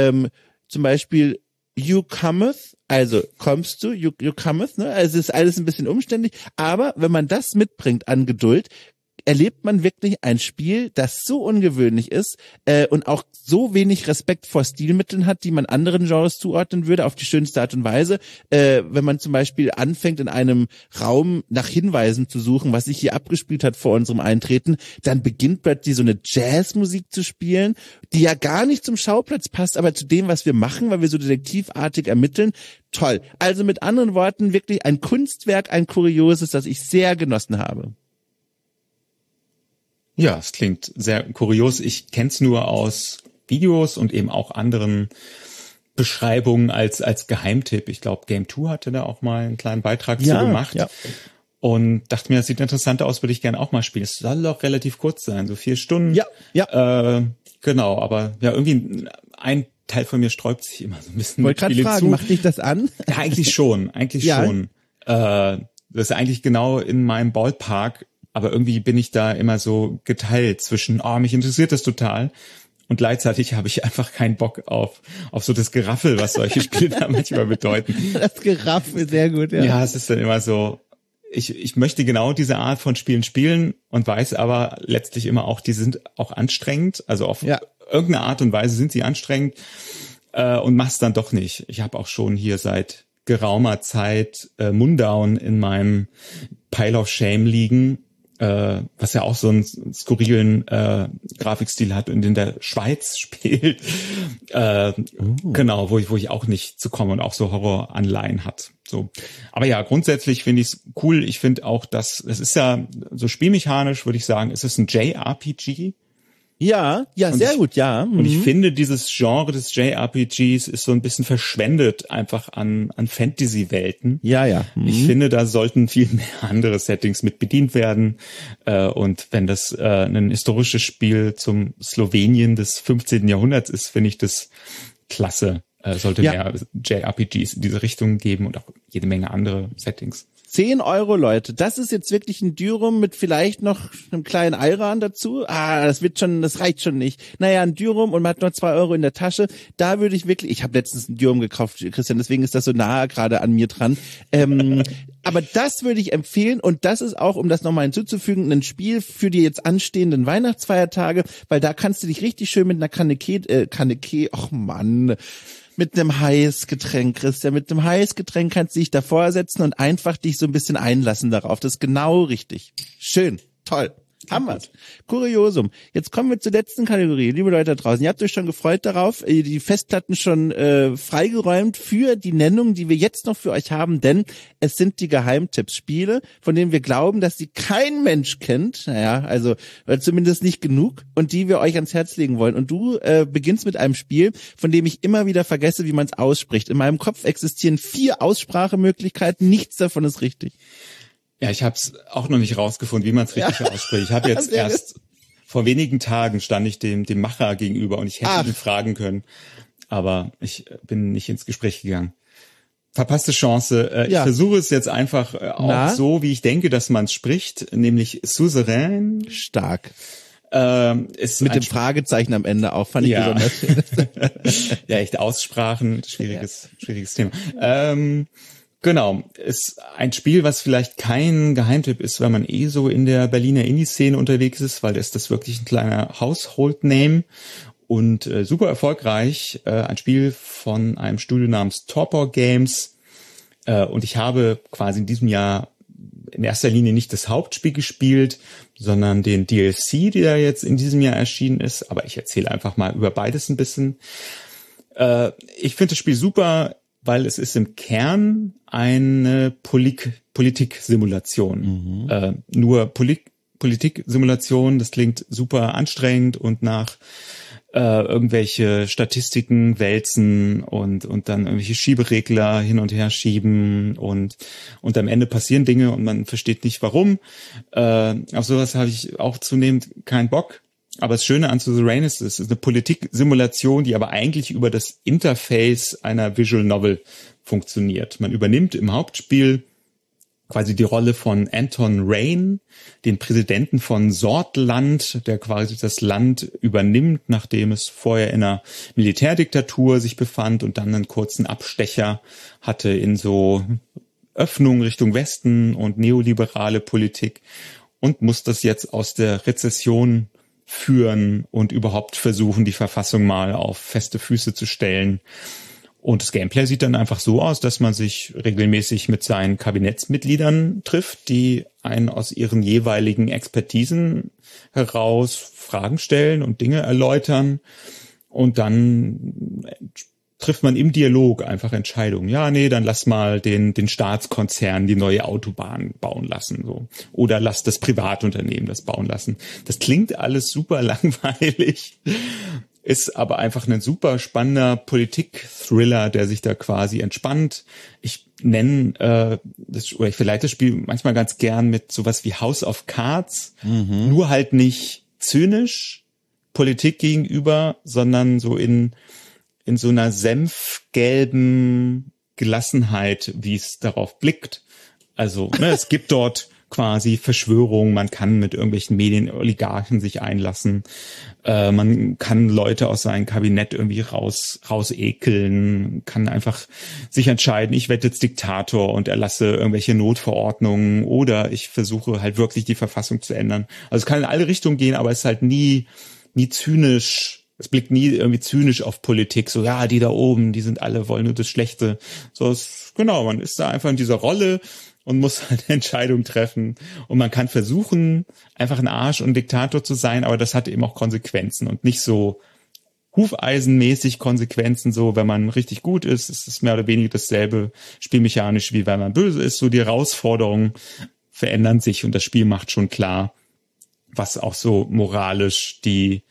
zum Beispiel You cometh, also kommst du, you cometh, ne? Also es ist alles ein bisschen umständlich, aber wenn man das mitbringt an Geduld, erlebt man wirklich ein Spiel, das so ungewöhnlich ist und auch so wenig Respekt vor Stilmitteln hat, die man anderen Genres zuordnen würde, auf die schönste Art und Weise. Wenn man zum Beispiel anfängt, in einem Raum nach Hinweisen zu suchen, was sich hier abgespielt hat vor unserem Eintreten, dann beginnt plötzlich so eine Jazzmusik zu spielen, die ja gar nicht zum Schauplatz passt, aber zu dem, was wir machen, weil wir so detektivartig ermitteln. Toll. Also mit anderen Worten wirklich ein Kunstwerk, ein Kurioses, das ich sehr genossen habe. Ja, es klingt sehr kurios. Ich kenn's nur aus Videos und eben auch anderen Beschreibungen als Geheimtipp. Ich glaube, Game 2 hatte da auch mal einen kleinen Beitrag zu gemacht. Ja. Und dachte mir, das sieht interessant aus, würde ich gerne auch mal spielen. Es soll doch relativ kurz sein, so 4 Stunden. Ja. Genau, aber ja, irgendwie ein Teil von mir sträubt sich immer so ein bisschen. Wollte gerade fragen, macht dich das an? Ja, eigentlich schon. Das ist eigentlich genau in meinem Ballpark. Aber irgendwie bin ich da immer so geteilt zwischen, mich interessiert das total. Und gleichzeitig habe ich einfach keinen Bock auf so das Geraffel, was solche Spiele da manchmal bedeuten. Das Geraffel, sehr gut, ja. Ja, es ist dann immer so, ich möchte genau diese Art von Spielen spielen und weiß aber letztlich immer auch, die sind auch anstrengend. Also auf irgendeine Art und Weise sind sie anstrengend und mach's dann doch nicht. Ich habe auch schon hier seit geraumer Zeit Mundown in meinem Pile of Shame liegen, was ja auch so einen skurrilen Grafikstil hat und in der Schweiz spielt. Genau, wo ich auch nicht zu komme und auch so Horroranleihen hat. So. Aber ja, grundsätzlich finde ich es cool. Ich finde auch, dass es ist ja so spielmechanisch, würde ich sagen, es ist ein JRPG. Ja, sehr gut, ja. Und ich finde, dieses Genre des JRPGs ist so ein bisschen verschwendet einfach an Fantasy-Welten. Ja. Ich finde, da sollten viel mehr andere Settings mit bedient werden. Und wenn das ein historisches Spiel zum Slowenien des 15. Jahrhunderts ist, finde ich das klasse. Sollte mehr JRPGs in diese Richtung geben und auch jede Menge andere Settings. 10 €, Leute. Das ist jetzt wirklich ein Dürum mit vielleicht noch einem kleinen Ayran dazu. Das reicht schon nicht. Naja, ein Dürum und man hat noch 2 € in der Tasche. Da würde ich wirklich, ich habe letztens ein Dürum gekauft, Christian, deswegen ist das so nah gerade an mir dran. Aber das würde ich empfehlen und das ist auch, um das nochmal hinzuzufügen, ein Spiel für die jetzt anstehenden Weihnachtsfeiertage, weil da kannst du dich richtig schön mit einer mit einem Heißgetränk, Christian, mit einem Heißgetränk kannst du dich davor setzen und einfach dich so ein bisschen einlassen darauf. Das ist genau richtig. Schön, toll. Hammer. Kuriosum. Jetzt kommen wir zur letzten Kategorie. Liebe Leute da draußen, ihr habt euch schon gefreut darauf, die Festplatten schon freigeräumt für die Nennung, die wir jetzt noch für euch haben, denn es sind die Geheimtipps-Spiele, von denen wir glauben, dass sie kein Mensch kennt, also zumindest nicht genug, und die wir euch ans Herz legen wollen. Und du beginnst mit einem Spiel, von dem ich immer wieder vergesse, wie man es ausspricht. In meinem Kopf existieren 4 Aussprachemöglichkeiten, nichts davon ist richtig. Ja, ich habe es auch noch nicht rausgefunden, wie man es richtig ausspricht. Ich habe jetzt erst vor wenigen Tagen stand ich dem Macher gegenüber und ich hätte ihn fragen können, aber ich bin nicht ins Gespräch gegangen. Verpasste Chance. Ich versuche es jetzt einfach auch so, wie ich denke, dass man es spricht, nämlich souverän. Stark. Mit dem Fragezeichen am Ende auch, fand ich besonders schön. Ja, echt Aussprachen, schwieriges Thema. Genau, ist ein Spiel, was vielleicht kein Geheimtipp ist, weil man so in der Berliner Indie-Szene unterwegs ist, weil ist das wirklich ein kleiner Household-Name und super erfolgreich. Ein Spiel von einem Studio namens Torpor Games und ich habe quasi in diesem Jahr in erster Linie nicht das Hauptspiel gespielt, sondern den DLC, der jetzt in diesem Jahr erschienen ist, aber ich erzähle einfach mal über beides ein bisschen. Ich finde das Spiel super, weil es ist im Kern eine Politik-Simulation. Nur Politik-Simulation, das klingt super anstrengend und nach irgendwelche Statistiken wälzen und dann irgendwelche Schieberegler hin und her schieben und am Ende passieren Dinge und man versteht nicht warum. Auf sowas habe ich auch zunehmend keinen Bock. Aber das Schöne an Suzerain ist, es ist eine Politik-Simulation, die aber eigentlich über das Interface einer Visual Novel funktioniert. Man übernimmt im Hauptspiel quasi die Rolle von Anton Rain, den Präsidenten von Sortland, der quasi das Land übernimmt, nachdem es vorher in einer Militärdiktatur sich befand und dann einen kurzen Abstecher hatte in so Öffnung Richtung Westen und neoliberale Politik und muss das jetzt aus der Rezession führen und überhaupt versuchen, die Verfassung mal auf feste Füße zu stellen. Und das Gameplay sieht dann einfach so aus, dass man sich regelmäßig mit seinen Kabinettsmitgliedern trifft, die einen aus ihren jeweiligen Expertisen heraus Fragen stellen und Dinge erläutern. Und dann trifft man im Dialog einfach Entscheidungen. Ja, nee, dann lass mal den Staatskonzern die neue Autobahn bauen lassen, so. Oder lass das Privatunternehmen das bauen lassen. Das klingt alles super langweilig, ist aber einfach ein super spannender Politik-Thriller, der sich da quasi entspannt. Ich nenne ich verleite das Spiel manchmal ganz gern mit sowas wie House of Cards, nur halt nicht zynisch Politik gegenüber, sondern so in so einer senfgelben Gelassenheit, wie es darauf blickt. Also es gibt dort quasi Verschwörungen, man kann mit irgendwelchen Medienoligarchen sich einlassen, man kann Leute aus seinem Kabinett irgendwie rausekeln, kann einfach sich entscheiden, ich werde jetzt Diktator und erlasse irgendwelche Notverordnungen oder ich versuche halt wirklich die Verfassung zu ändern. Also es kann in alle Richtungen gehen, aber es ist halt nie zynisch. Es blickt nie irgendwie zynisch auf Politik, so, ja, die da oben, die sind alle, wollen nur das Schlechte. So, genau, man ist da einfach in dieser Rolle und muss halt Entscheidungen treffen. Und man kann versuchen, einfach ein Arsch und Diktator zu sein, aber das hat eben auch Konsequenzen und nicht so hufeisenmäßig Konsequenzen, so, wenn man richtig gut ist, ist es mehr oder weniger dasselbe spielmechanisch, wie wenn man böse ist. So, die Herausforderungen verändern sich und das Spiel macht schon klar, was auch so moralisch die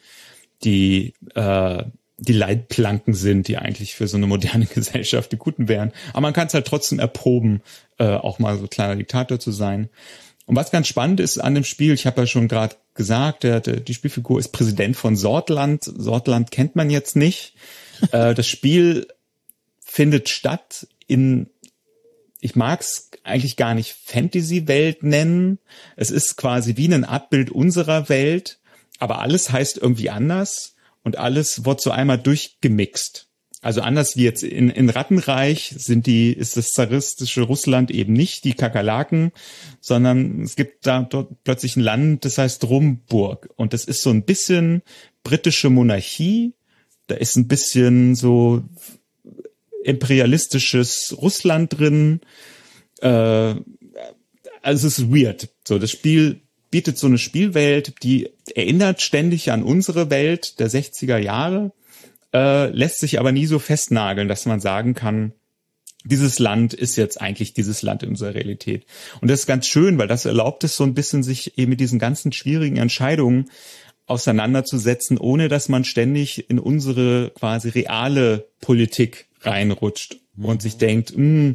Leitplanken sind, die eigentlich für so eine moderne Gesellschaft die guten wären. Aber man kann es halt trotzdem erproben, auch mal so kleiner Diktator zu sein. Und was ganz spannend ist an dem Spiel, ich habe ja schon gerade gesagt, die Spielfigur ist Präsident von Sortland. Sortland kennt man jetzt nicht. Das Spiel findet statt ich mag es eigentlich gar nicht Fantasy-Welt nennen. Es ist quasi wie ein Abbild unserer Welt, aber alles heißt irgendwie anders und alles wird so einmal durchgemixt. Also anders wie jetzt in Rattenreich ist das zaristische Russland eben nicht die Kakerlaken, sondern es gibt da dort plötzlich ein Land, das heißt Rumburg. Und das ist so ein bisschen britische Monarchie. Da ist ein bisschen so imperialistisches Russland drin. Also es ist weird. So, das Spiel bietet so eine Spielwelt, die erinnert ständig an unsere Welt der 60er Jahre, lässt sich aber nie so festnageln, dass man sagen kann, dieses Land ist jetzt eigentlich dieses Land in unserer Realität. Und das ist ganz schön, weil das erlaubt es so ein bisschen, sich eben mit diesen ganzen schwierigen Entscheidungen auseinanderzusetzen, ohne dass man ständig in unsere quasi reale Politik reinrutscht und sich denkt,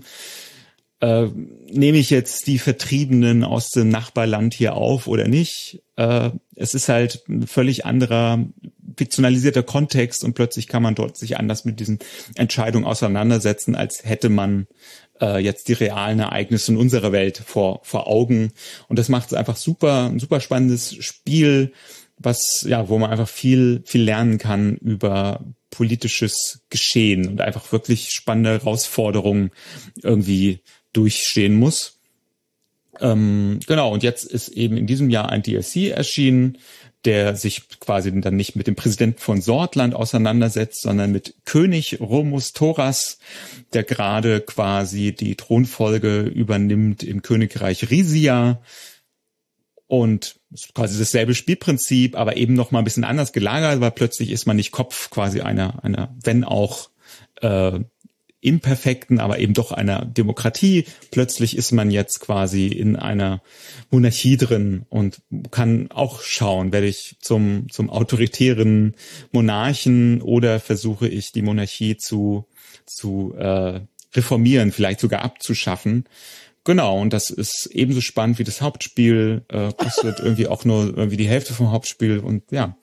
nehme ich jetzt die Vertriebenen aus dem Nachbarland hier auf oder nicht? Es ist halt ein völlig anderer, fiktionalisierter Kontext und plötzlich kann man dort sich anders mit diesen Entscheidungen auseinandersetzen, als hätte man jetzt die realen Ereignisse in unserer Welt vor Augen. Und das macht es einfach ein super spannendes Spiel, wo man einfach viel lernen kann über politisches Geschehen und einfach wirklich spannende Herausforderungen irgendwie durchstehen muss. Genau, und jetzt ist eben in diesem Jahr ein DLC erschienen, der sich quasi dann nicht mit dem Präsidenten von Sortland auseinandersetzt, sondern mit König Romus Thoras, der gerade quasi die Thronfolge übernimmt im Königreich Risia. Und quasi dasselbe Spielprinzip, aber eben noch mal ein bisschen anders gelagert, weil plötzlich ist man nicht Kopf quasi einer wenn auch imperfekten, aber eben doch einer Demokratie. Plötzlich ist man jetzt quasi in einer Monarchie drin und kann auch schauen, werde ich zum autoritären Monarchen oder versuche ich die Monarchie zu reformieren, vielleicht sogar abzuschaffen. Genau, und das ist ebenso spannend wie das Hauptspiel, kostet irgendwie auch nur irgendwie die Hälfte vom Hauptspiel und ja.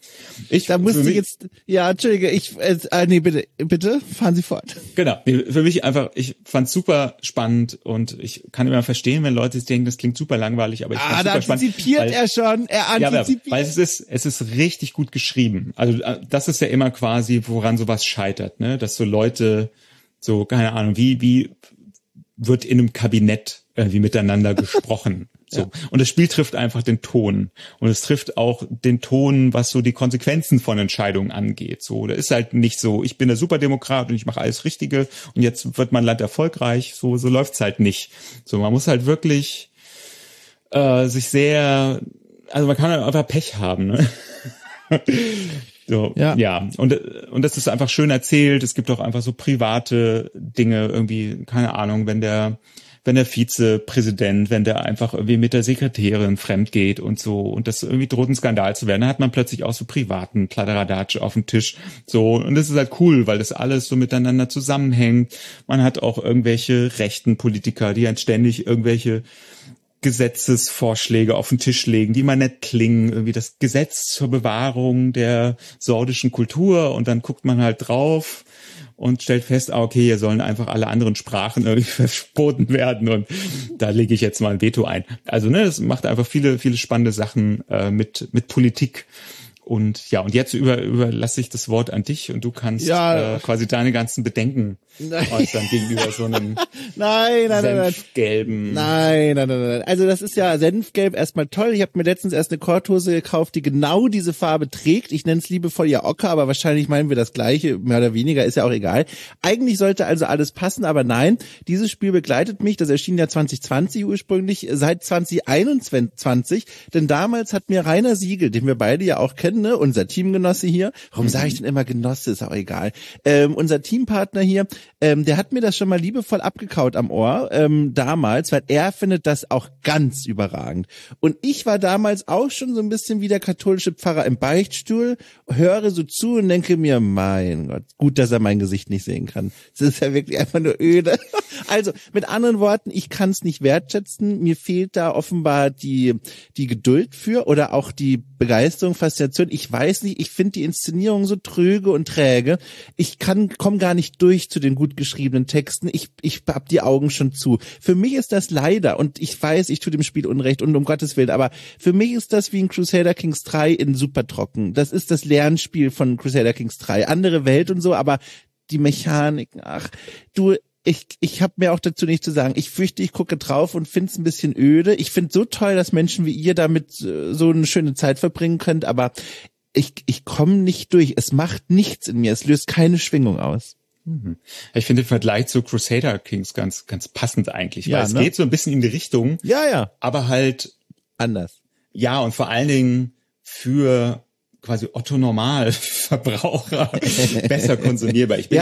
Nee, bitte, fahren Sie fort. Genau, für mich einfach, ich fand's super spannend und ich kann immer verstehen, wenn Leute denken, das klingt super langweilig, aber ich fand's super spannend. Er antizipiert. Weil es ist richtig gut geschrieben. Also das ist ja immer quasi, woran sowas scheitert, ne, dass so Leute so, keine Ahnung, wie wird in einem Kabinett irgendwie miteinander gesprochen. So. Ja. Und das Spiel trifft einfach den Ton. Und es trifft auch den Ton, was so die Konsequenzen von Entscheidungen angeht. So, da ist halt nicht so, ich bin der Superdemokrat und ich mache alles Richtige und jetzt wird mein Land erfolgreich. So läuft's halt nicht. So, man muss halt wirklich sich sehr, also man kann halt einfach Pech haben, ne? So, ja. Und das ist einfach schön erzählt. Es gibt auch einfach so private Dinge, irgendwie, keine Ahnung, wenn der Vizepräsident, wenn der einfach irgendwie mit der Sekretärin fremd geht und so und das irgendwie droht ein Skandal zu werden, dann hat man plötzlich auch so privaten Kladderadatsch auf dem Tisch. So, und das ist halt cool, weil das alles so miteinander zusammenhängt. Man hat auch irgendwelche rechten Politiker, die halt ständig irgendwelche Gesetzesvorschläge auf den Tisch legen, die mal nett klingen, irgendwie das Gesetz zur Bewahrung der sordischen Kultur und dann guckt man halt drauf und stellt fest, okay, hier sollen einfach alle anderen Sprachen irgendwie verboten werden und da lege ich jetzt mal ein Veto ein. Also, ne, das macht einfach viele, viele spannende Sachen mit Politik. Und ja, und jetzt überlasse ich das Wort an dich und du kannst quasi deine ganzen Bedenken äußern gegenüber so einem senfgelben. Nein. Also das ist ja Senfgelb erstmal toll. Ich habe mir letztens erst eine Korthose gekauft, die genau diese Farbe trägt. Ich nenne es liebevoll ja Ocker, aber wahrscheinlich meinen wir das Gleiche, mehr oder weniger, ist ja auch egal. Eigentlich sollte also alles passen, aber nein, dieses Spiel begleitet mich, das erschien ja 2020 ursprünglich, seit 2021, denn damals hat mir Rainer Siegel, den wir beide ja auch kennen, Sven, ne, unser Teamgenosse hier, warum sage ich denn immer Genosse, ist auch egal, unser Teampartner hier, der hat mir das schon mal liebevoll abgekaut am Ohr, damals, weil er findet das auch ganz überragend. Und ich war damals auch schon so ein bisschen wie der katholische Pfarrer im Beichtstuhl, höre so zu und denke mir, mein Gott, gut, dass er mein Gesicht nicht sehen kann. Das ist ja wirklich einfach nur öde. Also, mit anderen Worten, ich kann es nicht wertschätzen. Mir fehlt da offenbar die Geduld für oder auch die Begeisterung, Faszination. Ich weiß nicht, ich finde die Inszenierung so tröge und träge. Ich komme gar nicht durch zu den gut geschriebenen Texten. Ich hab die Augen schon zu. Für mich ist das leider, und ich weiß, ich tue dem Spiel Unrecht und um Gottes Willen, aber für mich ist das wie in Crusader Kings 3 in super trocken. Das ist das Lernspiel von Crusader Kings 3. Andere Welt und so, aber die Mechaniken, ach, du, ich habe mir auch dazu nichts zu sagen. Ich fürchte, ich gucke drauf und finde es ein bisschen öde. Ich finde so toll, dass Menschen wie ihr damit so eine schöne Zeit verbringen könnt, aber ich komme nicht durch. Es macht nichts in mir. Es löst keine Schwingung aus. Ich finde den Vergleich zu Crusader Kings ganz passend eigentlich, weil es geht so ein bisschen in die Richtung. Ja. Aber halt anders. Ja, und vor allen Dingen für quasi Otto-Normal-Verbraucher besser konsumierbar. Ich bin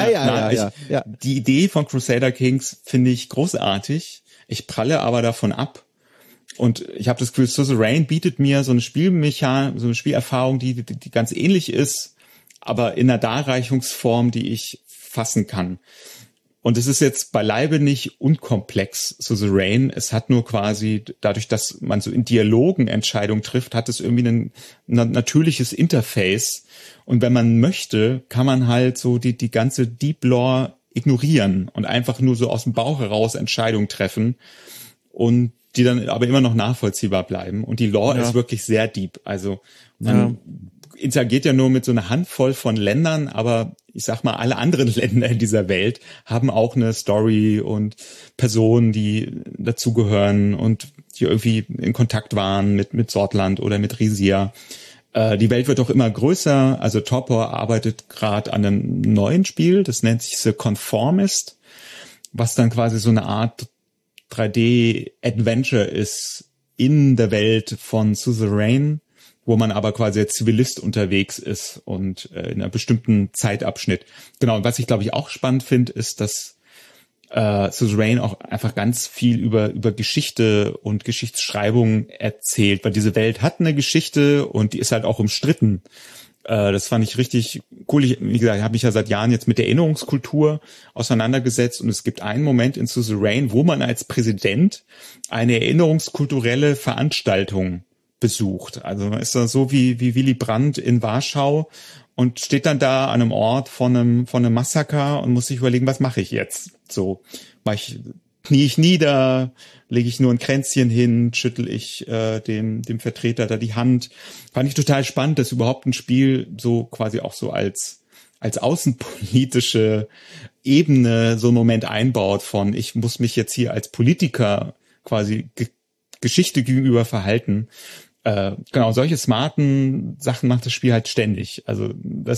Die Idee von Crusader Kings finde ich großartig. Ich pralle aber davon ab. Und ich habe das Gefühl, Suzerain bietet mir so eine Spielmechanik, so eine Spielerfahrung, die ganz ähnlich ist, aber in einer Darreichungsform, die ich fassen kann. Und es ist jetzt beileibe nicht unkomplex, Suzerain. Es hat nur quasi, dadurch, dass man so in Dialogen Entscheidungen trifft, hat es irgendwie ein natürliches Interface. Und wenn man möchte, kann man halt so die ganze Deep Lore ignorieren und einfach nur so aus dem Bauch heraus Entscheidungen treffen und die dann aber immer noch nachvollziehbar bleiben. Und die Lore ist wirklich sehr deep. Also man interagiert ja nur mit so einer Handvoll von Ländern, aber ich sag mal, alle anderen Länder in dieser Welt haben auch eine Story und Personen, die dazugehören und die irgendwie in Kontakt waren mit Sortland oder mit Risia. Die Welt wird auch immer größer. Also Torpor arbeitet gerade an einem neuen Spiel, das nennt sich The Conformist, was dann quasi so eine Art 3D-Adventure ist in der Welt von Suzerain, wo man aber quasi als Zivilist unterwegs ist und in einer bestimmten Zeitabschnitt. Genau, und was ich glaube ich auch spannend finde, ist, dass Suzerain auch einfach ganz viel über Geschichte und Geschichtsschreibung erzählt, weil diese Welt hat eine Geschichte und die ist halt auch umstritten. Das fand ich richtig cool. Wie gesagt, ich habe mich ja seit Jahren jetzt mit der Erinnerungskultur auseinandergesetzt und es gibt einen Moment in Suzerain, wo man als Präsident eine erinnerungskulturelle Veranstaltung besucht. Also man ist da so wie Willy Brandt in Warschau und steht dann da an einem Ort von einem Massaker und muss sich überlegen, was mache ich jetzt? So, knie ich nieder, lege ich nur ein Kränzchen hin, schüttel ich dem Vertreter da die Hand. Fand ich total spannend, dass überhaupt ein Spiel so quasi auch so als außenpolitische Ebene so einen Moment einbaut von, ich muss mich jetzt hier als Politiker quasi Geschichte gegenüber verhalten. Genau, solche smarten Sachen macht das Spiel halt ständig. Also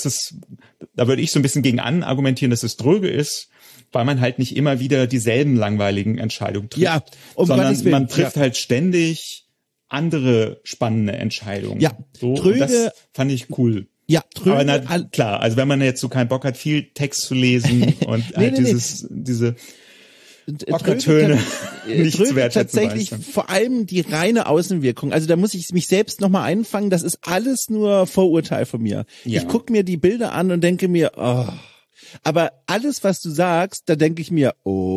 da würde ich so ein bisschen gegen argumentieren, dass es dröge ist, weil man halt nicht immer wieder dieselben langweiligen Entscheidungen trifft, sondern man trifft halt ständig andere spannende Entscheidungen. Ja, so, dröge. Das fand ich cool. Ja, dröge. Aber klar, also wenn man jetzt so keinen Bock hat, viel Text zu lesen und diese Ockertöne nicht zu wertschätzen. Tatsächlich vor allem die reine Außenwirkung. Also da muss ich mich selbst nochmal einfangen. Das ist alles nur Vorurteil von mir. Ja. Ich gucke mir die Bilder an und denke mir, oh. Aber alles, was du sagst, da denke ich mir,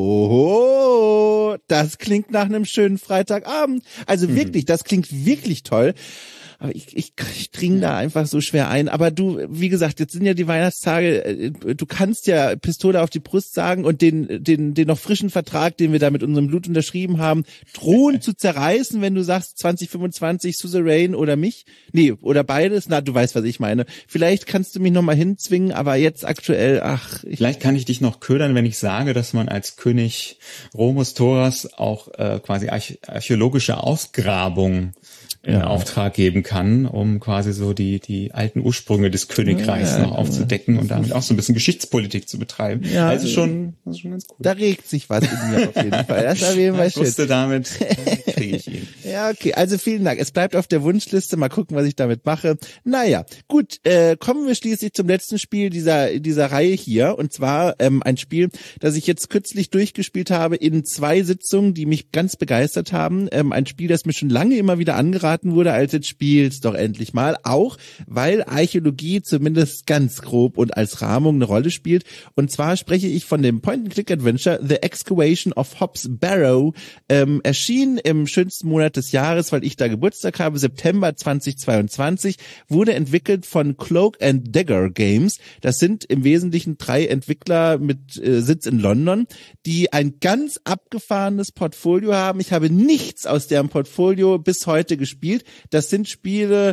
oh, das klingt nach einem schönen Freitagabend. Also wirklich, das klingt wirklich toll. Aber ich dringe da einfach so schwer ein. Aber du, wie gesagt, jetzt sind ja die Weihnachtstage, du kannst ja Pistole auf die Brust sagen und den noch frischen Vertrag, den wir da mit unserem Blut unterschrieben haben, drohen zu zerreißen, wenn du sagst 2025 Suzerain oder mich. Nee, oder beides. Na, du weißt, was ich meine. Vielleicht kannst du mich noch mal hinzwingen, aber jetzt aktuell, Vielleicht kann ich dich noch ködern, wenn ich sage, dass man als König Romus Thoras auch quasi archäologische Ausgrabungen in Auftrag geben kann, um quasi so die alten Ursprünge des Königreichs noch aufzudecken und damit auch so ein bisschen Geschichtspolitik zu betreiben. Ja, also schon Das ist schon ganz cool. Da regt sich was in mir auf jeden Fall. Das ist auf jeden Fall schön. Ich wusste, damit kriege ich ihn. Ja, okay. Also vielen Dank. Es bleibt auf der Wunschliste. Mal gucken, was ich damit mache. Naja, gut. Kommen wir schließlich zum letzten Spiel dieser Reihe hier. Und zwar ein Spiel, das ich jetzt kürzlich durchgespielt habe in 2 Sitzungen, die mich ganz begeistert haben. Ein Spiel, das mir schon lange immer wieder angeraten wurde, als jetzt spiel's doch endlich mal. Auch, weil Archäologie zumindest ganz grob und als Rahmung eine Rolle spielt. Und zwar spreche ich von dem Point-and-Click-Adventure The Excavation of Hobbs Barrow, erschien im schönsten Monat des Jahres, weil ich da Geburtstag habe, September 2022, wurde entwickelt von Cloak and Dagger Games. Das sind im Wesentlichen 3 Entwickler mit Sitz in London, die ein ganz abgefahrenes Portfolio haben. Ich habe nichts aus deren Portfolio bis heute gespielt. Das sind Spiele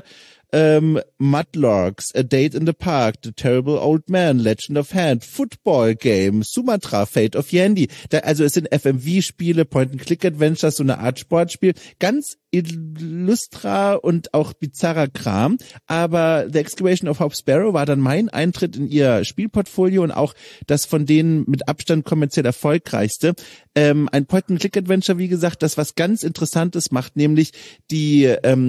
Mudlarks, A Date in the Park, The Terrible Old Man, Legend of Hand, Football Game, Sumatra, Fate of Yandy. Also es sind FMV-Spiele, Point-and-Click-Adventures, so eine Art Sportspiel. Ganz illustra und auch bizarrer Kram. Aber The Excavation of Hobbs Barrow war dann mein Eintritt in ihr Spielportfolio und auch das von denen mit Abstand kommerziell erfolgreichste. Ein Point-and-Click-Adventure, wie gesagt, das was ganz Interessantes macht, nämlich die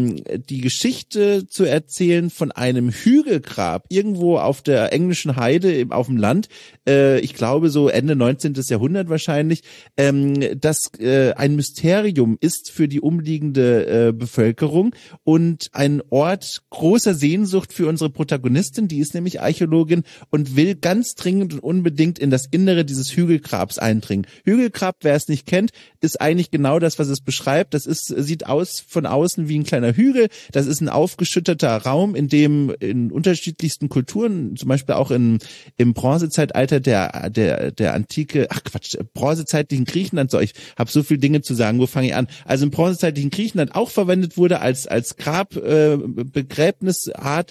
Geschichte zu erzählen von einem Hügelgrab irgendwo auf der englischen Heide auf dem Land, ich glaube so Ende 19. Jahrhundert wahrscheinlich, das ein Mysterium ist für die umliegende Bevölkerung und ein Ort großer Sehnsucht für unsere Protagonistin, die ist nämlich Archäologin und will ganz dringend und unbedingt in das Innere dieses Hügelgrabs eindringen. Hügelgrab, wer es nicht kennt, ist eigentlich genau das, was es beschreibt. Das sieht aus von außen wie ein kleiner Hügel. Das ist ein aufgeschütteter Raum, in dem in unterschiedlichsten Kulturen, zum Beispiel auch im Bronzezeitalter der Antike, bronzezeitlichen Griechenland, so, ich habe so viele Dinge zu sagen, wo fange ich an? Also im bronzezeitlichen Griechenland auch verwendet wurde als Begräbnisart,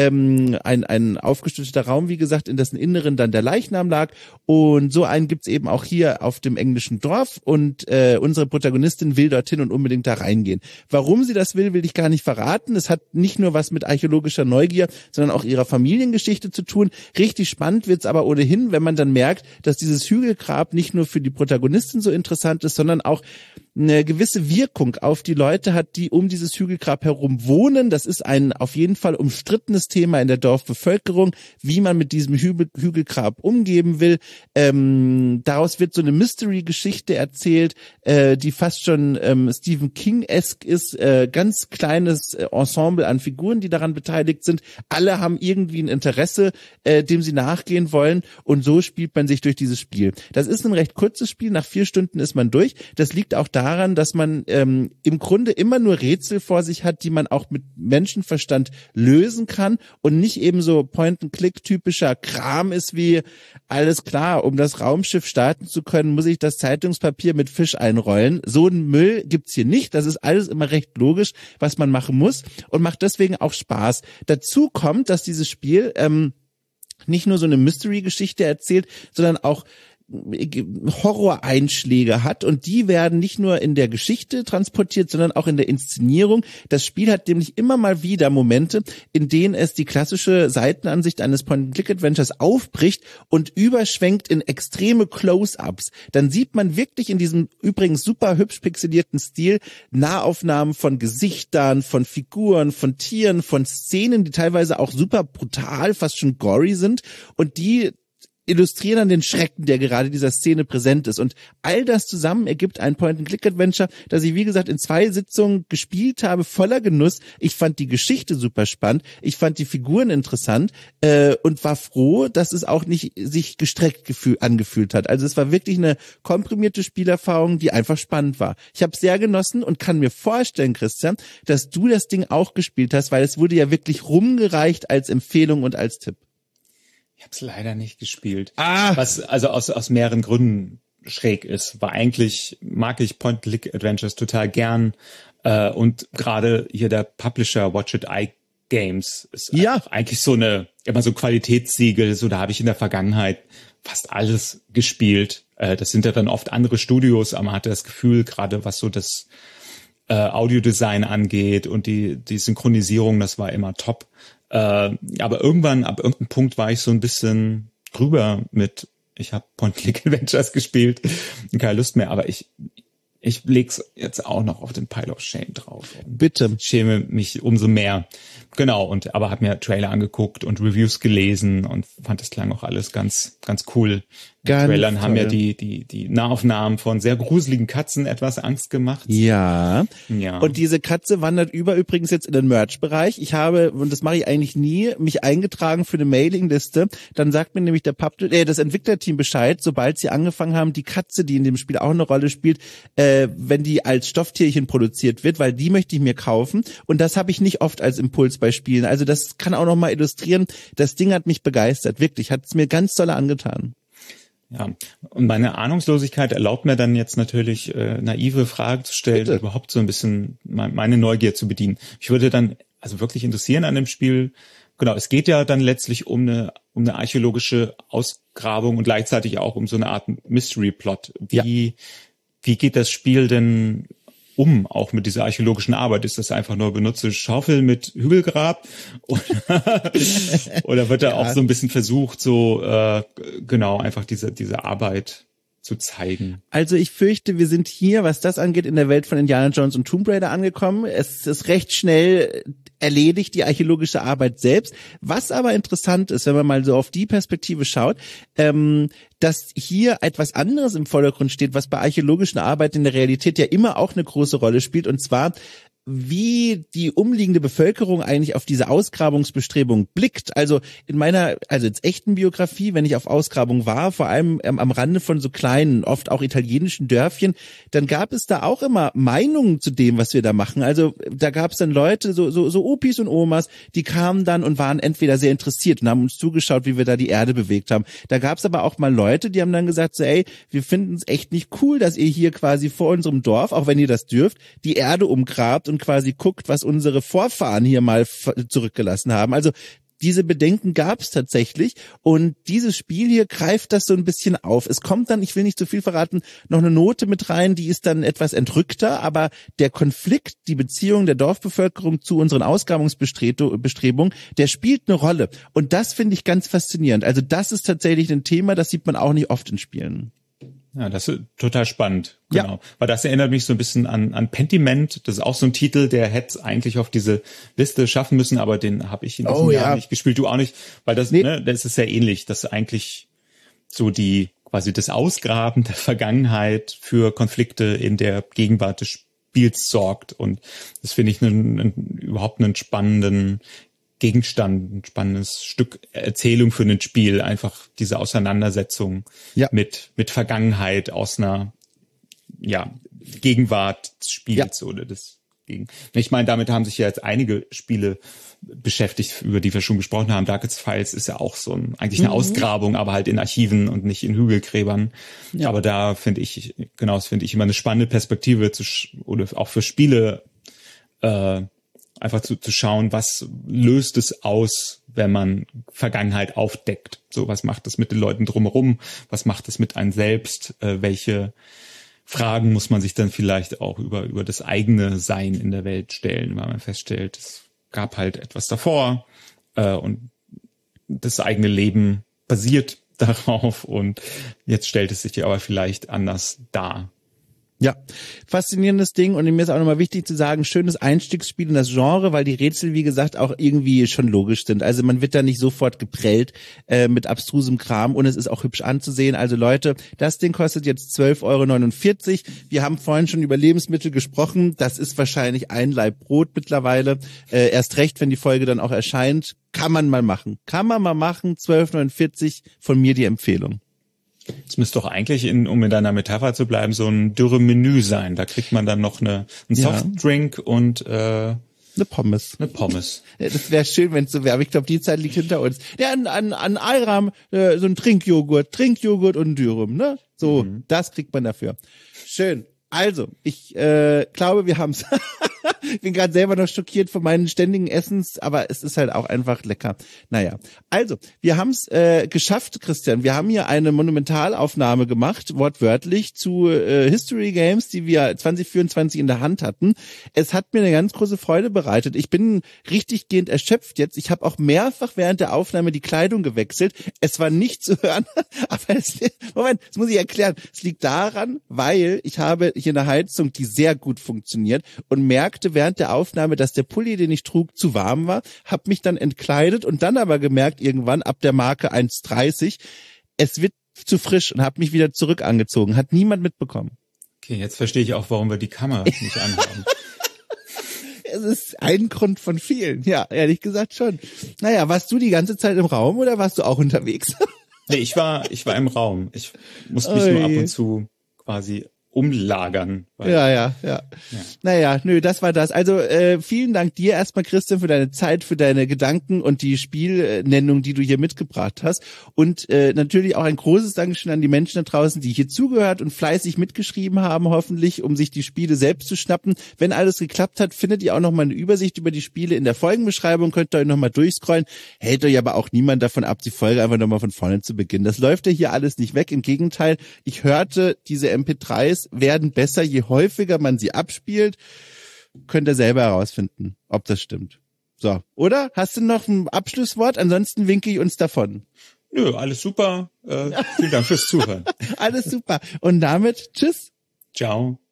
ein aufgeschütteter Raum, wie gesagt, in dessen Inneren dann der Leichnam lag. Und so einen gibt's eben auch hier auf dem englischen Dorf und unsere Protagonistin will dorthin und unbedingt da reingehen. Warum sie das will ich gar nicht verraten. Es hat nicht nur was mit archäologischer Neugier, sondern auch ihrer Familiengeschichte zu tun. Richtig spannend wird's aber ohnehin, wenn man dann merkt, dass dieses Hügelgrab nicht nur für die Protagonistin so interessant ist, sondern auch eine gewisse Wirkung auf die Leute hat, die um dieses Hügelgrab herum wohnen. Das ist ein auf jeden Fall umstrittenes Thema in der Dorfbevölkerung, wie man mit diesem Hügelgrab umgehen will. Daraus wird so eine Mystery-Geschichte erzählt, die fast schon Stephen King-esque ist. Ganz kleines Ensemble an Figuren, die daran beteiligt sind. Alle haben irgendwie ein Interesse, dem sie nachgehen wollen und so spielt man sich durch dieses Spiel. Das ist ein recht kurzes Spiel, nach 4 Stunden ist man durch. Das liegt auch daran, dass man im Grunde immer nur Rätsel vor sich hat, die man auch mit Menschenverstand lösen kann und nicht eben so Point-and-Click-typischer Kram ist wie, alles klar, um das Raumschiff starten zu können, muss ich das Zeitungspapier mit Fisch einrollen. So ein Müll gibt's hier nicht. Das ist alles immer recht logisch, was man machen muss und macht deswegen auch Spaß. Dazu kommt, dass dieses Spiel nicht nur so eine Mystery-Geschichte erzählt, sondern auch Horroreinschläge hat und die werden nicht nur in der Geschichte transportiert, sondern auch in der Inszenierung. Das Spiel hat nämlich immer mal wieder Momente, in denen es die klassische Seitenansicht eines Point-and-Click-Adventures aufbricht und überschwenkt in extreme Close-Ups. Dann sieht man wirklich in diesem übrigens super hübsch pixelierten Stil Nahaufnahmen von Gesichtern, von Figuren, von Tieren, von Szenen, die teilweise auch super brutal, fast schon gory sind und die illustrieren dann den Schrecken, der gerade dieser Szene präsent ist. Und all das zusammen ergibt ein Point-and-Click-Adventure, das ich, wie gesagt, in 2 Sitzungen gespielt habe, voller Genuss. Ich fand die Geschichte super spannend, ich fand die Figuren interessant und war froh, dass es auch nicht sich gestreckt angefühlt hat. Also es war wirklich eine komprimierte Spielerfahrung, die einfach spannend war. Ich habe es sehr genossen und kann mir vorstellen, Christian, dass du das Ding auch gespielt hast, weil es wurde ja wirklich rumgereicht als Empfehlung und als Tipp. Ich habe es leider nicht gespielt. Was also aus mehreren Gründen schräg ist. War eigentlich, mag ich Point-and-Click-Adventures total gern. Und gerade hier der Publisher Watch It Eye Games ist eigentlich so immer so ein Qualitätssiegel. So, da habe ich in der Vergangenheit fast alles gespielt. Das sind ja dann oft andere Studios, aber man hatte das Gefühl, gerade was so das Audiodesign angeht und die Synchronisierung, das war immer top. Aber irgendwann, ab irgendeinem Punkt war ich so ein bisschen drüber mit Ich habe Point-Click-Adventures gespielt, keine Lust mehr, aber ich leg's jetzt auch noch auf den Pile of Shame drauf. Bitte. Schäme mich umso mehr. Genau, aber habe mir Trailer angeguckt und Reviews gelesen und fand das klang auch alles ganz, ganz cool. Ganz Trailern toll. haben ja die Nahaufnahmen von sehr gruseligen Katzen etwas Angst gemacht. Ja. Und diese Katze wandert übrigens jetzt in den Merch-Bereich. Ich habe, und das mache ich eigentlich nie, mich eingetragen für eine Mailingliste. Dann sagt mir nämlich das Entwicklerteam Bescheid, sobald sie angefangen haben, die Katze, die in dem Spiel auch eine Rolle spielt, wenn die als Stofftierchen produziert wird, weil die möchte ich mir kaufen. Und das habe ich nicht oft als Impuls bei Spielen. Also das kann auch noch mal illustrieren. Das Ding hat mich begeistert, wirklich. Hat es mir ganz doll angetan. Ja, und meine Ahnungslosigkeit erlaubt mir dann jetzt natürlich naive Fragen zu stellen, Bitte. Überhaupt so ein bisschen meine Neugier zu bedienen. Ich würde dann also wirklich interessieren an dem Spiel, genau, es geht ja dann letztlich um eine archäologische Ausgrabung und gleichzeitig auch um so eine Art Mystery-Plot. Wie geht das Spiel denn auch mit dieser archäologischen Arbeit? Ist das einfach nur benutze Schaufel mit Hügelgrab? Oder wird da auch so ein bisschen versucht, so einfach diese Arbeit zu zeigen? Also ich fürchte, wir sind hier, was das angeht, in der Welt von Indiana Jones und Tomb Raider angekommen. Es ist recht schnell erledigt, die archäologische Arbeit selbst. Was aber interessant ist, wenn man mal so auf die Perspektive schaut, dass hier etwas anderes im Vordergrund steht, was bei archäologischen Arbeiten in der Realität ja immer auch eine große Rolle spielt, und zwar wie die umliegende Bevölkerung eigentlich auf diese Ausgrabungsbestrebung blickt. Also in meiner, jetzt echten Biografie, wenn ich auf Ausgrabung war, vor allem am Rande von so kleinen, oft auch italienischen Dörfchen, dann gab es da auch immer Meinungen zu dem, was wir da machen. Also da gab es dann Leute, so Opis und Omas, die kamen dann und waren entweder sehr interessiert und haben uns zugeschaut, wie wir da die Erde bewegt haben. Da gab es aber auch mal Leute, die haben dann gesagt, so, ey, wir finden es echt nicht cool, dass ihr hier quasi vor unserem Dorf, auch wenn ihr das dürft, die Erde umgrabt und quasi guckt, was unsere Vorfahren hier mal zurückgelassen haben. Also diese Bedenken gab es tatsächlich, und dieses Spiel hier greift das so ein bisschen auf. Es kommt dann, ich will nicht zu viel verraten, noch eine Note mit rein, die ist dann etwas entrückter, aber der Konflikt, die Beziehung der Dorfbevölkerung zu unseren Ausgrabungsbestrebungen, der spielt eine Rolle, und das finde ich ganz faszinierend. Also das ist tatsächlich ein Thema, das sieht man auch nicht oft in Spielen. Ja, das ist total spannend. Genau. Ja. Weil das erinnert mich so ein bisschen an Pentiment. Das ist auch so ein Titel, der hätte es eigentlich auf diese Liste schaffen müssen, aber den habe ich in diesem Jahr nicht gespielt, du auch nicht. Weil das ist sehr ähnlich, dass eigentlich so quasi das Ausgraben der Vergangenheit für Konflikte in der Gegenwart des Spiels sorgt. Und das finde ich überhaupt einen spannenden Gegenstand, ein spannendes Stück Erzählung für ein Spiel, einfach diese Auseinandersetzung mit Vergangenheit aus einer Gegenwart des Spiels oder des Gegen. Ich meine, damit haben sich ja jetzt einige Spiele beschäftigt, über die wir schon gesprochen haben. Darkest Files ist ja auch eigentlich eine Ausgrabung, aber halt in Archiven und nicht in Hügelgräbern. Ja. Aber da finde ich immer eine spannende Perspektive oder auch für Spiele einfach zu schauen, was löst es aus, wenn man Vergangenheit aufdeckt. So, was macht das mit den Leuten drumherum? Was macht das mit einem selbst? Welche Fragen muss man sich dann vielleicht auch über das eigene Sein in der Welt stellen, weil man feststellt, es gab halt etwas davor und das eigene Leben basiert darauf und jetzt stellt es sich aber vielleicht anders dar. Ja, faszinierendes Ding, und mir ist auch nochmal wichtig zu sagen, schönes Einstiegsspiel in das Genre, weil die Rätsel, wie gesagt, auch irgendwie schon logisch sind. Also man wird da nicht sofort geprellt mit abstrusem Kram, und es ist auch hübsch anzusehen. Also Leute, das Ding kostet jetzt 12,49 €. Wir haben vorhin schon über Lebensmittel gesprochen. Das ist wahrscheinlich ein Laib Brot mittlerweile. Erst recht, wenn die Folge dann auch erscheint. Kann man mal machen. 12,49 €, von mir die Empfehlung. Es müsste doch eigentlich, um in deiner Metapher zu bleiben, so ein dürre Menü sein. Da kriegt man dann noch einen Softdrink und eine Pommes. Eine Pommes. Das wäre schön, wenn es so wäre, aber ich glaube, die Zeit liegt hinter uns. Ja, an Ayram so ein Trinkjoghurt und ein Dürüm, ne? So, das kriegt man dafür. Schön. Also, ich glaube, wir haben's. Ich bin gerade selber noch schockiert von meinen ständigen Essens, aber es ist halt auch einfach lecker. Naja, also, wir haben es geschafft, Christian. Wir haben hier eine Monumentalaufnahme gemacht, wortwörtlich, zu History Games, die wir 2024 in der Hand hatten. Es hat mir eine ganz große Freude bereitet. Ich bin richtig gehend erschöpft jetzt. Ich habe auch mehrfach während der Aufnahme die Kleidung gewechselt. Es war nicht zu hören, aber Moment, das muss ich erklären. Es liegt daran, weil ich habe hier eine Heizung, die sehr gut funktioniert und merkte während der Aufnahme, dass der Pulli, den ich trug, zu warm war, habe mich dann entkleidet und dann aber gemerkt, irgendwann ab der Marke 1,30, es wird zu frisch und habe mich wieder zurück angezogen. Hat niemand mitbekommen. Okay, jetzt verstehe ich auch, warum wir die Kamera nicht anhaben. Es ist ein Grund von vielen. Ja, ehrlich gesagt schon. Naja, warst du die ganze Zeit im Raum oder warst du auch unterwegs? Nee, ich war im Raum. Ich musste mich nur ab und zu quasi umlagern. Ja. Naja, das war das. Also vielen Dank dir erstmal, Christian, für deine Zeit, für deine Gedanken und die Spielnennung, die du hier mitgebracht hast. Und natürlich auch ein großes Dankeschön an die Menschen da draußen, die hier zugehört und fleißig mitgeschrieben haben, hoffentlich, um sich die Spiele selbst zu schnappen. Wenn alles geklappt hat, findet ihr auch nochmal eine Übersicht über die Spiele in der Folgenbeschreibung, könnt ihr euch nochmal durchscrollen. Hält euch aber auch niemand davon ab, die Folge einfach nochmal von vorne zu beginnen. Das läuft ja hier alles nicht weg. Im Gegenteil, ich hörte, diese MP3s werden besser, je häufiger man sie abspielt. Könnt ihr selber herausfinden, ob das stimmt. So, oder? Hast du noch ein Abschlusswort? Ansonsten winke ich uns davon. Nö, alles super. Vielen Dank fürs Zuhören. Alles super. Und damit tschüss. Ciao.